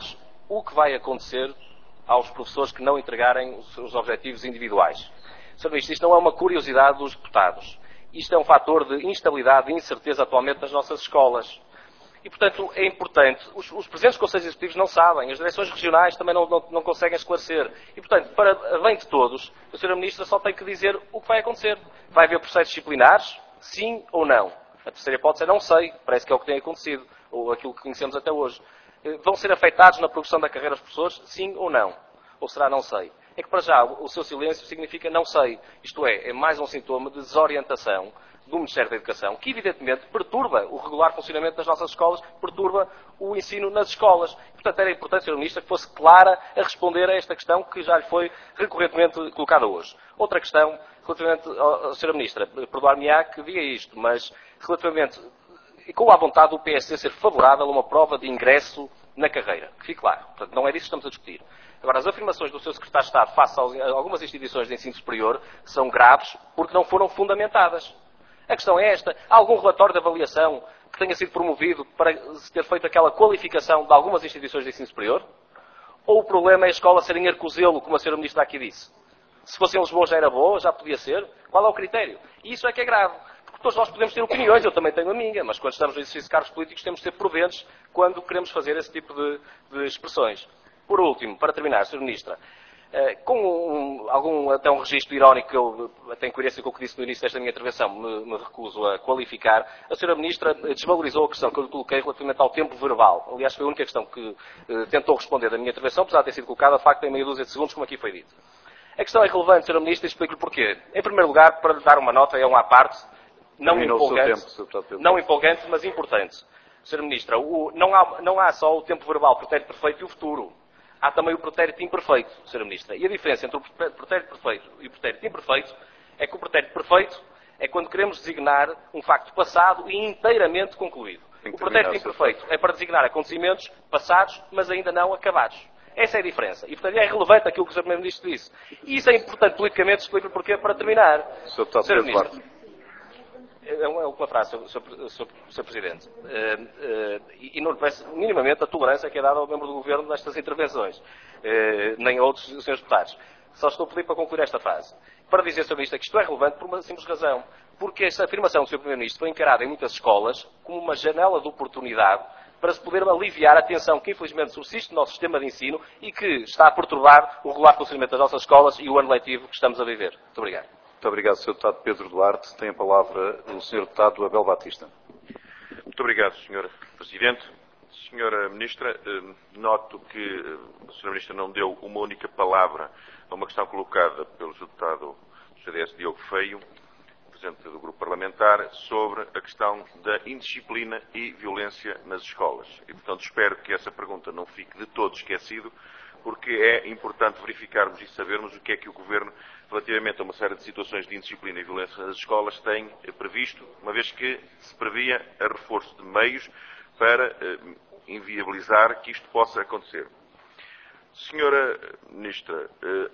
Speaker 5: o que vai acontecer aos professores que não entregarem os seus objetivos individuais. Sr. Ministro, isto não é uma curiosidade dos deputados. Isto é um fator de instabilidade e incerteza atualmente nas nossas escolas. E, portanto, é importante. Os presidentes dos Conselhos Executivos não sabem, as direções regionais também não conseguem esclarecer. E, portanto, para bem de todos, a Sra. Ministra só tem que dizer o que vai acontecer. Vai haver processos disciplinares? Sim ou não? A terceira hipótese é não sei. Parece que é o que tem acontecido, ou aquilo que conhecemos até hoje. Vão ser afetados na progressão da carreira dos professores? Sim ou não? Ou será não sei? É que, para já, o seu silêncio significa não sei. Isto é mais um sintoma de desorientação do Ministério da Educação, que evidentemente perturba o regular funcionamento das nossas escolas, perturba o ensino nas escolas. Portanto, era importante, Sra. Ministra, que fosse clara a responder a esta questão que já lhe foi recorrentemente colocada hoje. Outra questão, relativamente, Sra. Ministra, perdoar-me-á que diga isto, mas relativamente, com a vontade do PSD ser favorável a uma prova de ingresso na carreira, que fique claro. Portanto, não é disso que estamos a discutir. Agora, as afirmações do Sr. Secretário de Estado face a algumas instituições de ensino superior são graves porque não foram fundamentadas. A questão é esta. Há algum relatório de avaliação que tenha sido promovido para se ter feito aquela qualificação de algumas instituições de ensino superior? Ou o problema é a escola ser em Arcozelo, como a Sra. Ministra aqui disse? Se fosse em Lisboa já era boa, já podia ser? Qual é o critério? E isso é que é grave. Porque todos nós podemos ter opiniões, eu também tenho a minha, mas quando estamos no exercício de cargos políticos temos de ser prudentes quando queremos fazer esse tipo de expressões. Por último, para terminar, Sra. Ministra, com até um registro irónico que eu, até em coerência com o que disse no início desta minha intervenção, me recuso a qualificar, a Sra. Ministra desvalorizou a questão que eu lhe coloquei relativamente ao tempo verbal. Aliás, foi a única questão que tentou responder da minha intervenção, apesar de ter sido colocada, de facto, em meia dúzia de segundos, como aqui foi dito. A questão é relevante, Sra. Ministra, e explico-lhe porquê. Em primeiro lugar, para lhe dar uma nota, é uma à parte, não empolgante, mas importante. Sra. Ministra, não há só o tempo verbal, pretérito perfeito e o futuro. Há também o pretérito imperfeito, Sra. Ministra. E a diferença entre o pretérito perfeito e o pretérito imperfeito é que o pretérito perfeito é quando queremos designar um facto passado e inteiramente concluído. O pretérito imperfeito é para designar acontecimentos passados, mas ainda não acabados. Essa é a diferença. E, portanto, é relevante aquilo que o Sr. Primeiro-Ministro disse. E isso é importante politicamente, explico-lhe porquê, para terminar. Sra. Ministra. É uma frase, Sr. Presidente. E não lhe parece minimamente a tolerância que é dada ao membro do Governo nestas intervenções, nem a outros senhores deputados. Só estou a pedir para concluir esta frase. Para dizer, Sr. Ministro, que isto é relevante por uma simples razão. Porque esta afirmação do Sr. Primeiro-Ministro foi encarada em muitas escolas como uma janela de oportunidade para se poder aliviar a tensão que infelizmente subsiste no nosso sistema de ensino e que está a perturbar o regular funcionamento das nossas escolas e o ano letivo que estamos a viver. Muito obrigado.
Speaker 10: Muito obrigado, Sr. Deputado Pedro Duarte. Tem a palavra o Sr. Deputado Abel Batista.
Speaker 12: Muito obrigado, Sr. Presidente. Sra. Ministra, noto que a Sra. Ministra não deu uma única palavra a uma questão colocada pelo deputado do CDS, Diogo Feio, Presidente do Grupo Parlamentar, sobre a questão da indisciplina e violência nas escolas. E, portanto, espero que essa pergunta não fique de todo esquecido, porque é importante verificarmos e sabermos o que é que o Governo, relativamente a uma série de situações de indisciplina e violência nas escolas, tem previsto, uma vez que se previa a reforço de meios para inviabilizar que isto possa acontecer. Senhora Ministra,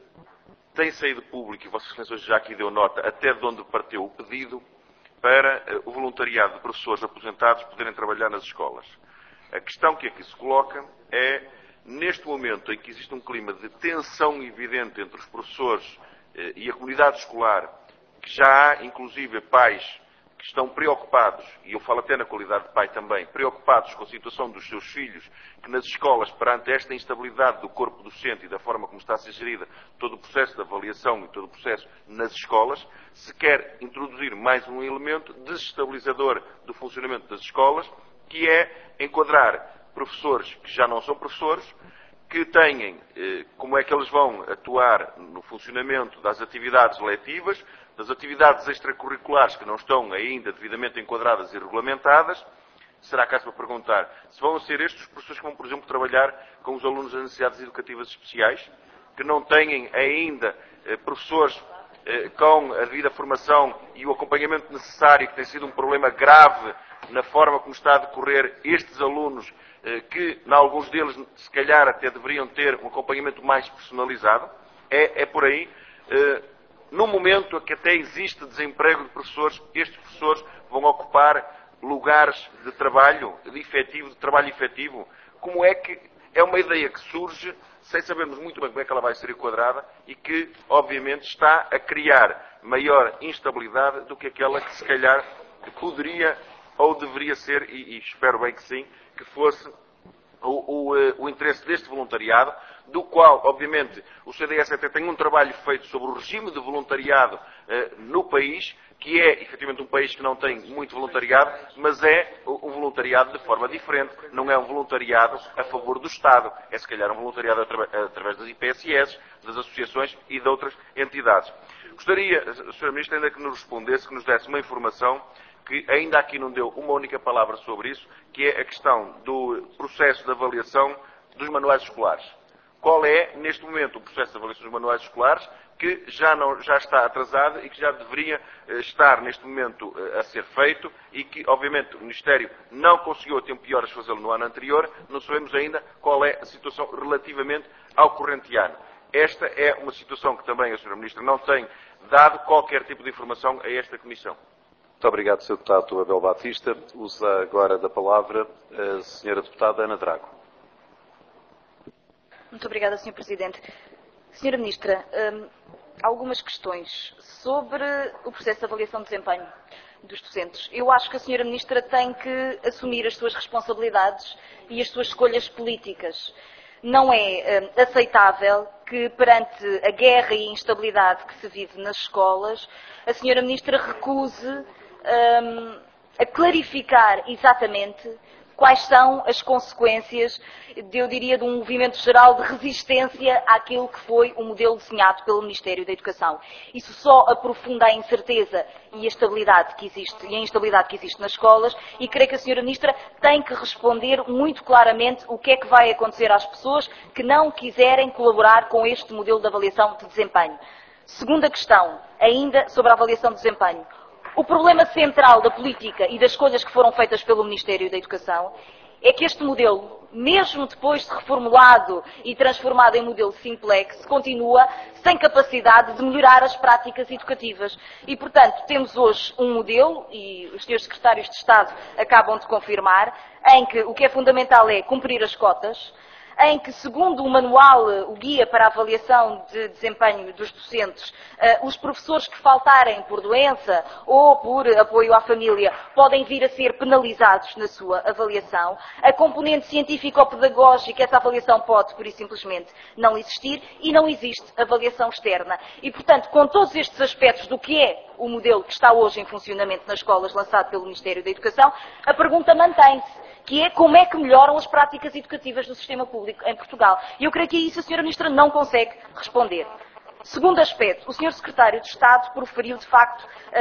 Speaker 12: tem saído público, e Vossa Excelência já aqui deu nota, até de onde partiu o pedido para o voluntariado de professores aposentados poderem trabalhar nas escolas. A questão que aqui se coloca é, neste momento em que existe um clima de tensão evidente entre os professores e a comunidade escolar, que já há inclusive pais que estão preocupados, e eu falo até na qualidade de pai também, preocupados com a situação dos seus filhos, que nas escolas, perante esta instabilidade do corpo docente e da forma como está a ser gerida todo o processo de avaliação e todo o processo nas escolas, se quer introduzir mais um elemento desestabilizador do funcionamento das escolas, que é enquadrar professores que já não são professores, que têm como é que eles vão atuar no funcionamento das atividades letivas, das atividades extracurriculares que não estão ainda devidamente enquadradas e regulamentadas. Será caso para perguntar se vão ser estes os professores que vão, por exemplo, trabalhar com os alunos de necessidades educativas especiais, que não têm ainda professores com a devida formação e o acompanhamento necessário, que tem sido um problema grave na forma como está a decorrer estes alunos, que, em alguns deles, se calhar até deveriam ter um acompanhamento mais personalizado. É por aí. No momento em que até existe desemprego de professores, estes professores vão ocupar lugares de trabalho efetivo. Como é que é uma ideia que surge sem sabermos muito bem como é que ela vai ser enquadrada e que, obviamente, está a criar maior instabilidade do que aquela que, se calhar, poderia ou deveria ser, e espero bem que sim, que fosse o interesse deste voluntariado, do qual, obviamente, o CDS até tem um trabalho feito sobre o regime de voluntariado no país, que é, efetivamente, um país que não tem muito voluntariado, mas é um voluntariado de forma diferente. Não é um voluntariado a favor do Estado. É, se calhar, um voluntariado através das IPSS, das associações e de outras entidades. Gostaria, Sra. Ministra, ainda que nos respondesse, que nos desse uma informação que ainda aqui não deu uma única palavra sobre isso, que é a questão do processo de avaliação dos manuais escolares. Qual é, neste momento, o processo de avaliação dos manuais escolares, que já está atrasado e que já deveria estar, neste momento, a ser feito e que, obviamente, o Ministério não conseguiu a tempo de horas fazê-lo no ano anterior, não sabemos ainda qual é a situação relativamente ao corrente ano. Esta é uma situação que também a Sra. Ministra não tem dado qualquer tipo de informação a esta Comissão.
Speaker 10: Muito obrigado, Sr. Deputado Abel Batista. Usa agora da palavra a Sra. Deputada Ana Drago.
Speaker 8: Muito obrigada, Sr. Presidente. Sra. Ministra, algumas questões sobre o processo de avaliação de desempenho dos docentes. Eu acho que a Sra. Ministra tem que assumir as suas responsabilidades e as suas escolhas políticas. Não é aceitável que, perante a guerra e a instabilidade que se vive nas escolas, a Sra. Ministra recuse a clarificar exatamente quais são as consequências, eu diria, de um movimento geral de resistência àquilo que foi o modelo desenhado pelo Ministério da Educação. Isso só aprofunda a incerteza e a instabilidade que existe nas escolas, e creio que a Sra. Ministra tem que responder muito claramente o que é que vai acontecer às pessoas que não quiserem colaborar com este modelo de avaliação de desempenho. Segunda questão, ainda sobre a avaliação de desempenho. O problema central da política e das escolhas que foram feitas pelo Ministério da Educação é que este modelo, mesmo depois de reformulado e transformado em modelo simplex, continua sem capacidade de melhorar as práticas educativas. E, portanto, temos hoje um modelo, e os Srs. Secretários de Estado acabam de confirmar, em que o que é fundamental é cumprir as cotas, em que, segundo o manual, o guia para a avaliação de desempenho dos docentes, os professores que faltarem por doença ou por apoio à família podem vir a ser penalizados na sua avaliação. A componente científico-pedagógica, essa avaliação pode, por isso simplesmente, não existir, e não existe avaliação externa. E, portanto, com todos estes aspectos do que é o modelo que está hoje em funcionamento nas escolas, lançado pelo Ministério da Educação, a pergunta mantém-se, que é como é que melhoram as práticas educativas do sistema público em Portugal. E eu creio que a isso a Sra. Ministra não consegue responder. Segundo aspecto, o Sr. Secretário de Estado proferiu, de facto,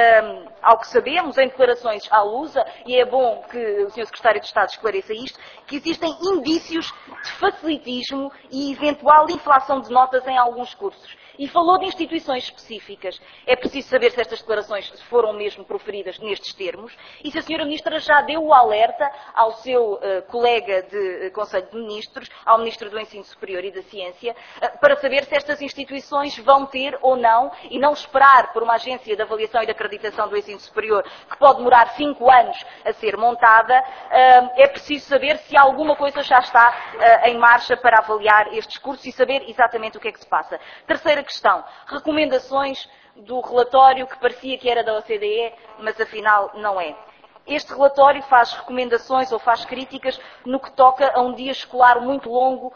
Speaker 8: ao que sabemos, em declarações à Lusa, e é bom que o Sr. Secretário de Estado esclareça isto, que existem indícios de facilitismo e eventual inflação de notas em alguns cursos. E falou de instituições específicas. É preciso saber se estas declarações foram mesmo proferidas nestes termos e se a Sra. Ministra já deu o alerta ao seu colega de Conselho de Ministros, ao Ministro do Ensino Superior e da Ciência, para saber se estas instituições vão ter ou não, e não esperar por uma agência de avaliação e de acreditação do ensino superior, que pode demorar 5 anos a ser montada. É preciso saber se alguma coisa já está em marcha para avaliar estes cursos e saber exatamente o que é que se passa. Terceira questão, recomendações do relatório que parecia que era da OCDE, mas afinal não é. Este relatório faz recomendações ou faz críticas no que toca a um dia escolar muito longo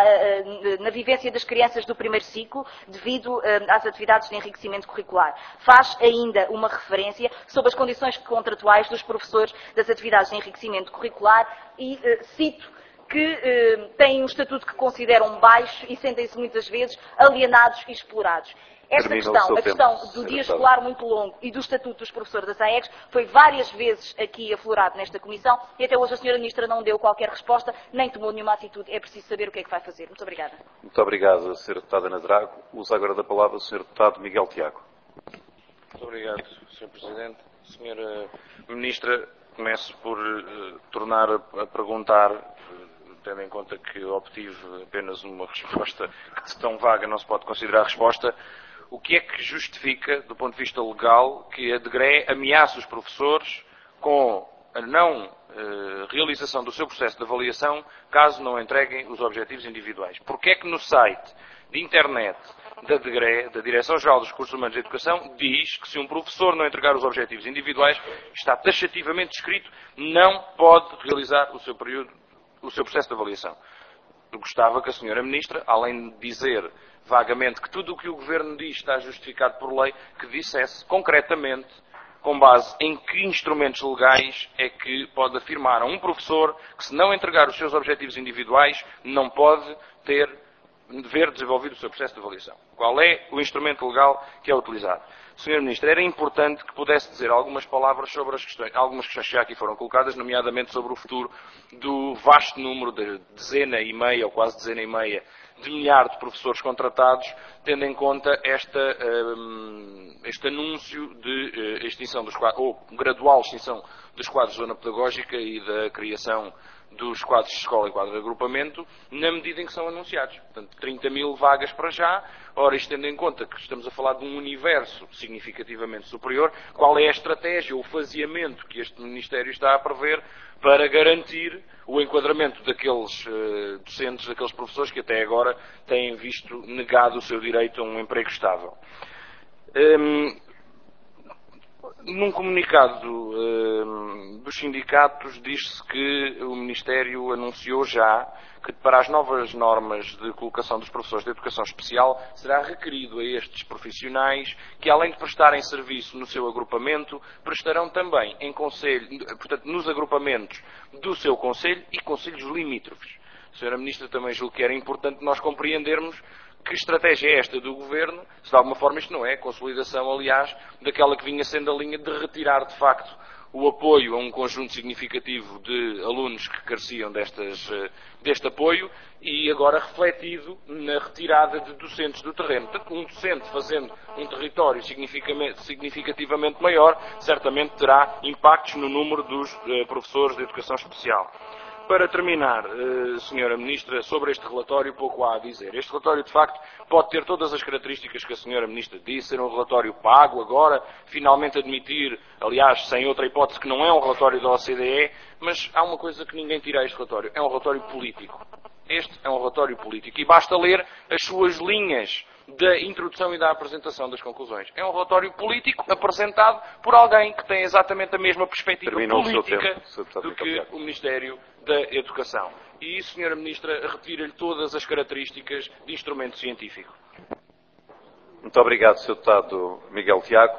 Speaker 8: na vivência das crianças do primeiro ciclo, devido às atividades de enriquecimento curricular. Faz ainda uma referência sobre as condições contratuais dos professores das atividades de enriquecimento curricular e cito que têm um estatuto que consideram baixo e sentem-se muitas vezes alienados e explorados. Esta questão, a questão do dia escolar muito longo e do estatuto dos professores das AECs, foi várias vezes aqui aflorado nesta Comissão e até hoje a Sra. Ministra não deu qualquer resposta, nem tomou nenhuma atitude. É preciso saber o que é que vai fazer. Muito obrigada.
Speaker 10: Muito obrigado, Sra. Deputada Ana Drago. Usa agora da palavra o Sr. Deputado Miguel Tiago.
Speaker 7: Muito obrigado, Sr. Presidente. Sra. Ministra, começo por tornar a perguntar, tendo em conta que obtive apenas uma resposta que tão vaga não se pode considerar resposta. O que é que justifica, do ponto de vista legal, que a DGRE ameaça os professores com a não realização do seu processo de avaliação caso não entreguem os objetivos individuais. Porque é que no site de internet da DGRE, da Direção-Geral dos Recursos Humanos e Educação, diz que se um professor não entregar os objetivos individuais, está taxativamente escrito, não pode realizar o seu processo de avaliação. Eu gostava que a Sra. Ministra, além de dizer vagamente que tudo o que o Governo diz está justificado por lei, que dissesse concretamente, com base em que instrumentos legais é que pode afirmar a um professor que, se não entregar os seus objetivos individuais, não pode ver desenvolvido o seu processo de avaliação. Qual é o instrumento legal que é utilizado? Sr. Ministro, era importante que pudesse dizer algumas palavras sobre algumas questões que já aqui foram colocadas, nomeadamente sobre o futuro do vasto número de dezena e meia, ou quase dezena e meia, de milhares de professores contratados, tendo em conta este anúncio de extinção dos quadros, ou gradual extinção dos quadros de zona pedagógica e da criação dos quadros de escola e quadros de agrupamento, na medida em que são anunciados. Portanto, 30 mil vagas para já. Ora, isto tendo em conta que estamos a falar de um universo significativamente superior, qual é a estratégia ou o faseamento que este Ministério está a prever para garantir o enquadramento daqueles docentes, daqueles professores que até agora têm visto negado o seu direito a um emprego estável? Num comunicado dos sindicatos diz-se que o Ministério anunciou já que para as novas normas de colocação dos professores de educação especial será requerido a estes profissionais que, além de prestarem serviço no seu agrupamento, prestarão também em conselho, portanto, nos agrupamentos do seu conselho e conselhos limítrofes. Sra. Ministra, também julgo que era importante nós compreendermos que estratégia é esta do Governo, se de alguma forma isto não é a consolidação, aliás, daquela que vinha sendo a linha de retirar, de facto, o apoio a um conjunto significativo de alunos que careciam deste apoio e agora refletido na retirada de docentes do terreno. Portanto, um docente fazendo um território significativamente maior, certamente terá impactos no número dos professores de educação especial. Para terminar, Sra. Ministra, sobre este relatório pouco há a dizer. Este relatório, de facto, pode ter todas as características que a Sra. Ministra disse, ser um relatório pago agora, finalmente admitir, aliás, sem outra hipótese, que não é um relatório da OCDE, mas há uma coisa que ninguém tira a este relatório, é um relatório político. Este é um relatório político e basta ler as suas linhas da introdução e da apresentação das conclusões. É um relatório político apresentado por alguém que tem exatamente a mesma perspectiva política do que o Ministério da Educação. E isso, Sra. Ministra, retira-lhe todas as características de instrumento científico.
Speaker 10: Muito obrigado, Sr. Deputado Miguel Tiago.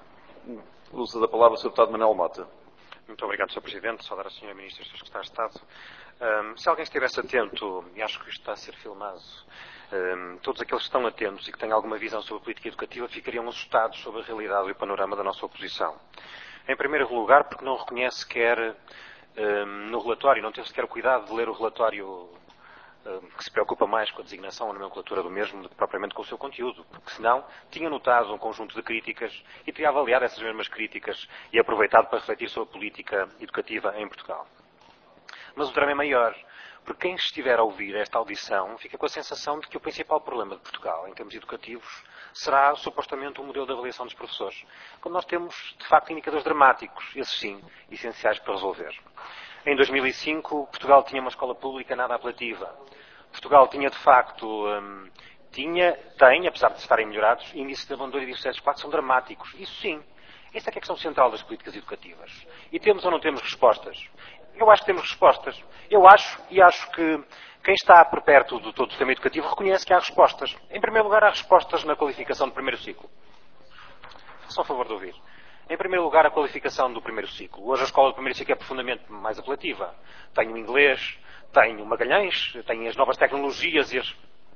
Speaker 10: Uso da palavra o Sr. Deputado Manuel Mota.
Speaker 13: Muito obrigado, Sr. Presidente. Saudar a Sra. Ministra, Sr. Secretário de Estado. Se alguém estivesse atento, e acho que isto está a ser filmado, todos aqueles que estão atentos e que têm alguma visão sobre a política educativa ficariam assustados sobre a realidade e o panorama da nossa oposição. Em primeiro lugar, porque não reconhece sequer no relatório, não teve sequer o cuidado de ler o relatório que se preocupa mais com a designação ou a nomenclatura do mesmo do que propriamente com o seu conteúdo, porque senão tinha notado um conjunto de críticas e teria avaliado essas mesmas críticas e aproveitado para refletir sobre a política educativa em Portugal. Mas o drama é maior, porque quem estiver a ouvir esta audição fica com a sensação de que o principal problema de Portugal, em termos educativos, será supostamente o modelo de avaliação dos professores, quando nós temos, de facto, indicadores dramáticos, esses sim, essenciais para resolver. Em 2005, Portugal tinha uma escola pública nada apelativa. Portugal tinha, de facto, tem, apesar de estarem melhorados, índices de abandono e de sucesso escolar que são dramáticos. Isso sim. Esta é que é a questão central das políticas educativas. E temos ou não temos respostas? Eu acho que temos respostas. Eu acho que quem está por perto de todo o sistema educativo reconhece que há respostas. Em primeiro lugar, há respostas na qualificação do primeiro ciclo. Façam o favor de ouvir. Em primeiro lugar, a qualificação do primeiro ciclo. Hoje a escola do primeiro ciclo é profundamente mais apelativa. Tem o inglês, tem o Magalhães, tem as novas tecnologias e as...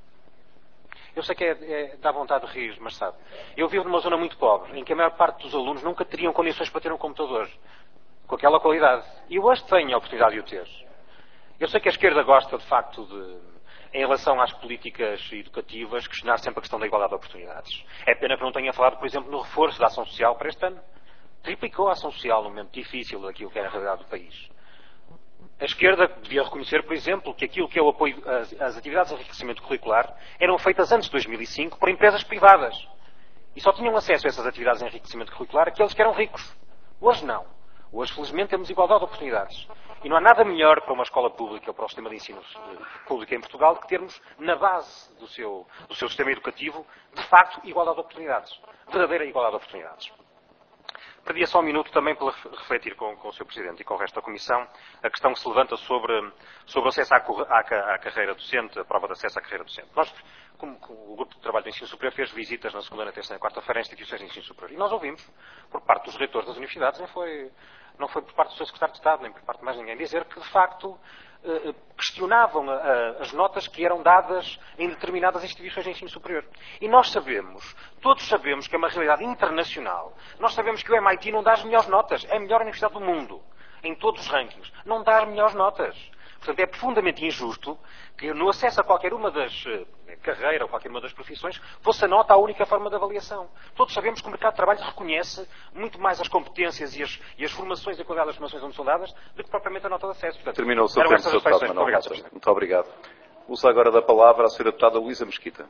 Speaker 13: Eu sei que dá vontade de rir, mas sabe, eu vivo numa zona muito pobre, em que a maior parte dos alunos nunca teriam condições para ter um computador com aquela qualidade. E hoje tenho a oportunidade de o ter. Eu sei que a esquerda gosta, de facto, em relação às políticas educativas, questionar sempre a questão da igualdade de oportunidades. É pena que não tenha falado, por exemplo, no reforço da ação social para este ano. Triplicou a ação social num momento difícil daquilo que era a realidade do país. A esquerda devia reconhecer, por exemplo, que aquilo que é o apoio às atividades de enriquecimento curricular eram feitas antes de 2005 por empresas privadas. E só tinham acesso a essas atividades de enriquecimento curricular aqueles que eram ricos. Hoje não. Hoje, felizmente, temos igualdade de oportunidades. E não há nada melhor para uma escola pública ou para o sistema de ensino público em Portugal do que termos, na base do seu sistema educativo, de facto, igualdade de oportunidades. Verdadeira igualdade de oportunidades. Pedia só um minuto também para refletir com o Sr. Presidente e com o resto da Comissão a questão que se levanta sobre o acesso à carreira docente, a prova de acesso à carreira docente. Nós, como o Grupo de Trabalho do Ensino Superior, fez visitas na segunda, na terça e na quarta-feira em instituições de ensino superior. E nós ouvimos, por parte dos reitores das universidades, não foi por parte do Sr. Secretário de Estado, nem por parte de mais ninguém, dizer que, de facto, questionavam as notas que eram dadas em determinadas instituições de ensino superior. E nós sabemos, todos sabemos que é uma realidade internacional. Nós sabemos que o MIT não dá as melhores notas. É a melhor universidade do mundo, em todos os rankings. Não dá as melhores notas. Portanto, é profundamente injusto que no acesso a qualquer uma das carreiras ou qualquer uma das profissões fosse a nota a única forma de avaliação. Todos sabemos que o mercado de trabalho reconhece muito mais as competências e as formações e a qualidade das formações onde são dadas do que propriamente a nota de acesso. Portanto,
Speaker 10: terminou o seu tempo, Sr. Deputado Manuel Mota. Muito obrigado. Uso agora da palavra a Sra. Deputada Luísa Mesquita.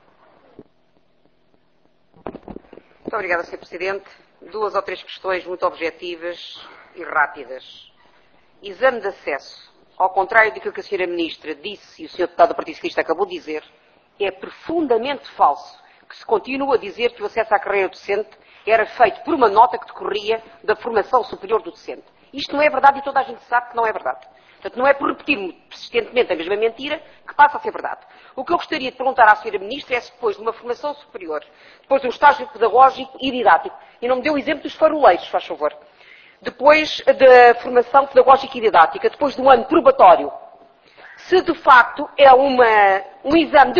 Speaker 11: Muito obrigada, Sr. Presidente. 2 ou 3 questões muito objetivas e rápidas. Exame de acesso. Ao contrário daquilo que a Sra. Ministra disse e o Sr. Deputado do Partido Socialista acabou de dizer, é profundamente falso que se continua a dizer que o acesso à carreira docente era feito por uma nota que decorria da formação superior do docente. Isto não é verdade e toda a gente sabe que não é verdade. Portanto, não é por repetir persistentemente a mesma mentira que passa a ser verdade. O que eu gostaria de perguntar à Sra. Ministra é se depois de uma formação superior, depois de um estágio pedagógico e didático, e não me deu o exemplo dos faroleiros, faz favor, depois da formação pedagógica e didática, depois de um ano probatório, se de facto é um exame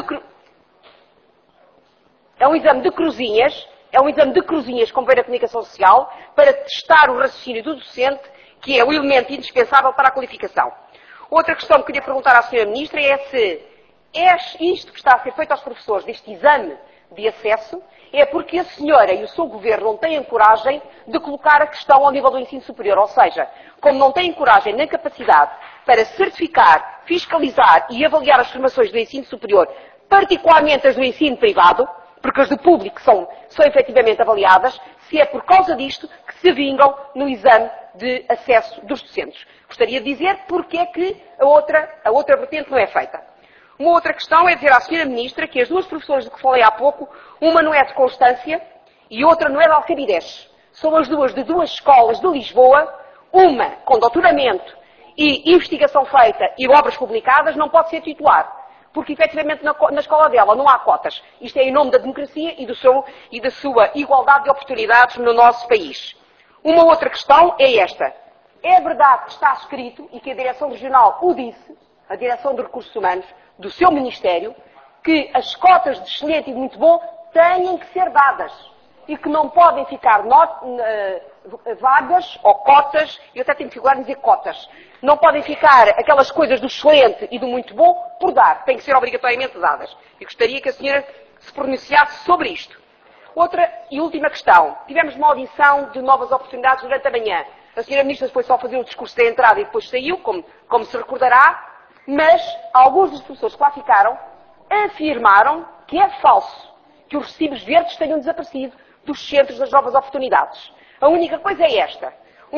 Speaker 11: de cruzinhas, como veio a comunicação social, para testar o raciocínio do docente, que é o elemento indispensável para a qualificação. Outra questão que queria perguntar à Sra. Ministra é se isto que está a ser feito aos professores, deste exame de acesso, é porque a senhora e o seu governo não têm coragem de colocar a questão ao nível do ensino superior. Ou seja, como não têm coragem nem capacidade para certificar, fiscalizar e avaliar as formações do ensino superior, particularmente as do ensino privado, porque as do público são efetivamente avaliadas, se é por causa disto que se vingam no exame de acesso dos docentes. Gostaria de dizer porque é que a outra vertente não é feita. Uma outra questão é dizer à Sra. Ministra que as 2 professoras de que falei há pouco, uma não é de Constância e outra não é de Alcabidez. São as 2 de 2 escolas de Lisboa, uma com doutoramento e investigação feita e obras publicadas, não pode ser titular. Porque, efetivamente, na escola dela não há cotas. Isto é em nome da democracia e da sua igualdade de oportunidades no nosso país. Uma outra questão é esta. É verdade que está escrito, e que a Direção Regional o disse, a Direção de Recursos Humanos, do seu Ministério, que as cotas de excelente e de muito bom têm que ser dadas. E que não podem ficar vagas ou cotas, eu até tenho dificuldade em dizer cotas, não podem ficar aquelas coisas do excelente e do muito bom por dar, têm que ser obrigatoriamente dadas. E gostaria que a senhora se pronunciasse sobre isto. Outra e última questão. Tivemos uma audição de novas oportunidades durante a manhã. A senhora Ministra foi só fazer o discurso da entrada e depois saiu, como se recordará, mas alguns dos professores que lá ficaram afirmaram que é falso que os recibos verdes tenham desaparecido dos centros das novas oportunidades. A única coisa é esta.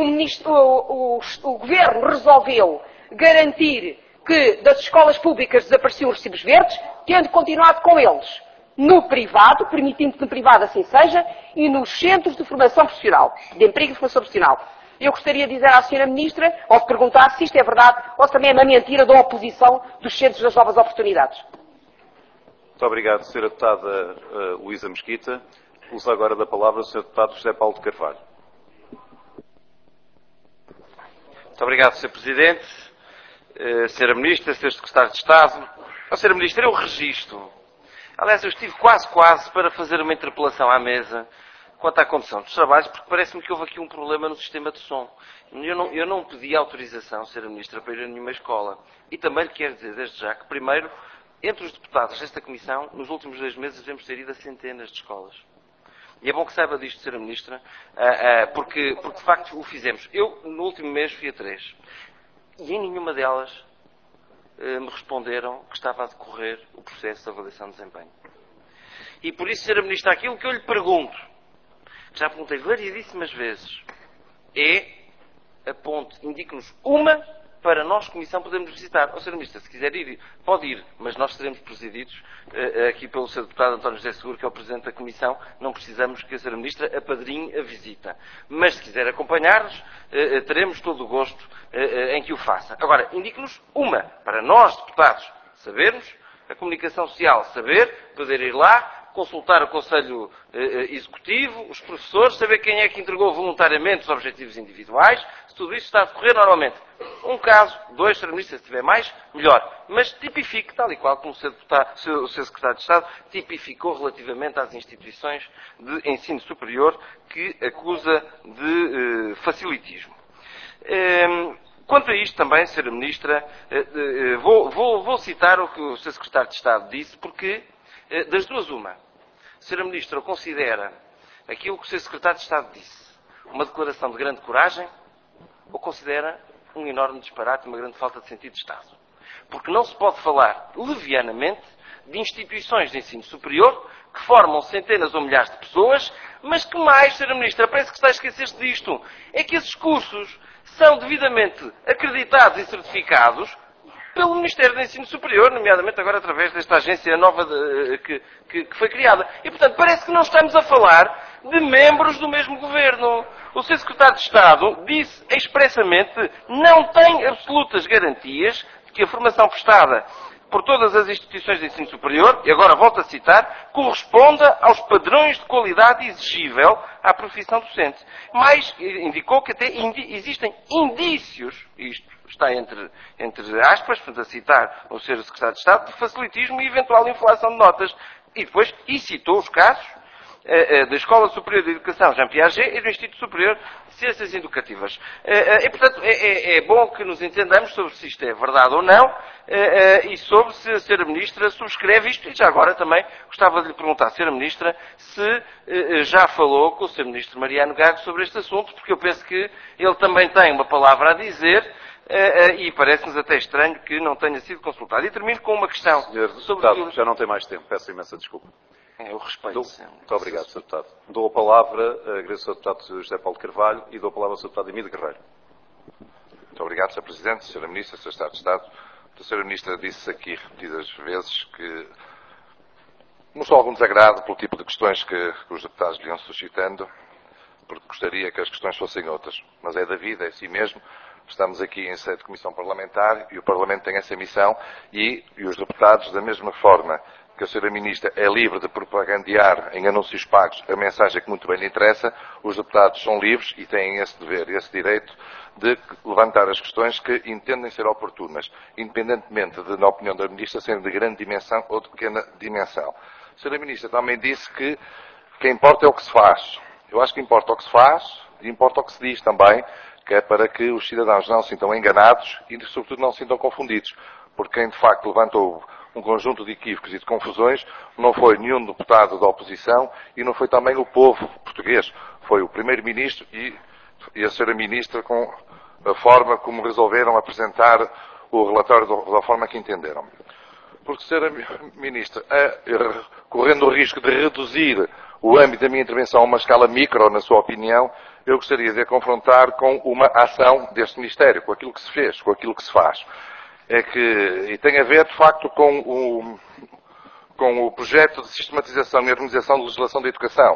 Speaker 11: O Governo resolveu garantir que das escolas públicas desapareciam os recibos verdes, tendo continuado com eles no privado, permitindo que no privado assim seja, e nos centros de formação profissional, de emprego e formação profissional. Eu gostaria de dizer à Sra. Ministra, ou de perguntar se isto é verdade, ou se também é uma mentira da oposição dos centros das novas oportunidades.
Speaker 10: Muito obrigado, Sra. Deputada Luísa Mesquita. Uso agora da palavra o Sr. Deputado José Paulo de Carvalho.
Speaker 14: Muito obrigado, Sr. Presidente, Sra. Ministra, Sr. Secretário de Estado. Sra. Ministra, eu registro. Aliás, eu estive quase para fazer uma interpelação à mesa quanto à condução dos trabalhos, porque parece-me que houve aqui um problema no sistema de som. Eu não pedi autorização, Sra. Ministra, para ir a nenhuma escola. E também lhe quero dizer, desde já, que primeiro, entre os deputados desta Comissão, nos últimos 2 meses devemos ter ido a centenas de escolas. E é bom que saiba disto, Sra. Ministra, porque de facto o fizemos. Eu, no último mês, fui a 3. E em nenhuma delas me responderam que estava a decorrer o processo de avaliação de desempenho. E por isso, Sra. Ministra, aquilo que eu lhe pergunto, que já perguntei variedíssimas vezes, é aponte, indique-nos uma para nós, Comissão, podermos visitar. Ó, Sr. Ministro, se quiser ir, pode ir, mas nós seremos presididos aqui pelo Sr. Deputado António José Seguro, que é o Presidente da Comissão. Não precisamos que a Sra. Ministra apadrinhe a visita. Mas, se quiser acompanhar-nos, teremos todo o gosto em que o faça. Agora, indique-nos uma, para nós, deputados, sabermos, a comunicação social saber, poder ir lá, consultar o Conselho Executivo, os professores, saber quem é que entregou voluntariamente os objetivos individuais, se tudo isso está a decorrer normalmente. Um caso, 2, Sr. Ministro, se tiver mais, melhor. Mas tipifique, tal e qual como o Sr. Secretário de Estado tipificou relativamente às instituições de ensino superior que acusa de facilitismo. Quanto a isto também, Sra. Ministra, vou citar o que o Sr. Secretário de Estado disse, porque das duas uma. Sra. Ministra, considera aquilo que o Sr. Secretário de Estado disse uma declaração de grande coragem ou considera um enorme disparate e uma grande falta de sentido de Estado? Porque não se pode falar levianamente de instituições de ensino superior que formam centenas ou milhares de pessoas, mas que mais, Sra. Ministra, parece que está a esquecer-se disto, é que esses cursos são devidamente acreditados e certificados pelo Ministério do Ensino Superior, nomeadamente agora através desta agência nova que foi criada. E, portanto, parece que não estamos a falar de membros do mesmo governo. O Sr. Secretário de Estado disse expressamente que não tem absolutas garantias de que a formação prestada por todas as instituições de ensino superior, e agora volto a citar, corresponda aos padrões de qualidade exigível à profissão docente. Mas indicou que até existem indícios, isto está entre aspas, portanto a citar o Sr. Secretário de Estado, de facilitismo e eventual inflação de notas. E depois, citou os casos da Escola Superior de Educação Jean Piaget e do Instituto Superior de Ciências Educativas. E, portanto, é bom que nos entendamos sobre se isto é verdade ou não e sobre se a Sra. Ministra subscreve isto. E já agora também gostava de lhe perguntar à Sra. Ministra se já falou com o Sr. Ministro Mariano Gago sobre este assunto, porque eu penso que ele também tem uma palavra a dizer e parece-nos até estranho que não tenha sido consultado. E termino com uma questão.
Speaker 10: Sr. Deputado, já não tem mais tempo. Peço imensa desculpa.
Speaker 14: Eu respeito.
Speaker 10: Muito obrigado, Sr. Deputado. Dou a palavra, agradeço ao Deputado José Paulo Carvalho e dou a palavra ao Sr. Deputado Emílio Guerreiro.
Speaker 12: Muito obrigado, Sr. Presidente, Sra. Ministra, Sr. Secretário de Estado. A Sra. Ministra disse aqui repetidas vezes que mostrou algum desagrado pelo tipo de questões que os deputados lhe iam suscitando, porque gostaria que as questões fossem outras. Mas é da vida, é assim mesmo. Estamos aqui em sede de Comissão Parlamentar e o Parlamento tem essa missão e os deputados, da mesma forma que a Sra. Ministra é livre de propagandear em anúncios pagos a mensagem que muito bem lhe interessa, os deputados são livres e têm esse dever, esse direito de levantar as questões que entendem ser oportunas, independentemente de, na opinião da Ministra, serem de grande dimensão ou de pequena dimensão. A Sra. Ministra também disse que o que importa é o que se faz. Eu acho que importa o que se faz e importa o que se diz também, que é para que os cidadãos não se sintam enganados e, sobretudo, não se sintam confundidos. Porque quem, de facto, levantou um conjunto de equívocos e de confusões não foi nenhum deputado da oposição e não foi também o povo português. Foi o Primeiro-Ministro e a Sra. Ministra com a forma como resolveram apresentar o relatório da forma que entenderam. Porque, Sra. Ministra, correndo o risco de reduzir o âmbito da minha intervenção a uma escala micro, na sua opinião, eu gostaria de a confrontar com uma ação deste Ministério, com aquilo que se fez, com aquilo que se faz. E tem a ver, de facto, com o projeto de sistematização e harmonização da legislação da educação.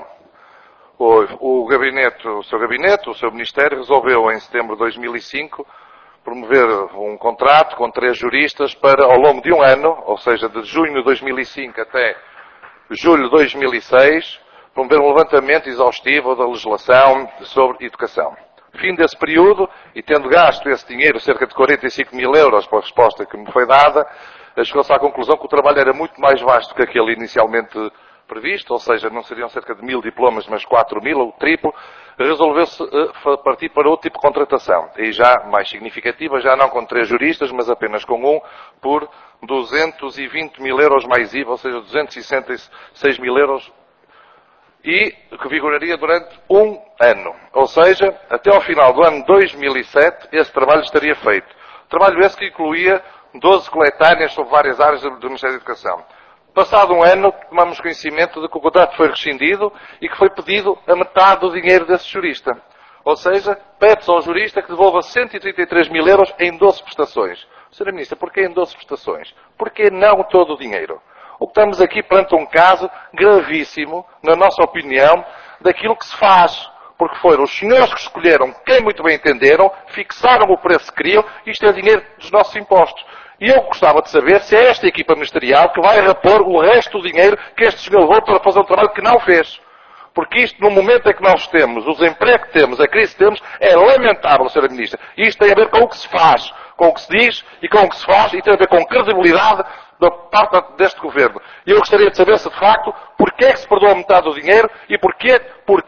Speaker 12: O seu gabinete, o seu Ministério, resolveu, em setembro de 2005, promover um contrato com 3 juristas para, ao longo de um ano, ou seja, de junho de 2005 até julho de 2006, promover um levantamento exaustivo da legislação sobre educação. Fim desse período, e tendo gasto esse dinheiro, cerca de 45 mil euros, para a resposta que me foi dada, chegou-se à conclusão que o trabalho era muito mais vasto que aquele inicialmente previsto, ou seja, não seriam cerca de 1000 diplomas, mas 4000, ou o triplo. Resolveu-se partir para outro tipo de contratação, e já mais significativa, já não com 3 juristas, mas apenas com um, por 220 mil euros mais IVA, ou seja, 266 mil euros, e que vigoraria durante um ano. Ou seja, até ao final do ano 2007, esse trabalho estaria feito. Trabalho esse que incluía 12 coletâneas sobre várias áreas do Ministério da Educação. Passado um ano, tomamos conhecimento de que o contrato foi rescindido e que foi pedido a metade do dinheiro desse jurista.
Speaker 15: Ou seja, pede-se ao jurista que devolva 133 mil euros em 12 prestações. Sra. Ministra, porquê em 12 prestações? Porquê não todo o dinheiro? O que estamos aqui perante um caso gravíssimo, na nossa opinião, daquilo que se faz. Porque foram os senhores que escolheram, quem muito bem entenderam, fixaram o preço que queriam, isto é dinheiro dos nossos impostos. E eu gostava de saber se é esta equipa ministerial que vai repor o resto do dinheiro que este senhor levou para fazer um trabalho que não fez. Porque isto, no momento em que nós temos, o desemprego que temos, a crise que temos, é lamentável, Sra. Ministra. E isto tem a ver com o que se faz, com o que se diz e com o que se faz, e tem a ver com credibilidade da parte deste Governo. E eu gostaria de saber se, de facto, porquê é que se perdoa metade do dinheiro e porquê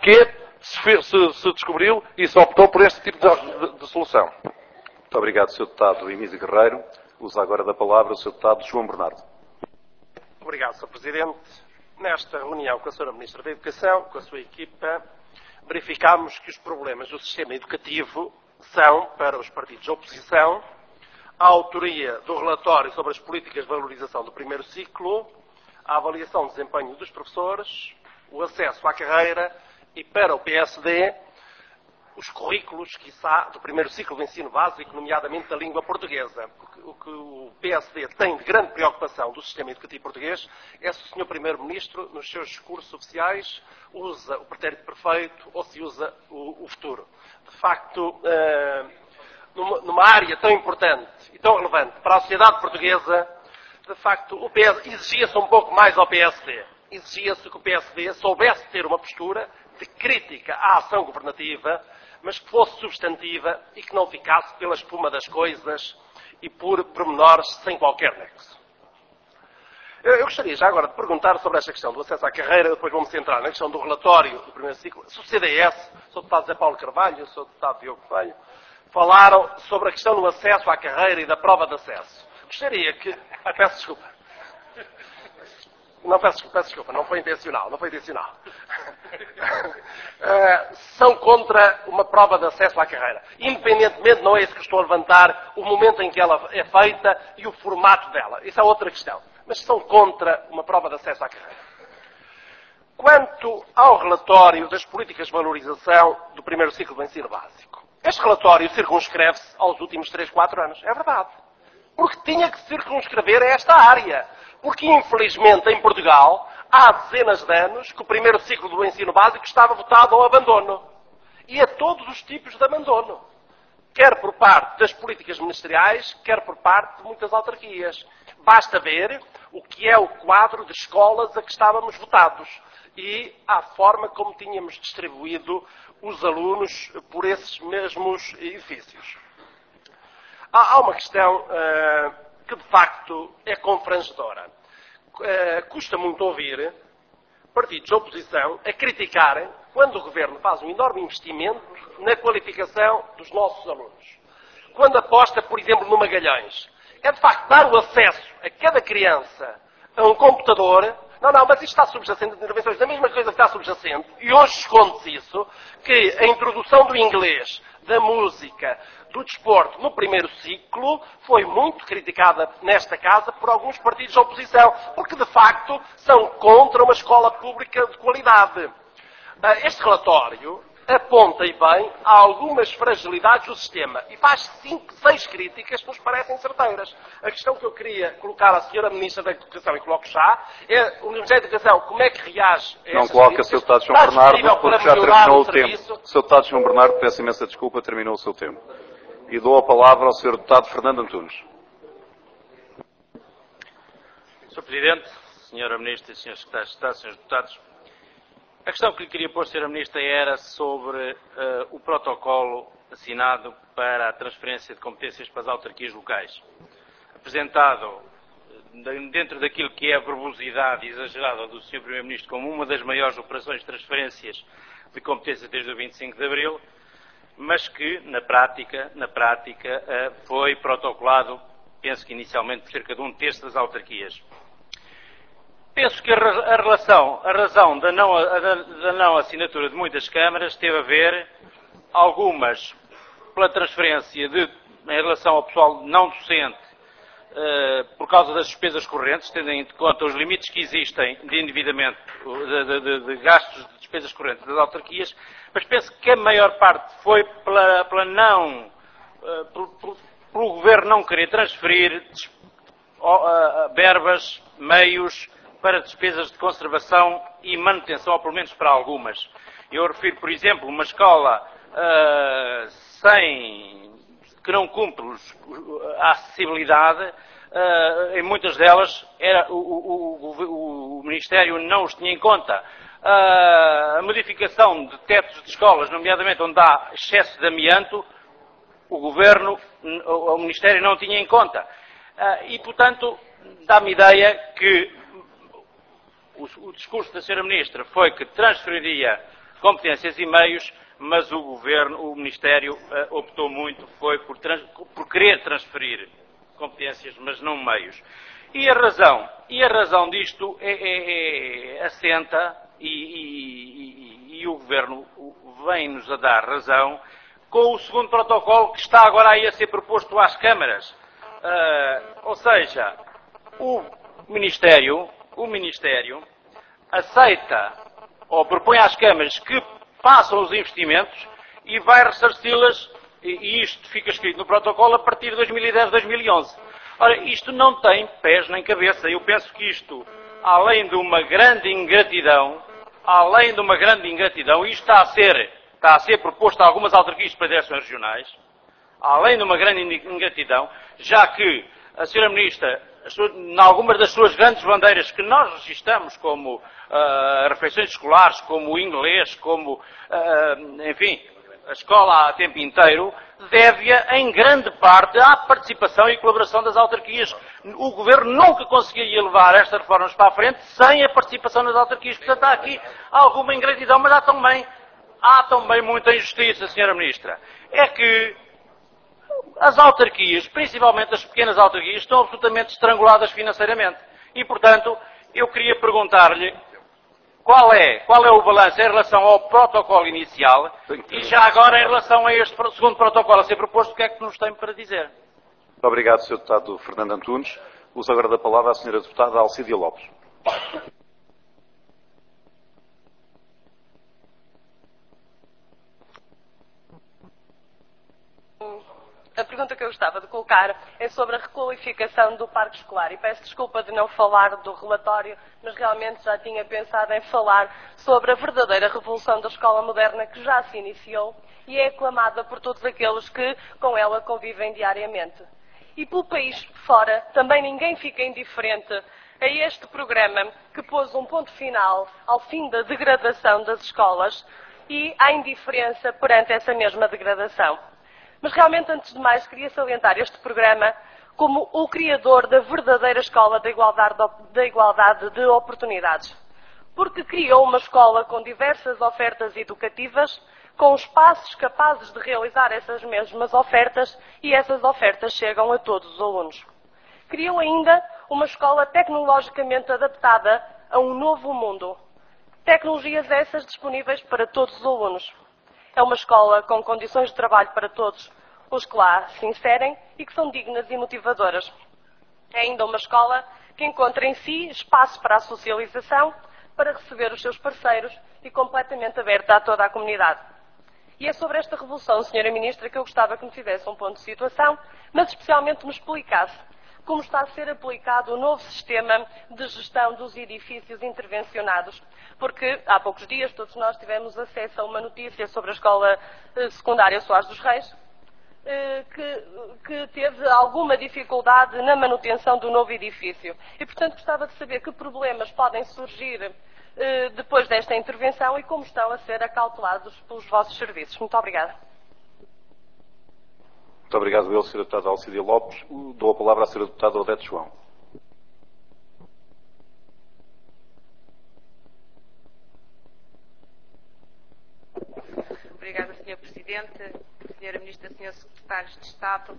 Speaker 15: se descobriu e se optou por este tipo de solução.
Speaker 10: Muito obrigado, Sr. Deputado Emílio Guerreiro. Usa agora da palavra o Sr. Deputado João Bernardo.
Speaker 16: Obrigado, Sr. Presidente. Nesta reunião com a Sra. Ministra da Educação, com a sua equipa, verificámos que os problemas do sistema educativo são, para os partidos de oposição, a autoria do relatório sobre as políticas de valorização do primeiro ciclo, a avaliação do desempenho dos professores, o acesso à carreira e, para o PSD, os currículos, quiçá, do primeiro ciclo de ensino básico, nomeadamente da língua portuguesa. O que o PSD tem de grande preocupação do sistema educativo português é se o Sr. Primeiro-Ministro, nos seus discursos oficiais, usa o pretérito perfeito ou se usa o futuro. De facto, numa área tão importante e tão relevante para a sociedade portuguesa, de facto, exigia-se um pouco mais ao PSD. Exigia-se que o PSD soubesse ter uma postura de crítica à ação governativa, mas que fosse substantiva e que não ficasse pela espuma das coisas e por pormenores sem qualquer nexo. Eu gostaria já agora de perguntar sobre esta questão do acesso à carreira, depois vou-me centrar na questão do relatório do primeiro ciclo. Se o CDS, o Sr. Deputado José Paulo Carvalho e o Sr. Deputado Diogo Feio falaram sobre a questão do acesso à carreira e da prova de acesso. Gostaria que... peço desculpa. Não, peço desculpa, não foi intencional. São contra uma prova de acesso à carreira. Independentemente, não é isso que estou a levantar, o momento em que ela é feita e o formato dela. Isso é outra questão. Mas são contra uma prova de acesso à carreira. Quanto ao relatório das políticas de valorização do primeiro ciclo do ensino básico. Este relatório circunscreve-se aos últimos 3, 4 anos. É verdade. Porque tinha que circunscrever a esta área. Porque, infelizmente, em Portugal, há dezenas de anos que o primeiro ciclo do ensino básico estava votado ao abandono. E a todos os tipos de abandono. Quer por parte das políticas ministeriais, quer por parte de muitas autarquias. Basta ver o que é o quadro de escolas a que estávamos votados e a forma como tínhamos distribuído os alunos por esses mesmos edifícios. Há uma questão que, de facto, é confrangedora. Custa muito ouvir partidos de oposição a criticarem quando o Governo faz um enorme investimento na qualificação dos nossos alunos. Quando aposta, por exemplo, no Magalhães. É, de facto, dar o acesso a cada criança a um computador. Não, mas isto está subjacente de intervenções. A mesma coisa que está subjacente, e hoje esconde-se isso, que a introdução do inglês, da música, do desporto no primeiro ciclo foi muito criticada nesta casa por alguns partidos de oposição, porque de facto são contra uma escola pública de qualidade. Este relatório aponta e bem a algumas fragilidades do sistema e faz 5, 6 críticas que nos parecem certeiras. A questão que eu queria colocar à Sra. Ministra da Educação, e coloco já, é o Ministério da Educação, como é que reage a
Speaker 10: Não coloca, Sr. Deputado João Bernardo, porque já terminou o tempo. Sr. Deputado João Bernardo, peço imensa desculpa, terminou o seu tempo. E dou a palavra ao Sr. Deputado Fernando Antunes.
Speaker 17: Sr. Presidente, Sra. Ministra e Srs. Secretários de Estado, Srs. Deputados, a questão que lhe queria pôr, Sra. Ministra, era sobre o protocolo assinado para a transferência de competências para as autarquias locais. Apresentado dentro daquilo que é a verbosidade exagerada do Sr. Primeiro-Ministro como uma das maiores operações de transferências de competências desde o 25 de Abril, mas que, na prática, foi protocolado, penso que inicialmente, por cerca de 1/3 das autarquias. Penso que a razão da não assinatura de muitas câmaras teve a ver, algumas pela transferência em relação ao pessoal não docente por causa das despesas correntes, tendo em conta os limites que existem de endividamento, de gastos de despesas correntes das autarquias, mas penso que a maior parte foi pelo Governo não querer transferir verbas, meios para despesas de conservação e manutenção, ou pelo menos para algumas. Eu refiro, por exemplo, uma escola que não cumpre a acessibilidade, em muitas delas o Ministério não os tinha em conta. A modificação de tetos de escolas, nomeadamente onde há excesso de amianto, o Ministério não tinha em conta. E, portanto, dá-me ideia que o discurso da Sra. Ministra foi que transferiria competências e meios, mas o Ministério optou muito, foi por querer transferir competências, mas não meios. E a razão disto assenta, e o Governo vem-nos a dar razão, com o segundo protocolo que está agora aí a ser proposto às câmaras. Ou seja, o Ministério aceita ou propõe às câmaras que façam os investimentos e vai ressarci-las, e isto fica escrito no protocolo, a partir de 2010, 2011. Ora, isto não tem pés nem cabeça. Eu penso que isto, além de uma grande ingratidão, e isto está a ser proposto a algumas autarquias para direções regionais, além de uma grande ingratidão, já que a Sra. Ministra, em algumas das suas grandes bandeiras que nós registramos, como refeições escolares, como o inglês, como, enfim, a escola a tempo inteiro, deve-a em grande parte à participação e colaboração das autarquias. O Governo nunca conseguiria levar estas reformas para a frente sem a participação das autarquias. Portanto, há aqui alguma ingratidão, mas há também muita injustiça, Sra. Ministra. É que as autarquias, principalmente as pequenas autarquias, estão absolutamente estranguladas financeiramente. E, portanto, eu queria perguntar-lhe qual é o balanço em relação ao protocolo inicial e já agora em relação a este segundo protocolo a ser proposto, o que é que nos tem para dizer?
Speaker 10: Muito obrigado, Sr. Deputado Fernando Antunes. Uso agora da palavra a Sra. Deputada Alcídia Lopes.
Speaker 18: A pergunta que eu gostava de colocar é sobre a requalificação do parque escolar. E peço desculpa de não falar do relatório, mas realmente já tinha pensado em falar sobre a verdadeira revolução da escola moderna que já se iniciou e é aclamada por todos aqueles que com ela convivem diariamente. E pelo país fora, também ninguém fica indiferente a este programa que pôs um ponto final ao fim da degradação das escolas e à indiferença perante essa mesma degradação. Mas realmente, antes de mais, queria salientar este programa como o criador da verdadeira escola da igualdade de oportunidades. Porque criou uma escola com diversas ofertas educativas, com espaços capazes de realizar essas mesmas ofertas e essas ofertas chegam a todos os alunos. Criou ainda uma escola tecnologicamente adaptada a um novo mundo. Tecnologias essas disponíveis para todos os alunos. É uma escola com condições de trabalho para todos os que lá se inserem e que são dignas e motivadoras. É ainda uma escola que encontra em si espaço para a socialização, para receber os seus parceiros e completamente aberta a toda a comunidade. E é sobre esta revolução, Sra. Ministra, que eu gostava que me fizesse um ponto de situação, mas especialmente me explicasse como está a ser aplicado o novo sistema de gestão dos edifícios intervencionados. Porque há poucos dias todos nós tivemos acesso a uma notícia sobre a Escola Secundária Soares dos Reis, que teve alguma dificuldade na manutenção do novo edifício. E, portanto, gostava de saber que problemas podem surgir depois desta intervenção e como estão a ser acautelados pelos vossos serviços. Muito obrigada.
Speaker 10: Muito obrigado, eu, Sra. Deputada Alcídia Lopes. Dou a palavra à Sra. Deputada Odete João.
Speaker 1: Obrigada, Sr. Presidente, Sra. Ministra, Sr. Secretários de Estado.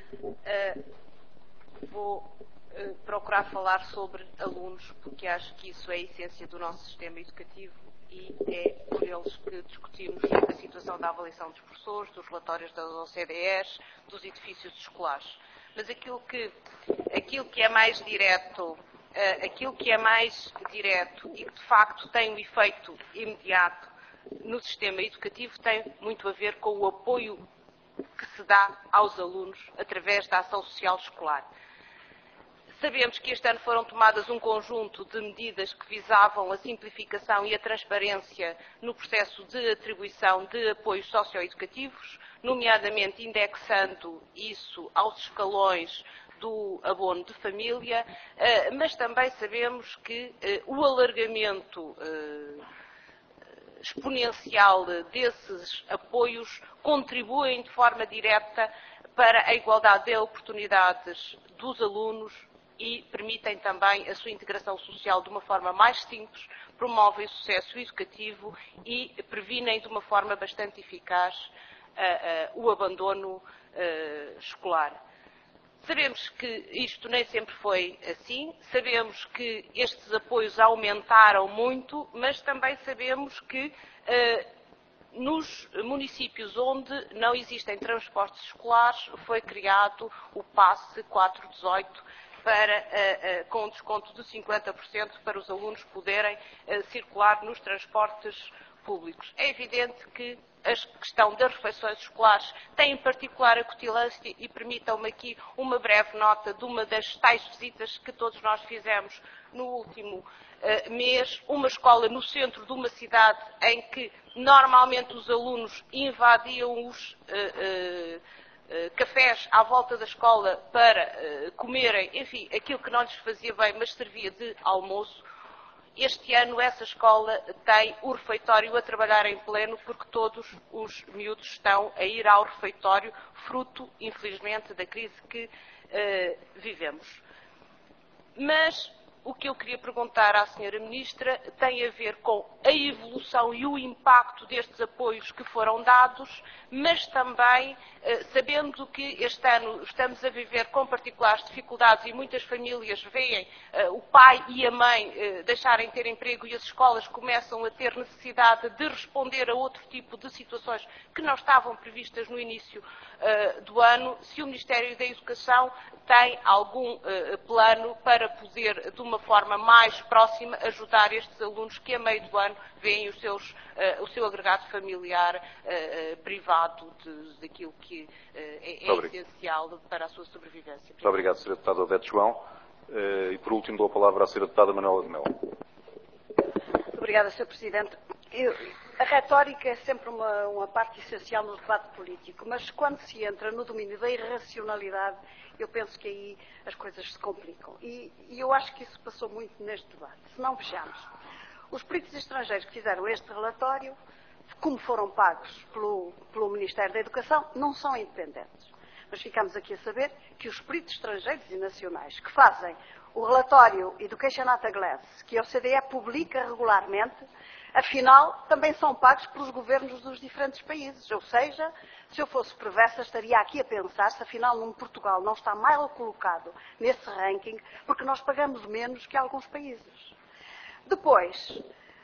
Speaker 1: Vou procurar falar sobre alunos, porque acho que isso é a essência do nosso sistema educativo e é por eles que discutimos a situação da avaliação dos professores, dos relatórios das OCDEs, dos edifícios escolares.
Speaker 19: mas aquilo que é mais direto, e que de facto tem um efeito imediato no sistema educativo tem muito a ver com o apoio que se dá aos alunos através da ação social escolar. Sabemos que este ano foram tomadas um conjunto de medidas que visavam a simplificação e a transparência no processo de atribuição de apoios socioeducativos, nomeadamente indexando isso aos escalões do abono de família, mas também sabemos que o alargamento exponencial desses apoios contribuem de forma direta para a igualdade de oportunidades dos alunos e permitem também a sua integração social de uma forma mais simples, promovem o sucesso educativo e previnem de uma forma bastante eficaz o abandono escolar. Sabemos que isto nem sempre foi assim, sabemos que estes apoios aumentaram muito, mas também sabemos que nos municípios onde não existem transportes escolares foi criado o passe 418 com um desconto de 50% para os alunos poderem circular nos transportes públicos. É evidente que a questão das refeições escolares tem em particular acutilância e permitam-me aqui uma breve nota de uma das tais visitas que todos nós fizemos no último mês, uma escola no centro de uma cidade em que normalmente os alunos invadiam os cafés à volta da escola para comerem, enfim, aquilo que não lhes fazia bem, mas servia de almoço. Este ano essa escola tem o refeitório a trabalhar em pleno porque todos os miúdos estão a ir ao refeitório, fruto, infelizmente, da crise que vivemos. Mas o que eu queria perguntar à Sra. Ministra tem a ver com a evolução e o impacto destes apoios que foram dados, mas também sabendo que este ano estamos a viver com particulares dificuldades e muitas famílias veem o pai e a mãe deixarem de ter emprego e as escolas começam a ter necessidade de responder a outro tipo de situações que não estavam previstas no início do ano, se o Ministério da Educação tem algum plano para poder, de uma forma mais próxima, ajudar estes alunos que a meio do ano veem o seu agregado familiar privado daquilo que é essencial para a sua sobrevivência.
Speaker 10: Muito obrigado, Sra. Deputada Odete João. E por último dou a palavra à Sra. Deputada Manuela de Melo.
Speaker 20: Obrigada, Sr. Presidente. A retórica é sempre uma parte essencial no debate político, mas quando se entra no domínio da irracionalidade, eu penso que aí as coisas se complicam. E eu acho que isso passou muito neste debate. Se não vejamos, os peritos estrangeiros que fizeram este relatório, como foram pagos pelo Ministério da Educação, não são independentes. Mas ficamos aqui a saber que os peritos estrangeiros e nacionais que fazem o relatório Education at a Glance, que a OCDE publica regularmente, afinal, também são pagos pelos governos dos diferentes países. Ou seja, se eu fosse perversa, estaria aqui a pensar se afinal Portugal não está mal colocado nesse ranking, porque nós pagamos menos que alguns países. Depois,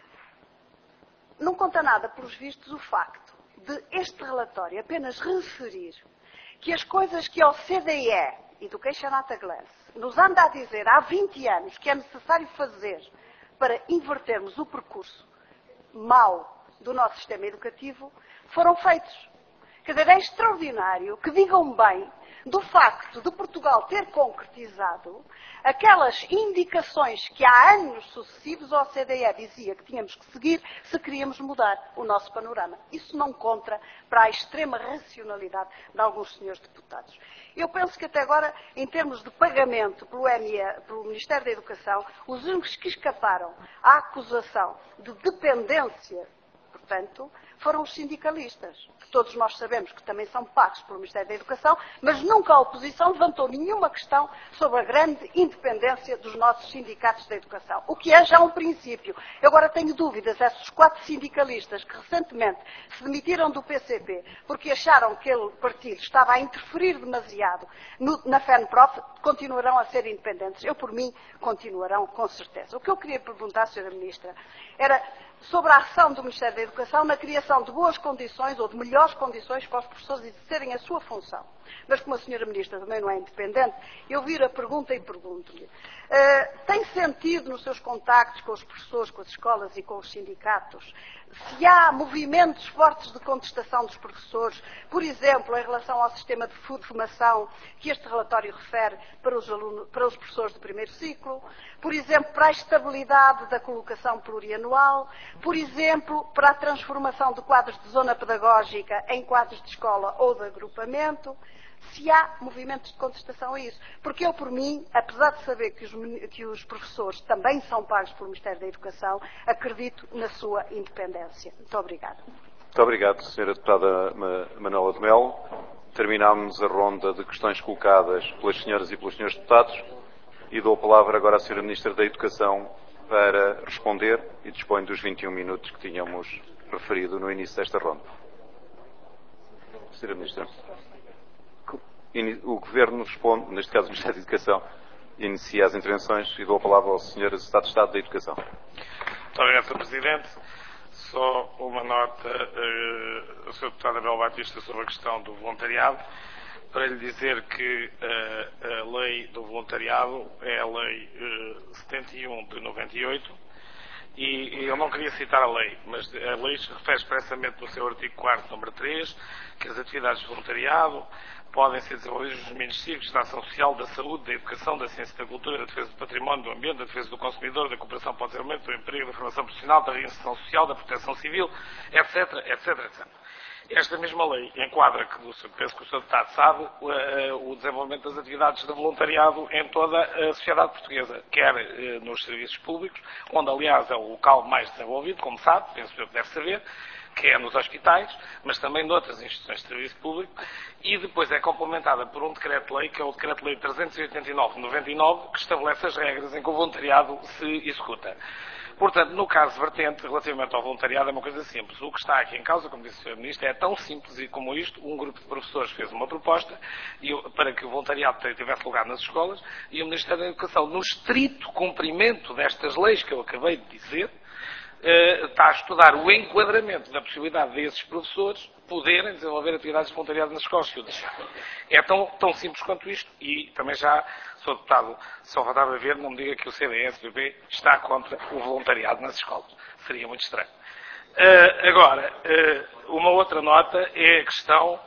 Speaker 20: não conta nada, pelos vistos, o facto de este relatório apenas referir que as coisas que a OCDE, Education at a Glance, nos anda a dizer há 20 anos que é necessário fazer para invertermos o percurso mau do nosso sistema educativo, foram feitos. Quer dizer, é extraordinário que digam bem do facto de Portugal ter concretizado aquelas indicações que há anos sucessivos a OCDE dizia que tínhamos que seguir se queríamos mudar o nosso panorama. Isso não conta para a extrema racionalidade de alguns senhores deputados. Eu penso que até agora, em termos de pagamento pelo Ministério da Educação, os únicos que escaparam à acusação de dependência, portanto, foram os sindicalistas, que todos nós sabemos que também são pagos pelo Ministério da Educação, mas nunca a oposição levantou nenhuma questão sobre a grande independência dos nossos sindicatos da educação, o que é já um princípio. Eu agora tenho dúvidas, esses 4 sindicalistas que recentemente se demitiram do PCP porque acharam que aquele partido estava a interferir demasiado na FENPROF, continuarão a ser independentes. Eu, por mim, continuarão com certeza. O que eu queria perguntar, Sra. Ministra, era sobre a ação do Ministério da Educação na criação de boas condições ou de melhores condições para os professores exercerem a sua função. mas como a Sra. Ministra também não é independente, eu viro a pergunta e pergunto-lhe. Tem sentido nos seus contactos com os professores, com as escolas e com os sindicatos, se há movimentos fortes de contestação dos professores, por exemplo, em relação ao sistema de formação que este relatório refere para os professores do primeiro ciclo, por exemplo, para a estabilidade da colocação plurianual, por exemplo, para a transformação de quadros de zona pedagógica em quadros de escola ou de agrupamento, se há movimentos de contestação a isso. Porque eu, por mim, apesar de saber que os professores também são pagos pelo Ministério da Educação, acredito na sua independência. Muito obrigada.
Speaker 10: Muito obrigado, Sra. Deputada Manuela de Melo. Terminámos a ronda de questões colocadas pelas senhoras e pelos senhores deputados e dou a palavra agora à Sra. Ministra da Educação para responder e dispõe dos 21 minutos que tínhamos referido no início desta ronda. Sra. Ministra. O Governo responde, neste caso o Ministério da Educação, inicia as intervenções e dou a palavra ao Sr. Secretário de Estado da Educação.
Speaker 3: Muito obrigado, Sr. Presidente. Só uma nota ao Sr. Deputado Abel Batista sobre a questão do voluntariado, para lhe dizer que a lei do voluntariado é a lei 71 de 98 e eu não queria citar a lei, mas a lei refere expressamente no seu artigo 4º, número 3, que as atividades de voluntariado podem ser desenvolvidas nos domínios cívicos, da ação social, da saúde, da educação, da ciência, da cultura, da defesa do património, do ambiente, da defesa do consumidor, da cooperação para o desenvolvimento, do emprego, da formação profissional, da reinserção social, da proteção civil, etc, etc, etc. Esta mesma lei enquadra, que penso que o Sr. Deputado sabe, o desenvolvimento das atividades de voluntariado em toda a sociedade portuguesa, quer nos serviços públicos, onde aliás é o local mais desenvolvido, como sabe, penso eu que deve saber, que é nos hospitais, mas também noutras instituições de serviço público, e depois é complementada por um decreto-lei, que é o Decreto-Lei 389 de 99, que estabelece as regras em que o voluntariado se executa. Portanto, no caso vertente, relativamente ao voluntariado, é uma coisa simples. O que está aqui em causa, como disse o Sr. Ministro, é tão simples e como isto. Um grupo de professores fez uma proposta para que o voluntariado tivesse lugar nas escolas e o Ministério da Educação, no estrito cumprimento destas leis que eu acabei de dizer, está a estudar o enquadramento da possibilidade desses professores poderem desenvolver atividades de voluntariado nas escolas, se o deixarem. É tão simples quanto isto e também já, Sr. Deputado, só faltava ver, não me diga que o CDS-PP está contra o voluntariado nas escolas. Seria muito estranho. Agora, uma outra nota é a questão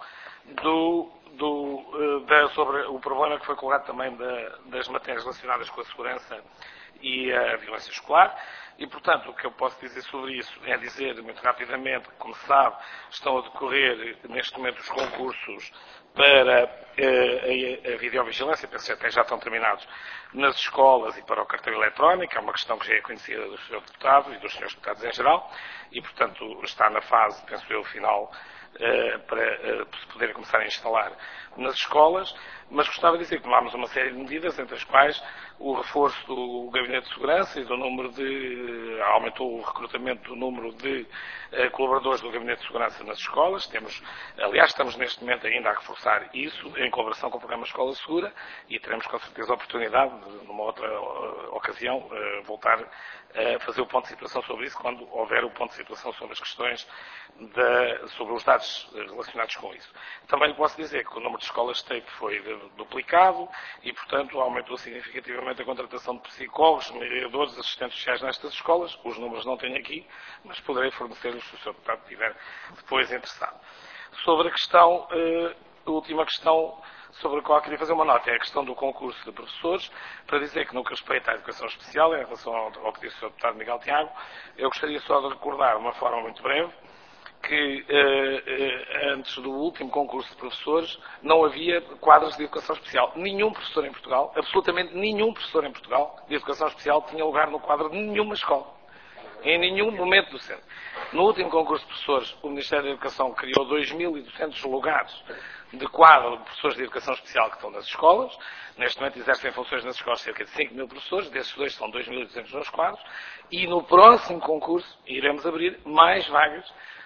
Speaker 3: sobre o problema que foi colocado também das matérias relacionadas com a segurança e a violência escolar. E, portanto, o que eu posso dizer sobre isso é dizer, muito rapidamente, que, como se sabe, estão a decorrer, neste momento, os concursos para a videovigilância, penso que até já estão terminados, nas escolas e para o cartão eletrónico, é uma questão que já é conhecida do Sr. Deputado e dos Srs. Deputados em geral, e, portanto, está na fase, penso eu, final, para se poderem começar a instalar nas escolas, mas gostava de dizer que tomámos uma série de medidas, entre as quais o reforço do Gabinete de Segurança e do número aumentou o recrutamento do número de colaboradores do Gabinete de Segurança nas escolas. Aliás, estamos neste momento ainda a reforçar isso, em colaboração com o programa Escola Segura, e teremos com certeza a oportunidade, numa outra ocasião, voltar a fazer o ponto de situação sobre isso, quando houver o ponto de situação sobre as questões sobre os dados relacionados com isso. Também lhe posso dizer que o número de escolas STEIP foi duplicado e, portanto, aumentou significativamente a contratação de psicólogos, mediadores, assistentes sociais nestas escolas. Os números não tenho aqui, mas poderei fornecer-los se o Sr. Deputado estiver depois interessado. Sobre a questão, a última questão sobre a qual queria fazer uma nota, é a questão do concurso de professores, para dizer que no que respeita à educação especial, em relação ao que disse o Sr. Deputado Miguel Tiago, eu gostaria só de recordar, de uma forma muito breve, que antes do último concurso de professores não havia quadros de educação especial. Nenhum professor em Portugal, absolutamente nenhum professor em Portugal de educação especial tinha lugar no quadro de nenhuma escola. Em nenhum momento do centro. No último concurso de professores, o Ministério da Educação criou 2.200 lugares de quadro de professores de educação especial que estão nas escolas. Neste momento exercem funções nas escolas cerca de 5.000 professores, desses dois são 2.200 nos quadros. E no próximo concurso iremos abrir mais vagas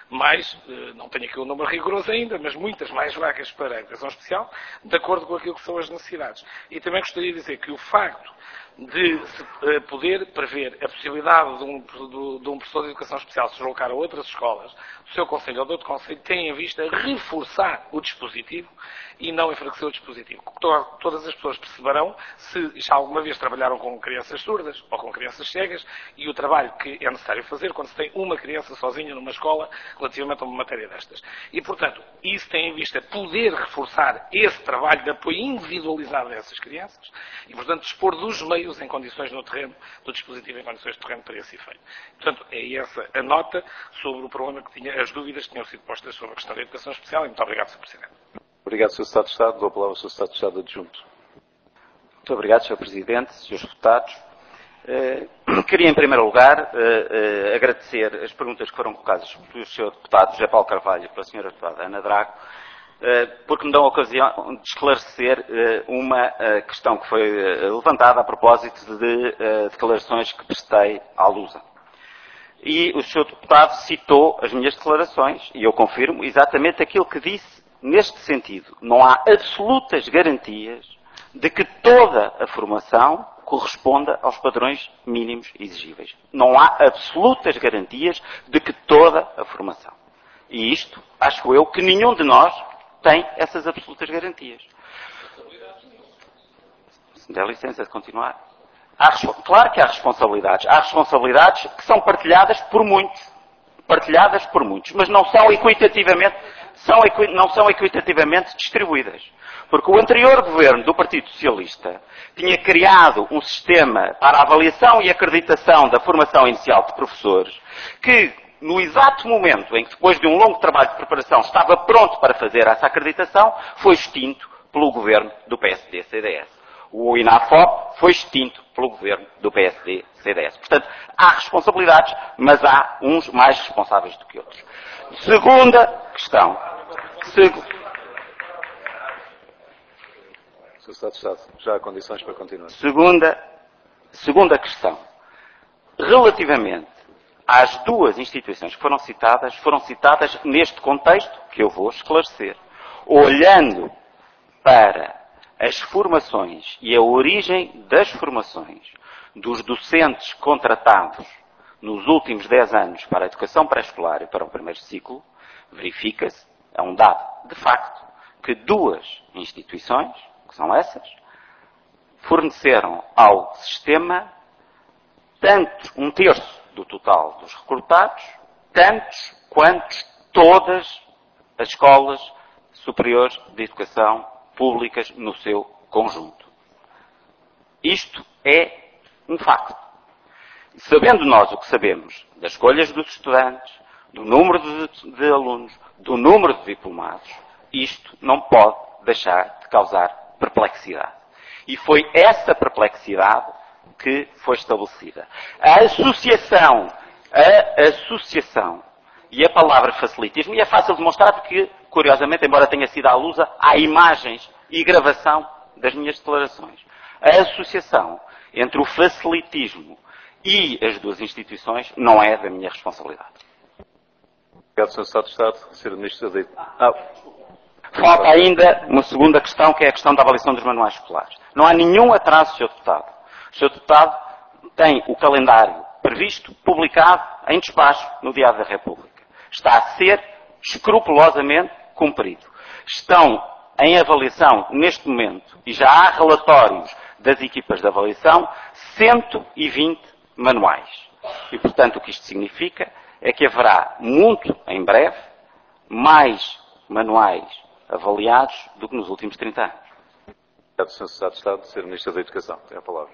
Speaker 21: mais, não tenho aqui o número rigoroso ainda, mas muitas mais vagas para a educação especial, de acordo com aquilo que são as necessidades. E também gostaria de dizer que o facto de se poder prever a possibilidade de um professor de educação especial se deslocar a outras escolas, o seu Conselho ou do outro Conselho tem em vista reforçar o dispositivo e não enfraquecer o dispositivo. Todas as pessoas perceberão se já alguma vez trabalharam com crianças surdas ou com crianças cegas e o trabalho que é necessário fazer quando se tem uma criança sozinha numa escola relativamente a uma matéria destas. E, portanto, isso tem em vista poder reforçar esse trabalho de apoio individualizado a essas crianças e, portanto, dispor dos meios em condições no terreno, do dispositivo em condições de terreno para esse efeito. Portanto, é essa a nota sobre o problema que tinha, as dúvidas que tinham sido postas sobre a questão da educação especial e muito obrigado, Sr. Presidente.
Speaker 10: Obrigado, Sr. Secretário de Estado. Dou a palavra ao Sr. Secretário de Estado Adjunto.
Speaker 6: Muito obrigado, Sr. Presidente, Srs. Deputados. Queria, em primeiro lugar, agradecer as perguntas que foram colocadas pelo Sr. Deputado José Paulo Carvalho e pela Sra. Deputada Ana Drago, porque me dão a ocasião de esclarecer uma questão que foi levantada a propósito de declarações que prestei à Lusa. E o Sr. Deputado citou as minhas declarações, e eu confirmo exatamente aquilo que disse neste sentido. Não há absolutas garantias de que toda a formação corresponda aos padrões mínimos exigíveis. Não há absolutas garantias de que toda a formação. E isto, acho eu, que nenhum de nós tem essas absolutas garantias. Se me der licença de continuar. Claro que há responsabilidades. Há responsabilidades que são partilhadas por muitos. Mas não são equitativamente distribuídas. Porque o anterior governo do Partido Socialista tinha criado um sistema para a avaliação e acreditação da formação inicial de professores que, no exato momento em que, depois de um longo trabalho de preparação, estava pronto para fazer essa acreditação, foi extinto pelo governo do PSD-CDS. O INAFOP foi extinto pelo governo do PSD-CDS. Portanto, há responsabilidades, mas há uns mais responsáveis do que outros. Segunda questão.
Speaker 10: Sr. Secretário de Estado, já há condições para continuar.
Speaker 6: Segunda questão. Relativamente às duas instituições que foram citadas neste contexto que eu vou esclarecer. Olhando para as formações e a origem das formações dos docentes contratados nos últimos 10 anos para a educação pré-escolar e para o primeiro ciclo, verifica-se, é um dado de facto, que duas instituições, que são essas, forneceram ao sistema tanto um terço do total dos recrutados, tantos quanto todas as escolas superiores de educação públicas no seu conjunto. Isto é um facto. Sabendo nós o que sabemos das escolhas dos estudantes, do número de alunos, do número de diplomados, isto não pode deixar de causar perplexidade. E foi essa perplexidade que foi estabelecida. A associação e a palavra facilitismo, e é fácil demonstrar porque, curiosamente, embora tenha sido à Lusa, há imagens e gravação das minhas declarações. A associação entre o facilitismo e as duas instituições não é da minha responsabilidade.
Speaker 10: Obrigado, Sr. Secretário de Estado. Sr. Ministro da
Speaker 6: Falta ainda uma segunda questão, que é a questão da avaliação dos manuais escolares. Não há nenhum atraso, Sr. Deputado. O Sr. Deputado tem o calendário previsto, publicado em despacho no Diário da República. Está a ser escrupulosamente cumprido. Estão em avaliação neste momento, e já há relatórios das equipas de avaliação, 120 manuais. E, portanto, o que isto significa é que haverá muito em breve mais manuais avaliados do que nos últimos 30 anos.
Speaker 10: Obrigado, Sr. Secretário de Estado. Sr. Ministro da Educação, tem a palavra.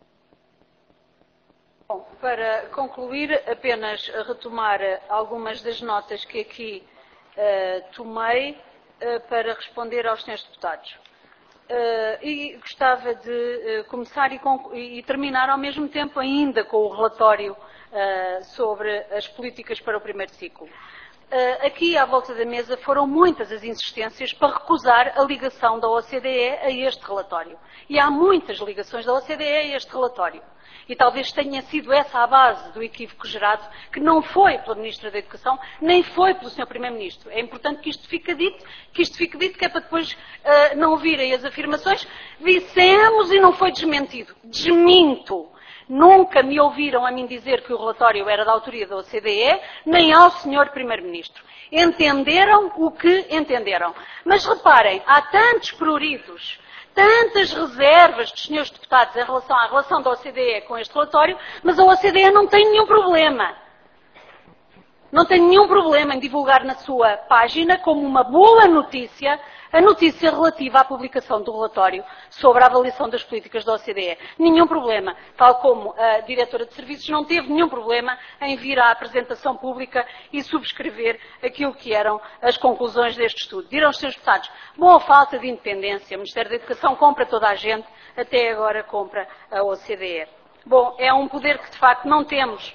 Speaker 4: Bom, para concluir, apenas retomar algumas das notas que aqui tomei para responder aos senhores deputados. E gostava de começar e terminar ao mesmo tempo ainda com o relatório sobre as políticas para o primeiro ciclo. Aqui, à volta da mesa, foram muitas as insistências para recusar a ligação da OCDE a este relatório. E há muitas ligações da OCDE a este relatório. E talvez tenha sido essa a base do equívoco gerado, que não foi pela Ministra da Educação, nem foi pelo Sr. Primeiro-Ministro. É importante que isto fique dito, que é para depois não virem as afirmações. Dissemos e não foi desmentido. Desminto. Nunca me ouviram a mim dizer que o relatório era da autoria da OCDE, nem ao Sr. Primeiro-Ministro. Entenderam o que entenderam. Mas reparem, há tantos pruridos, tantas reservas dos senhores deputados em relação à relação da OCDE com este relatório, mas a OCDE não tem nenhum problema. Não tem nenhum problema em divulgar na sua página, como uma boa notícia, a notícia relativa à publicação do relatório sobre a avaliação das políticas da OCDE. Nenhum problema. Tal como a diretora de serviços não teve nenhum problema em vir à apresentação pública e subscrever aquilo que eram as conclusões deste estudo. Dirão os senhores deputados, boa falta de independência, o Ministério da Educação compra toda a gente, até agora compra a OCDE. Bom, é um poder que de facto não temos,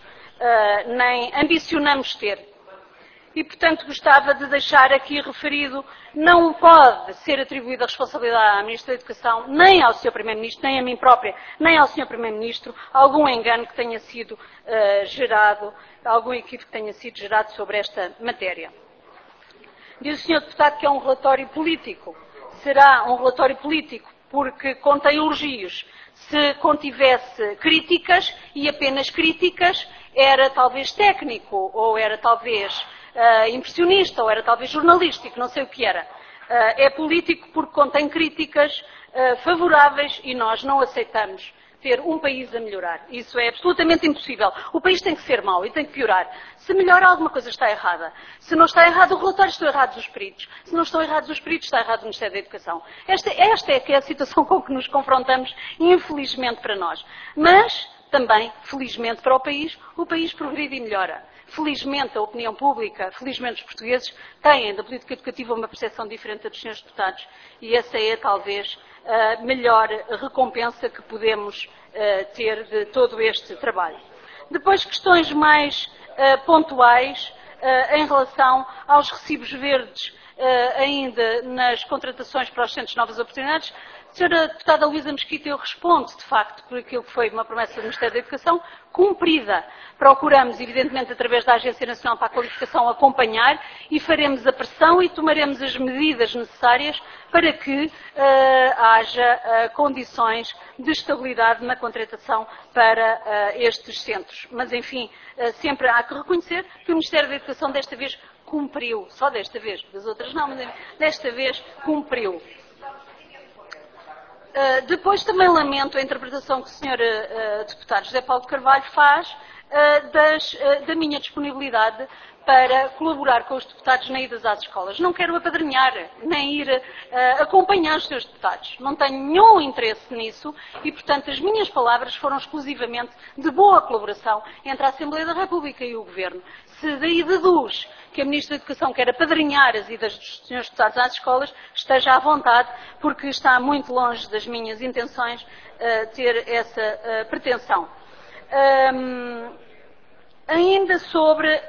Speaker 4: nem ambicionamos ter. E, portanto, gostava de deixar aqui referido, não pode ser atribuída a responsabilidade à Ministra da Educação, nem ao Sr. Primeiro-Ministro, nem a mim própria, nem ao Sr. Primeiro-Ministro, algum engano que tenha sido gerado, algum equívoco que tenha sido gerado sobre esta matéria. Diz o Sr. Deputado que é um relatório político. Será um relatório político porque contém elogios. Se contivesse críticas, e apenas críticas, era talvez técnico, ou era talvez impressionista, ou era talvez jornalístico, não sei o que era. É político porque contém críticas favoráveis e nós não aceitamos ter um país a melhorar. Isso é absolutamente impossível. O país tem que ser mau e tem que piorar. Se melhora, alguma coisa está errada. Se não está errado o relatório, estão errados os peritos. Se não estão errados os peritos, está errado o Ministério da Educação. Esta é que é a situação com que nos confrontamos, infelizmente para nós. Mas, também, felizmente para o país progride e melhora. Felizmente a opinião pública, felizmente os portugueses têm da política educativa uma percepção diferente dos senhores deputados e essa é talvez a melhor recompensa que podemos ter de todo este trabalho. Depois questões mais pontuais em relação aos recibos verdes ainda nas contratações para os centros de novas oportunidades. Senhora Deputada Luísa Mesquita, eu respondo, de facto, por aquilo que foi uma promessa do Ministério da Educação, cumprida. Procuramos, evidentemente, através da Agência Nacional para a Qualificação, acompanhar e faremos a pressão e tomaremos as medidas necessárias para que haja condições de estabilidade na contratação para estes centros. Mas, enfim, sempre há que reconhecer que o Ministério da Educação desta vez cumpriu, só desta vez, das outras não, mas desta vez cumpriu. Depois também lamento a interpretação que o Sr. Deputado José Paulo de Carvalho faz da minha disponibilidade para colaborar com os deputados na ida às escolas. Não quero apadrinhar, nem ir acompanhar os seus deputados. Não tenho nenhum interesse nisso e, portanto, as minhas palavras foram exclusivamente de boa colaboração entre a Assembleia da República e o Governo. Se daí deduz que a Ministra da Educação quer apadrinhar as idas dos senhores deputados às escolas, esteja à vontade, porque está muito longe das minhas intenções ter essa pretensão. Ainda sobre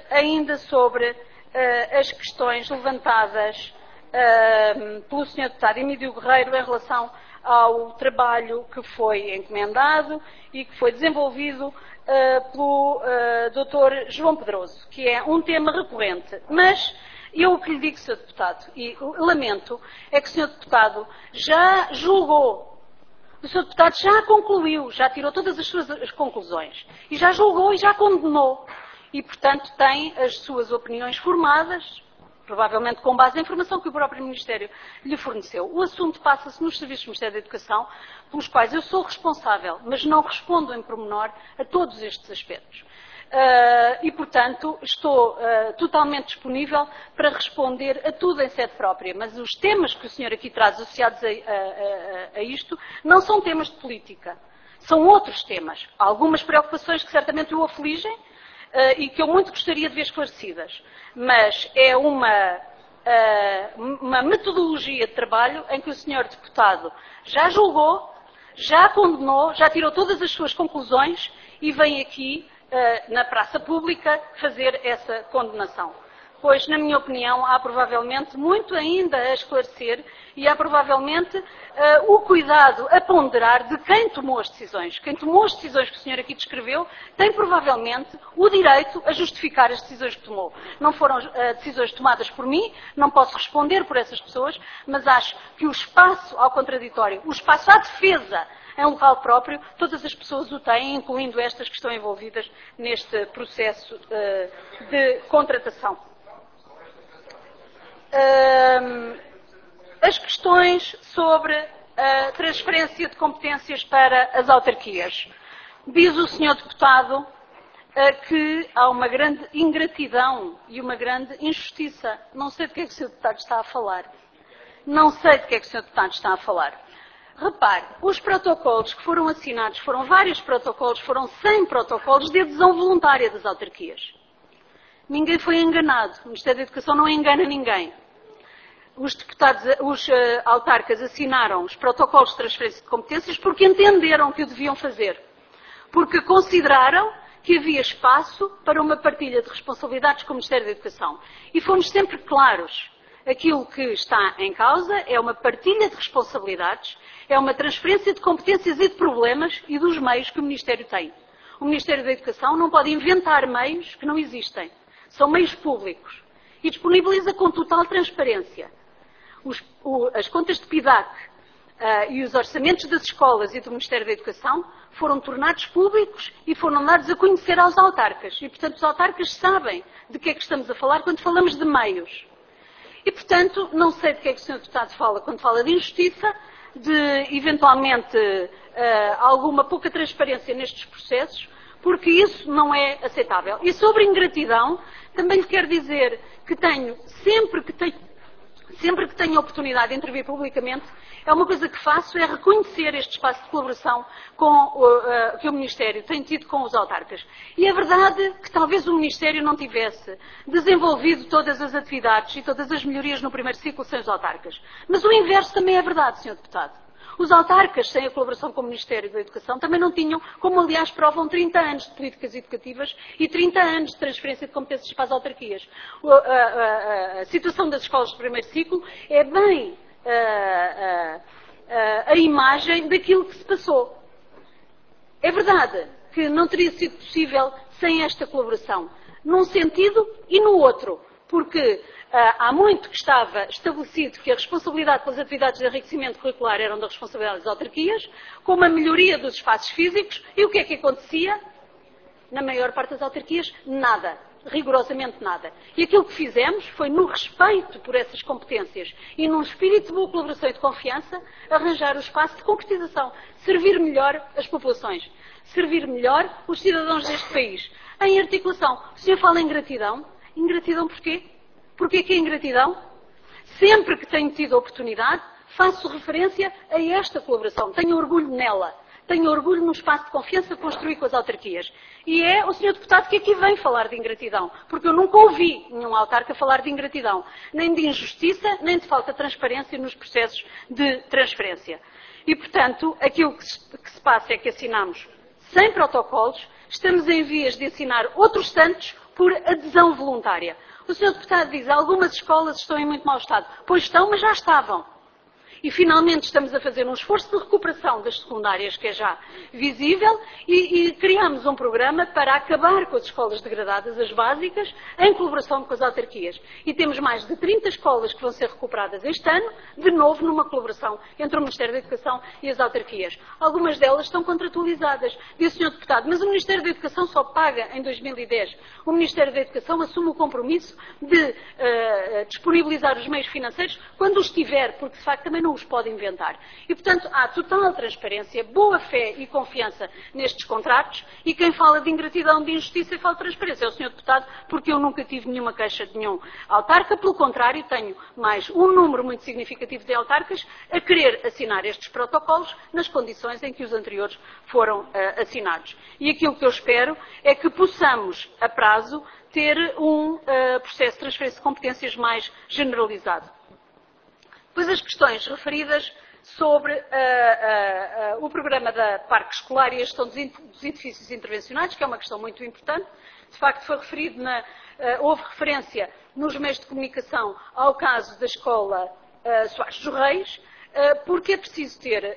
Speaker 4: as questões levantadas pelo Sr. Deputado Emílio Guerreiro em relação ao trabalho que foi encomendado e que foi desenvolvido pelo Dr. João Pedroso, que é um tema recorrente. Mas eu o que lhe digo, Sr. Deputado, e lamento, é que o Sr. Deputado já julgou. O Sr. Deputado já concluiu, já tirou todas as suas conclusões. E já julgou e já condenou. E, portanto, tem as suas opiniões formadas, provavelmente com base na informação que o próprio Ministério lhe forneceu. O assunto passa-se nos serviços do Ministério da Educação, pelos quais eu sou responsável, mas não respondo em pormenor a todos estes aspectos. E, portanto, estou totalmente disponível para responder a tudo em sede própria. Mas os temas que o senhor aqui traz associados a isto não são temas de política. São outros temas. Há algumas preocupações que certamente o afligem e que eu muito gostaria de ver esclarecidas. Mas é uma metodologia de trabalho em que o senhor deputado já julgou, já condenou, já tirou todas as suas conclusões e vem aqui na praça pública fazer essa condenação. pois, na minha opinião, há provavelmente muito ainda a esclarecer e há provavelmente o cuidado a ponderar de quem tomou as decisões. Quem tomou as decisões que o senhor aqui descreveu tem provavelmente o direito a justificar as decisões que tomou. Não foram decisões tomadas por mim, não posso responder por essas pessoas, mas acho que o espaço ao contraditório, o espaço à defesa em local próprio, todas as pessoas o têm, incluindo estas que estão envolvidas neste processo de contratação. As questões sobre a transferência de competências para as autarquias. Diz o senhor deputado que há uma grande ingratidão e uma grande injustiça. Não sei de que é que o senhor deputado está a falar. Não sei de que é que o senhor deputado está a falar. Repare, os protocolos que foram assinados, foram vários protocolos, foram 100 protocolos de adesão voluntária das autarquias. Ninguém foi enganado. O Ministério da Educação não engana ninguém. Os autarcas assinaram os protocolos de transferência de competências porque entenderam que o deviam fazer. Porque consideraram que havia espaço para uma partilha de responsabilidades com o Ministério da Educação. E fomos sempre claros. Aquilo que está em causa é uma partilha de responsabilidades, é uma transferência de competências e de problemas e dos meios que o Ministério tem. O Ministério da Educação não pode inventar meios que não existem. São meios públicos. E disponibiliza com total transparência. As contas de PIDAC e os orçamentos das escolas e do Ministério da Educação foram tornados públicos e foram dados a conhecer aos autarcas. E, portanto, os autarcas sabem de que é que estamos a falar quando falamos de meios. E, portanto, não sei de que é que o Sr. Deputado fala quando fala de injustiça, de, eventualmente, alguma pouca transparência nestes processos, porque isso não é aceitável. E sobre ingratidão, também lhe quero dizer que sempre que tenho a oportunidade de intervir publicamente, é uma coisa que faço, é reconhecer este espaço de colaboração que o Ministério tem tido com os autarcas. E é verdade que talvez o Ministério não tivesse desenvolvido todas as atividades e todas as melhorias no primeiro ciclo sem os autarcas. Mas o inverso também é verdade, Sr. Deputado. Os autarcas, sem a colaboração com o Ministério da Educação, também não tinham, como aliás provam 30 anos de políticas educativas e 30 anos de transferência de competências para as autarquias. A situação das escolas de primeiro ciclo é bem a imagem daquilo que se passou. É verdade que não teria sido possível sem esta colaboração, num sentido e no outro, porque há muito que estava estabelecido que a responsabilidade pelas atividades de enriquecimento curricular eram da responsabilidade das autarquias, com uma melhoria dos espaços físicos, e o que é que acontecia? Na maior parte das autarquias, nada. Rigorosamente nada. E aquilo que fizemos foi, no respeito por essas competências e num espírito de boa colaboração e de confiança, arranjar o espaço de concretização, servir melhor as populações, servir melhor os cidadãos deste país. Em articulação, o senhor fala em ingratidão. Ingratidão porquê? Porquê que é ingratidão? Sempre que tenho tido a oportunidade, faço referência a esta colaboração. Tenho orgulho nela. Tenho orgulho no espaço de confiança que construí com as autarquias. E é o Sr. Deputado que aqui vem falar de ingratidão, porque eu nunca ouvi nenhum autarca falar de ingratidão, nem de injustiça, nem de falta de transparência nos processos de transferência. E, portanto, aquilo que se passa é que assinamos 100 protocolos, estamos em vias de assinar outros tantos por adesão voluntária. O Sr. Deputado diz que algumas escolas estão em muito mau estado. Pois estão, mas já estavam. E, finalmente, estamos a fazer um esforço de recuperação das secundárias, que é já visível, e criamos um programa para acabar com as escolas degradadas, as básicas, em colaboração com as autarquias. E temos mais de 30 escolas que vão ser recuperadas este ano, de novo numa colaboração entre o Ministério da Educação e as autarquias. Algumas delas estão contratualizadas. Diz o Sr. Deputado, mas o Ministério da Educação só paga em 2010. O Ministério da Educação assume o compromisso de disponibilizar os meios financeiros quando os tiver, porque, de facto, também não os pode inventar. E, portanto, há total transparência, boa fé e confiança nestes contratos, e quem fala de ingratidão, de injustiça e fala de transparência é o Sr. Deputado, porque eu nunca tive nenhuma queixa de nenhum autarca, pelo contrário, tenho mais um número muito significativo de autarcas a querer assinar estes protocolos nas condições em que os anteriores foram assinados. E aquilo que eu espero é que possamos, a prazo, ter um processo de transferência de competências mais generalizado. Pois as questões referidas sobre o programa da parque escolar e a gestão dos edifícios intervencionados, que é uma questão muito importante. De facto, foi referido houve referência nos meios de comunicação ao caso da escola Soares dos Reis, porque é preciso ter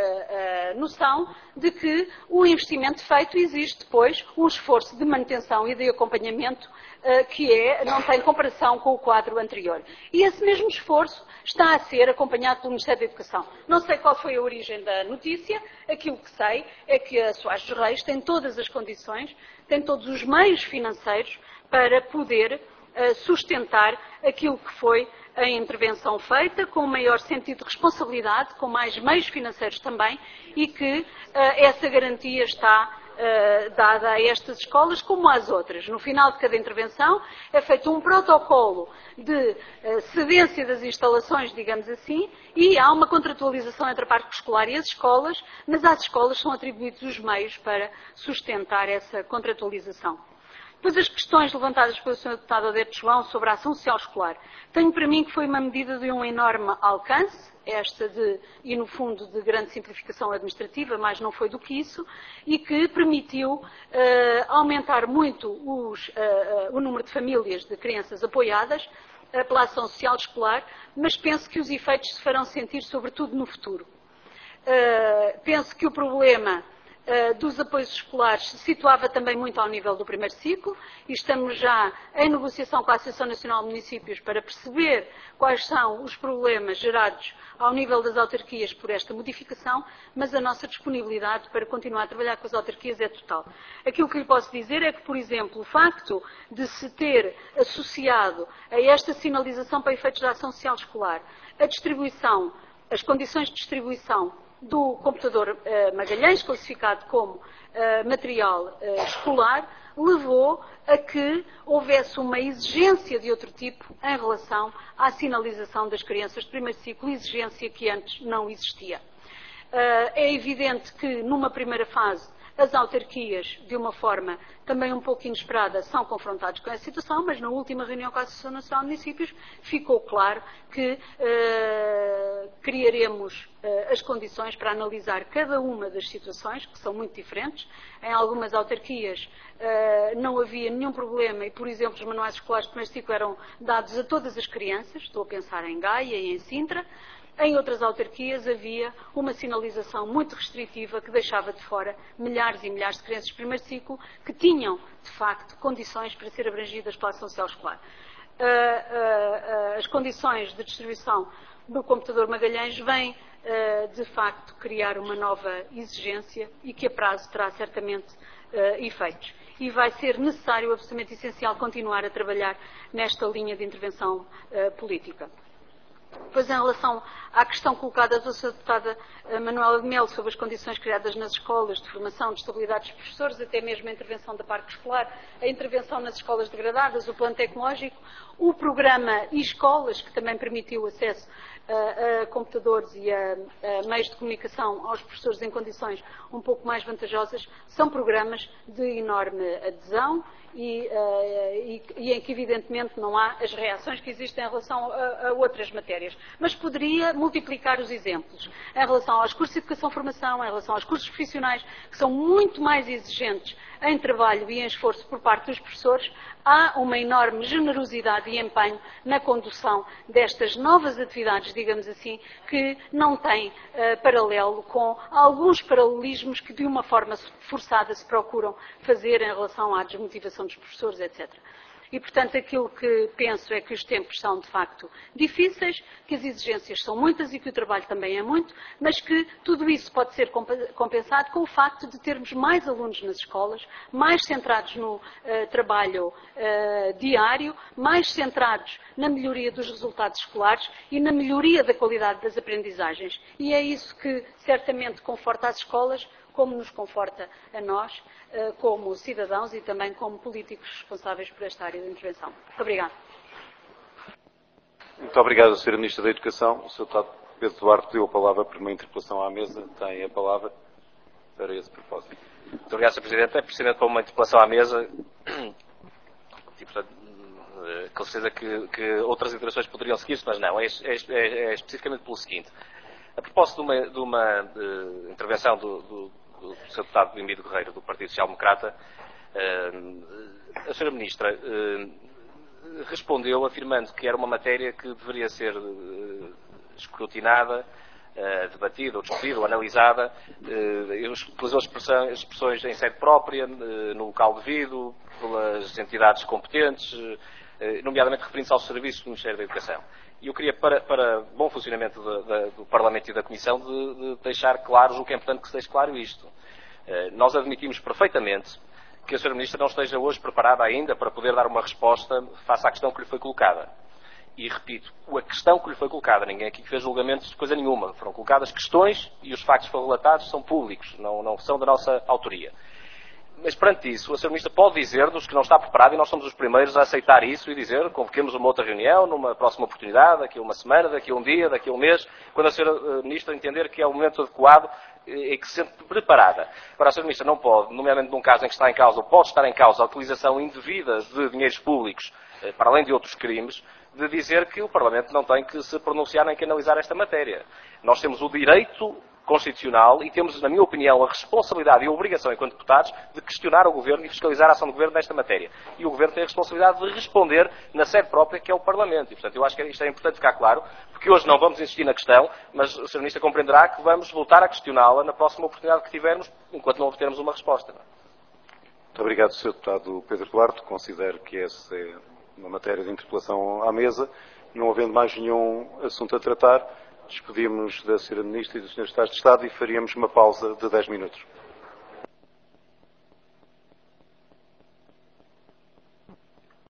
Speaker 4: noção de que o investimento feito exige depois um esforço de manutenção e de acompanhamento que não tem comparação com o quadro anterior. E esse mesmo esforço está a ser acompanhado pelo Ministério da Educação. Não sei qual foi a origem da notícia, aquilo que sei é que a Soares dos Reis tem todas as condições, tem todos os meios financeiros para poder sustentar aquilo que foi a intervenção feita, com maior sentido de responsabilidade, com mais meios financeiros também, e que essa garantia está dada a estas escolas como às outras. No final de cada intervenção é feito um protocolo de cedência das instalações, digamos assim, e há uma contratualização entre a parte escolar e as escolas, mas às escolas são atribuídos os meios para sustentar essa contratualização. Depois as questões levantadas pelo Sr. Deputado Odete João sobre a ação social escolar. Tenho para mim que foi uma medida de um enorme alcance, e no fundo de grande simplificação administrativa, mas não foi do que isso, e que permitiu aumentar muito o número de famílias de crianças apoiadas pela ação social escolar, mas penso que os efeitos se farão sentir sobretudo no futuro. Penso que o problema dos apoios escolares se situava também muito ao nível do primeiro ciclo e estamos já em negociação com a Associação Nacional de Municípios para perceber quais são os problemas gerados ao nível das autarquias por esta modificação, mas a nossa disponibilidade para continuar a trabalhar com as autarquias é total. Aquilo que lhe posso dizer é que, por exemplo, o facto de se ter associado a esta sinalização para efeitos da ação social escolar a distribuição, as condições de distribuição do computador Magalhães, classificado como material escolar, levou a que houvesse uma exigência de outro tipo em relação à sinalização das crianças de primeiro ciclo, exigência que antes não existia. É evidente que, numa primeira fase, as autarquias, de uma forma também um pouco inesperada, são confrontadas com essa situação, mas na última reunião com a Associação Nacional de Municípios ficou claro que criaremos as condições para analisar cada uma das situações, que são muito diferentes. Em algumas autarquias não havia nenhum problema e, por exemplo, os manuais escolares de primeiro ciclo eram dados a todas as crianças, estou a pensar em Gaia e em Sintra. Em outras autarquias havia uma sinalização muito restritiva que deixava de fora milhares e milhares de crianças de primeiro ciclo que tinham, de facto, condições para ser abrangidas pela ação social escolar. As condições de distribuição do computador Magalhães vêm, de facto, criar uma nova exigência e que a prazo terá certamente efeitos. E vai ser necessário, absolutamente essencial, continuar a trabalhar nesta linha de intervenção política. Depois, em relação à questão colocada pela Sra. Deputada Manuela de Melo sobre as condições criadas nas escolas de formação, de estabilidade dos professores, até mesmo a intervenção da parque escolar, a intervenção nas escolas degradadas, o plano tecnológico, o programa e-escolas, que também permitiu acesso a computadores e a meios de comunicação aos professores em condições um pouco mais vantajosas, são programas de enorme adesão e em que, evidentemente, não há as reações que existem em relação a outras matérias. Mas poderia multiplicar os exemplos em relação aos cursos de educação-formação, em relação aos cursos profissionais, que são muito mais exigentes em trabalho e em esforço por parte dos professores. Há uma enorme generosidade e empenho na condução destas novas atividades, digamos assim, que não têm paralelo com alguns paralelismos que de uma forma forçada se procuram fazer em relação à desmotivação dos professores, etc. E, portanto, aquilo que penso é que os tempos são, de facto, difíceis, que as exigências são muitas e que o trabalho também é muito, mas que tudo isso pode ser compensado com o facto de termos mais alunos nas escolas, mais centrados no trabalho diário, mais centrados na melhoria dos resultados escolares e na melhoria da qualidade das aprendizagens. E é isso que certamente conforta as escolas, como nos conforta a nós, como cidadãos e também como políticos responsáveis por esta área de intervenção. Muito obrigada.
Speaker 10: Muito obrigado, Sra. Ministra da Educação. O Sr. Deputado Pedro Duarte pediu a palavra por uma interpelação à mesa. Tem a palavra para esse propósito.
Speaker 5: Muito obrigado, Sr. Presidente. É precisamente para uma interpelação à mesa. E, portanto, com certeza que outras interações poderiam seguir-se, mas não. É especificamente pelo seguinte. A propósito de uma intervenção do Sr. Deputado Emílio Guerreiro, do Partido Social Democrata, a Sra. Ministra respondeu afirmando que era uma matéria que deveria ser escrutinada, debatida, ou discutida, ou analisada, utilizou expressões em sede própria, no local devido, pelas entidades competentes, nomeadamente referindo-se aos serviços do Ministério da Educação. E eu queria, para bom funcionamento do Parlamento e da Comissão, de deixar claro, julgo que é importante que se deixe claro isto. Nós admitimos perfeitamente que a Sra. Ministra não esteja hoje preparada ainda para poder dar uma resposta face à questão que lhe foi colocada. E repito, a questão que lhe foi colocada, ninguém aqui fez julgamentos de coisa nenhuma. Foram colocadas questões e os factos que foram relatados são públicos, não são da nossa autoria. Mas perante isso, a Sra. Ministra pode dizer-nos que não está preparada e nós somos os primeiros a aceitar isso e dizer convoquemos uma outra reunião, numa próxima oportunidade, daqui a uma semana, daqui a um dia, daqui a um mês, quando a Sra. Ministra entender que é o momento adequado e que se sente preparada. Agora, a Sra. Ministra não pode, nomeadamente num caso em que está em causa, ou pode estar em causa a utilização indevida de dinheiros públicos, para além de outros crimes, de dizer que o Parlamento não tem que se pronunciar nem que analisar esta matéria. Nós temos o direito constitucional e temos, na minha opinião, a responsabilidade e a obrigação, enquanto deputados, de questionar o Governo e fiscalizar a ação do Governo nesta matéria. E o Governo tem a responsabilidade de responder na sede própria, que é o Parlamento. E, portanto, eu acho que isto é importante ficar claro, porque hoje não vamos insistir na questão, mas a Sra. Ministra compreenderá que vamos voltar a questioná-la na próxima oportunidade que tivermos, enquanto não obtermos uma resposta.
Speaker 10: Muito obrigado, Sr. Deputado Pedro Duarte. Considero que essa é uma matéria de interpelação à mesa. Não havendo mais nenhum assunto a tratar, despedimos da Sra. Ministra e do Sr. Secretário de Estado e faríamos uma pausa de 10 minutos.